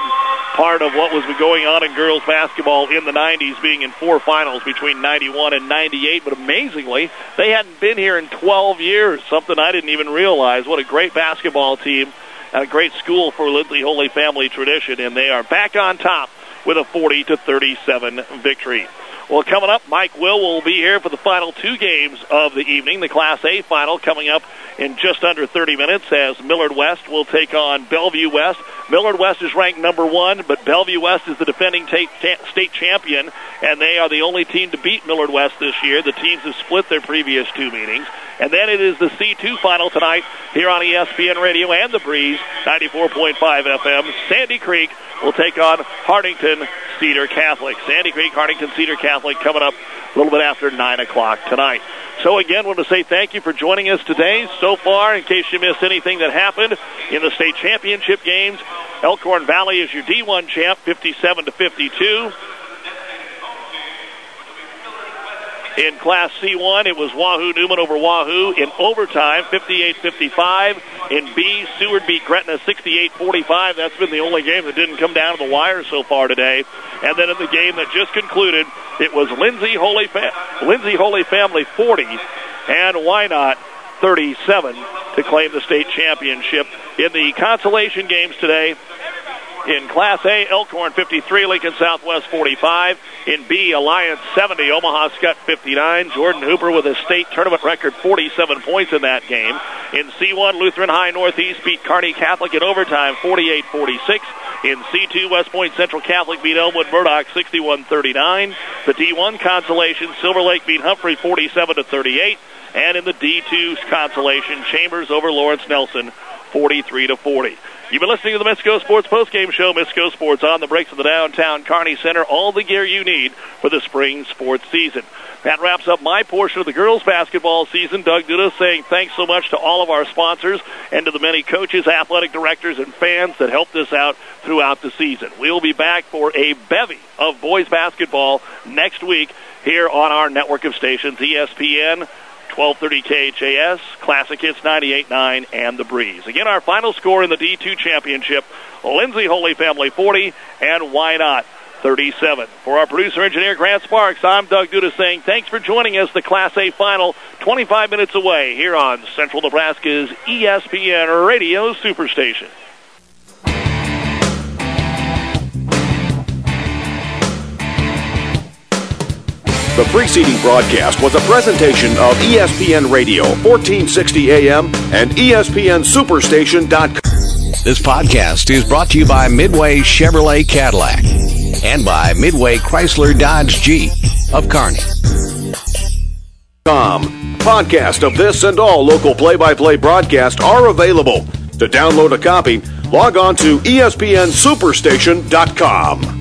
part of what was going on in girls basketball in the nineties, being in four finals between ninety-one and ninety-eight. But amazingly, they hadn't been here in twelve years, something I didn't even realize. What a great basketball team and a great school for Lindsay Holy Family Tradition, and they are back on top with a forty to thirty-seven victory. Well, coming up, Mike Will will be here for the final two games of the evening. The Class A final coming up in just under thirty minutes as Millard West will take on Bellevue West. Millard West is ranked number one, but Bellevue West is the defending state champion, and they are the only team to beat Millard West this year. The teams have split their previous two meetings. And then it is the C two final tonight here on E S P N Radio and The Breeze, ninety-four point five F M. Sandy Creek will take on Hartington Cedar Catholic. Sandy Creek, Hartington Cedar Catholic coming up a little bit after nine o'clock tonight. So again, want to say thank you for joining us today. So far, in case you missed anything that happened in the state championship games, Elkhorn Valley is your D one champ, fifty-seven to fifty-two. In Class C one, it was Wahoo Newman over Wahoo in overtime, fifty-eight fifty-five. In B, Seward beat Gretna sixty-eight forty-five. That's been the only game that didn't come down to the wire so far today. And then in the game that just concluded, it was Lindsay Holy, Fa- Lindsay Holy Family forty and Wynot thirty-seven to claim the state championship. In the consolation games today, in Class A, Elkhorn fifty-three, Lincoln Southwest forty-five. In B, Alliance seventy, Omaha Skutt fifty-nine. Jordan Hooper with a state tournament record forty-seven points in that game. In C one, Lutheran High Northeast beat Kearney Catholic in overtime forty-eight forty-six. In C two, West Point Central Catholic beat Elmwood Murdoch sixty-one thirty-nine. The D one consolation, Silver Lake beat Humphrey forty-seven to thirty-eight. And in the D two consolation, Chambers over Lawrence Nelson forty-three to forty. You've been listening to the Misco Sports Postgame Show. Misco Sports on the breaks of the downtown Kearney Center. All the gear you need for the spring sports season. That wraps up my portion of the girls basketball season. Doug Duda saying thanks so much to all of our sponsors and to the many coaches, athletic directors, and fans that helped us out throughout the season. We'll be back for a bevy of boys basketball next week here on our network of stations, E S P N, twelve thirty K H A S, Classic Hits ninety-eight point nine, and The Breeze. Again, our final score in the D two championship, Lindsay Holy Family forty and Wynot thirty-seven. For our producer engineer Grant Sparks, I'm Doug Duda saying thanks for joining us. The Class A final twenty-five minutes away here on Central Nebraska's E S P N Radio Superstation. The preceding broadcast was a presentation of E S P N Radio, fourteen sixty A M and E S P N Superstation dot com. This podcast is brought to you by Midway Chevrolet Cadillac and by Midway Chrysler Dodge Jeep of Kearney. Podcast of this and all local play-by-play broadcasts are available. To download a copy, log on to E S P N Superstation dot com.